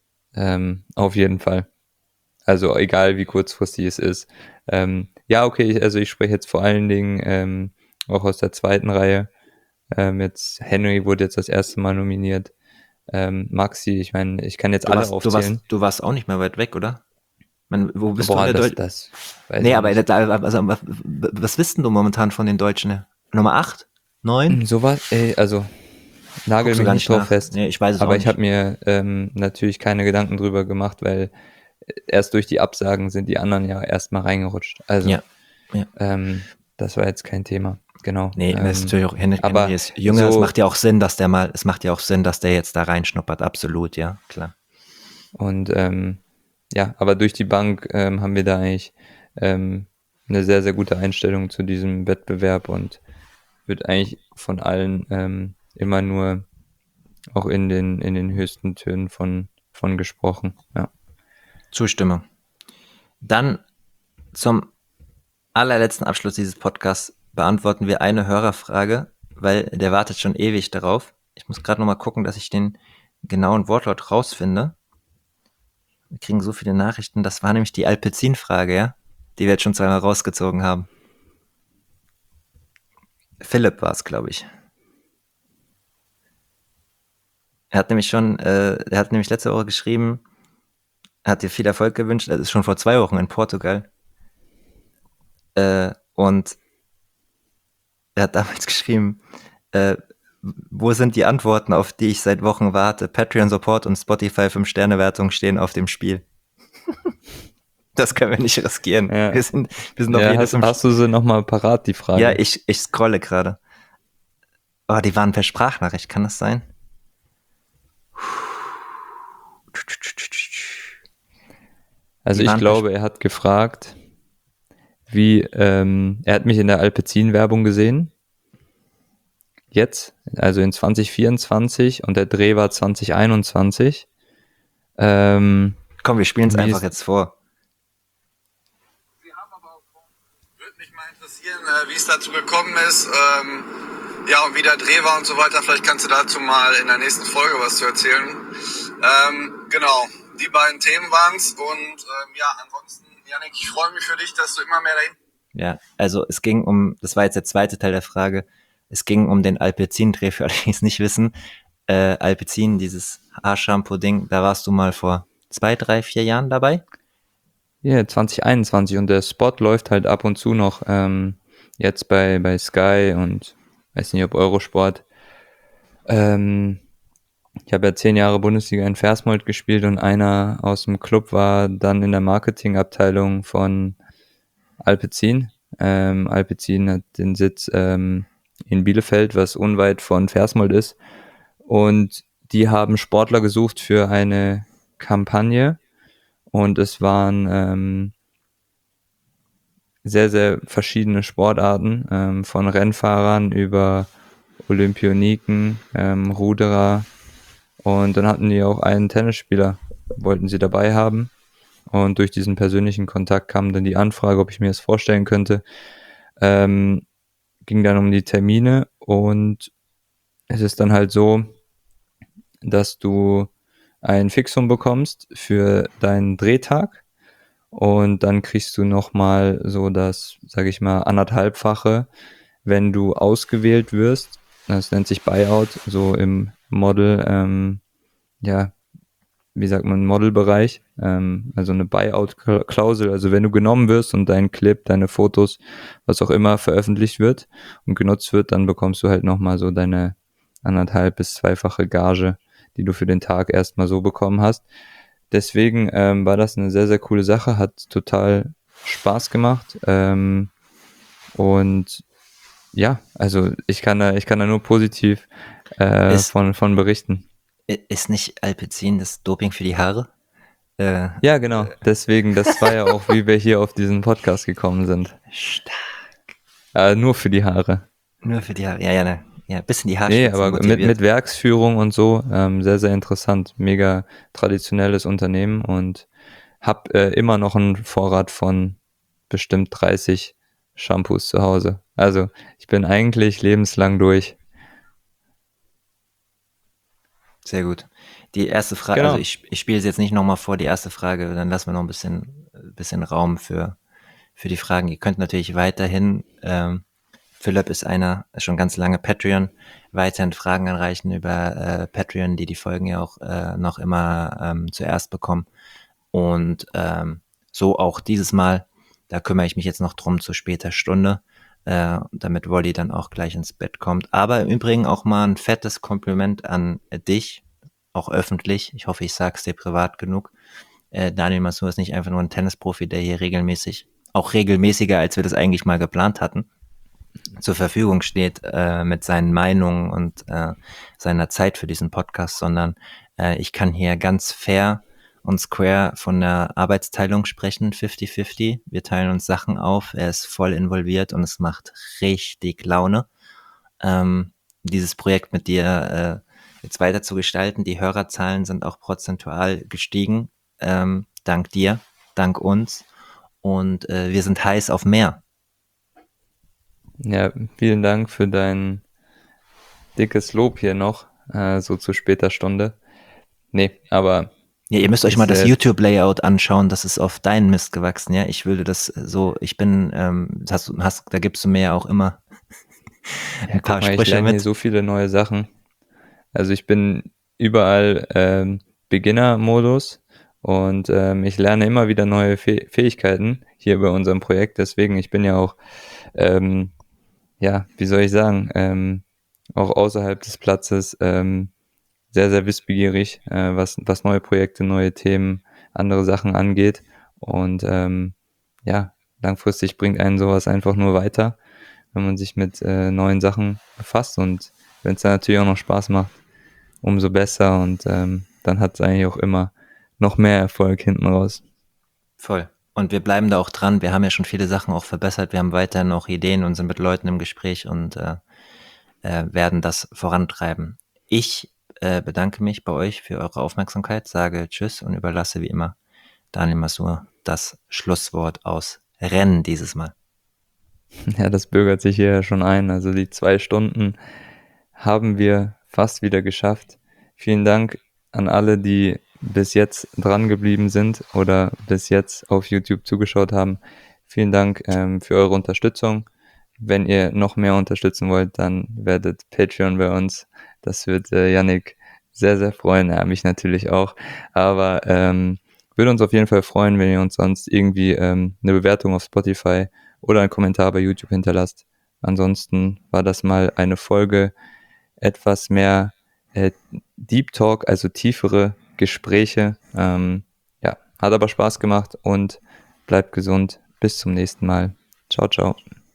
auf jeden Fall. Also egal, wie kurzfristig es ist. Ja, okay, also ich spreche jetzt vor allen Dingen auch aus der zweiten Reihe. Jetzt Henry wurde jetzt das erste Mal nominiert. Maxi, ich meine, ich kann jetzt alle aufzählen. Du warst auch nicht mehr weit weg, oder? Wo bist Boah, du in der das weiß Nee, ich aber nicht. also, was wissen du momentan von den Deutschen? Nummer 8? 9? Sowas, also nagel Guckst du mich gar nicht nicht drauf nach? fest. Nee, ich weiß es auch Aber ich nicht. habe mir natürlich keine Gedanken drüber gemacht, weil erst durch die Absagen sind die anderen ja erstmal reingerutscht. Also Ja. das war jetzt kein Thema. Genau. Nee, das ist natürlich auch aber Henry ist jünger, so, es macht ja auch Sinn, es macht ja auch Sinn, dass der jetzt da reinschnuppert, absolut, ja, klar. und ja, aber durch die Bank haben wir da eigentlich eine sehr, sehr gute Einstellung zu diesem Wettbewerb und wird eigentlich von allen immer nur auch in den höchsten Tönen von gesprochen. Ja. Zustimmung. Dann zum allerletzten Abschluss dieses Podcasts beantworten wir eine Hörerfrage, weil der wartet schon ewig darauf. Ich muss gerade noch mal gucken, dass ich den genauen Wortlaut rausfinde. Wir kriegen so viele Nachrichten. Das war nämlich die Alpecin-Frage, ja, die wir jetzt schon zweimal rausgezogen haben. Philipp war es, glaube ich. Er hat nämlich letzte Woche geschrieben, er hat dir viel Erfolg gewünscht. Er ist schon vor 2 Wochen in Portugal. Und er hat damals geschrieben, wo sind die Antworten, auf die ich seit Wochen warte? Patreon-Support und Spotify 5-Sterne-Wertung stehen auf dem Spiel. Das können wir nicht riskieren. Ja. Wir sind auf hast du sie nochmal parat, die Frage? Ja, ich scrolle gerade. Oh, die waren per Sprachnachricht, kann das sein? Also ich glaube, er hat gefragt, er hat mich in der Alpecin-Werbung gesehen. Jetzt, also in 2024 und der Dreh war 2021. Komm, wir spielen es einfach jetzt vor. Würde mich mal interessieren, wie es dazu gekommen ist, ja, und wie der Dreh war und so weiter. Vielleicht kannst du dazu mal in der nächsten Folge was zu erzählen. Genau, die beiden Themen waren es. Und ja, ansonsten, Yannick, ich freue mich für dich, dass du immer mehr dahin... Ja, also es ging das war jetzt der zweite Teil der Frage, es ging um den Alpecin-Dreh, für alle, die es nicht wissen. Alpecin, dieses Haarshampoo-Ding, da warst du mal vor 2, 3, 4 Jahren dabei? Ja, 2021 und der Spot läuft halt ab und zu noch jetzt bei Sky und weiß nicht, ob Eurosport. Ich habe ja 10 Jahre Bundesliga in Versmold gespielt und einer aus dem Club war dann in der Marketingabteilung von Alpecin. Alpecin hat den Sitz in Bielefeld, was unweit von Versmold ist. Und die haben Sportler gesucht für eine Kampagne. Und es waren sehr, sehr verschiedene Sportarten, von Rennfahrern über Olympioniken, Ruderer. Und dann hatten die auch einen Tennisspieler, wollten sie dabei haben. Und durch diesen persönlichen Kontakt kam dann die Anfrage, ob ich mir das vorstellen könnte. Ging dann um die Termine und es ist dann halt so, dass du ein Fixum bekommst für deinen Drehtag und dann kriegst du nochmal so das, sage ich mal, 1,5-fache, wenn du ausgewählt wirst. Das nennt sich Buyout, so im Model, ja, wie sagt man, Modelbereich, also eine Buyout-Klausel, also wenn du genommen wirst und dein Clip, deine Fotos, was auch immer veröffentlicht wird und genutzt wird, dann bekommst du halt nochmal so deine 1,5- bis 2-fache Gage, die du für den Tag erstmal so bekommen hast. Deswegen war das eine sehr, sehr coole Sache, hat total Spaß gemacht und ja, also ich kann da nur positiv von berichten. Ist nicht Alpecin das Doping für die Haare? Ja, genau. Deswegen, das war ja auch, wie wir hier auf diesen Podcast gekommen sind. Stark. Nur für die Haare. Nur für die Haare. Ja, ne. Ja, bisschen die Nee, Haarspitzen aber motiviert. mit Werksführung und so, sehr, sehr interessant. Mega traditionelles Unternehmen und hab immer noch einen Vorrat von bestimmt 30 Shampoos zu Hause. Also ich bin eigentlich lebenslang durch. Sehr gut. Die erste Frage, Genau. also ich spiele es jetzt nicht nochmal vor, die erste Frage, dann lassen wir noch ein bisschen Raum für die Fragen. Ihr könnt natürlich weiterhin, Philipp ist schon ganz lange Patreon, weiterhin Fragen anreichen über Patreon, die Folgen ja auch noch immer zuerst bekommen. Und so auch dieses Mal, da kümmere ich mich jetzt noch drum zu später Stunde, damit Wolli dann auch gleich ins Bett kommt. Aber im Übrigen auch mal ein fettes Kompliment an dich, auch öffentlich. Ich hoffe, ich sag's dir privat genug. Daniel Masur ist nicht einfach nur ein Tennisprofi, der hier auch regelmäßiger, als wir das eigentlich mal geplant hatten, zur Verfügung steht mit seinen Meinungen und seiner Zeit für diesen Podcast, sondern ich kann hier ganz fair und square von der Arbeitsteilung sprechen, 50-50. Wir teilen uns Sachen auf, er ist voll involviert und es macht richtig Laune, dieses Projekt mit dir jetzt weiter zu gestalten. Die Hörerzahlen sind auch prozentual gestiegen, dank dir, dank uns, und wir sind heiß auf mehr. Ja, vielen Dank für dein dickes Lob hier noch, so zu später Stunde. Nee, aber ja, ihr müsst euch mal das YouTube-Layout anschauen, das ist auf deinen Mist gewachsen, ja. Ich würde das so, da gibst du mir ja auch immer ein paar Sprüche Sprüche ich lerne mit. hier so viele neue Sachen. Also ich bin überall Beginner-Modus und ich lerne immer wieder neue Fähigkeiten hier bei unserem Projekt. Deswegen, ich bin ja auch, wie soll ich sagen, auch außerhalb des Platzes sehr, sehr wissbegierig, was neue Projekte, neue Themen, andere Sachen angeht. Und langfristig bringt einen sowas einfach nur weiter, wenn man sich mit neuen Sachen befasst. Und wenn es dann natürlich auch noch Spaß macht, umso besser. Und dann hat es eigentlich auch immer noch mehr Erfolg hinten raus. Voll. Und wir bleiben da auch dran. Wir haben ja schon viele Sachen auch verbessert. Wir haben weiterhin auch Ideen und sind mit Leuten im Gespräch und werden das vorantreiben. Ich bedanke mich bei euch für eure Aufmerksamkeit, sage Tschüss und überlasse wie immer Daniel Masur das Schlusswort aus Rennen dieses Mal. Ja, das bürgert sich hier schon ein. Also die 2 Stunden haben wir fast wieder geschafft. Vielen Dank an alle, die bis jetzt dran geblieben sind oder bis jetzt auf YouTube zugeschaut haben. Vielen Dank für eure Unterstützung. Wenn ihr noch mehr unterstützen wollt, dann werdet Patreon bei uns. Das wird Yannick sehr, sehr freuen. Ja, mich natürlich auch. Aber würde uns auf jeden Fall freuen, wenn ihr uns sonst irgendwie eine Bewertung auf Spotify oder einen Kommentar bei YouTube hinterlasst. Ansonsten war das mal eine Folge etwas mehr Deep Talk, also tiefere Gespräche. Hat aber Spaß gemacht und bleibt gesund. Bis zum nächsten Mal. Ciao, ciao.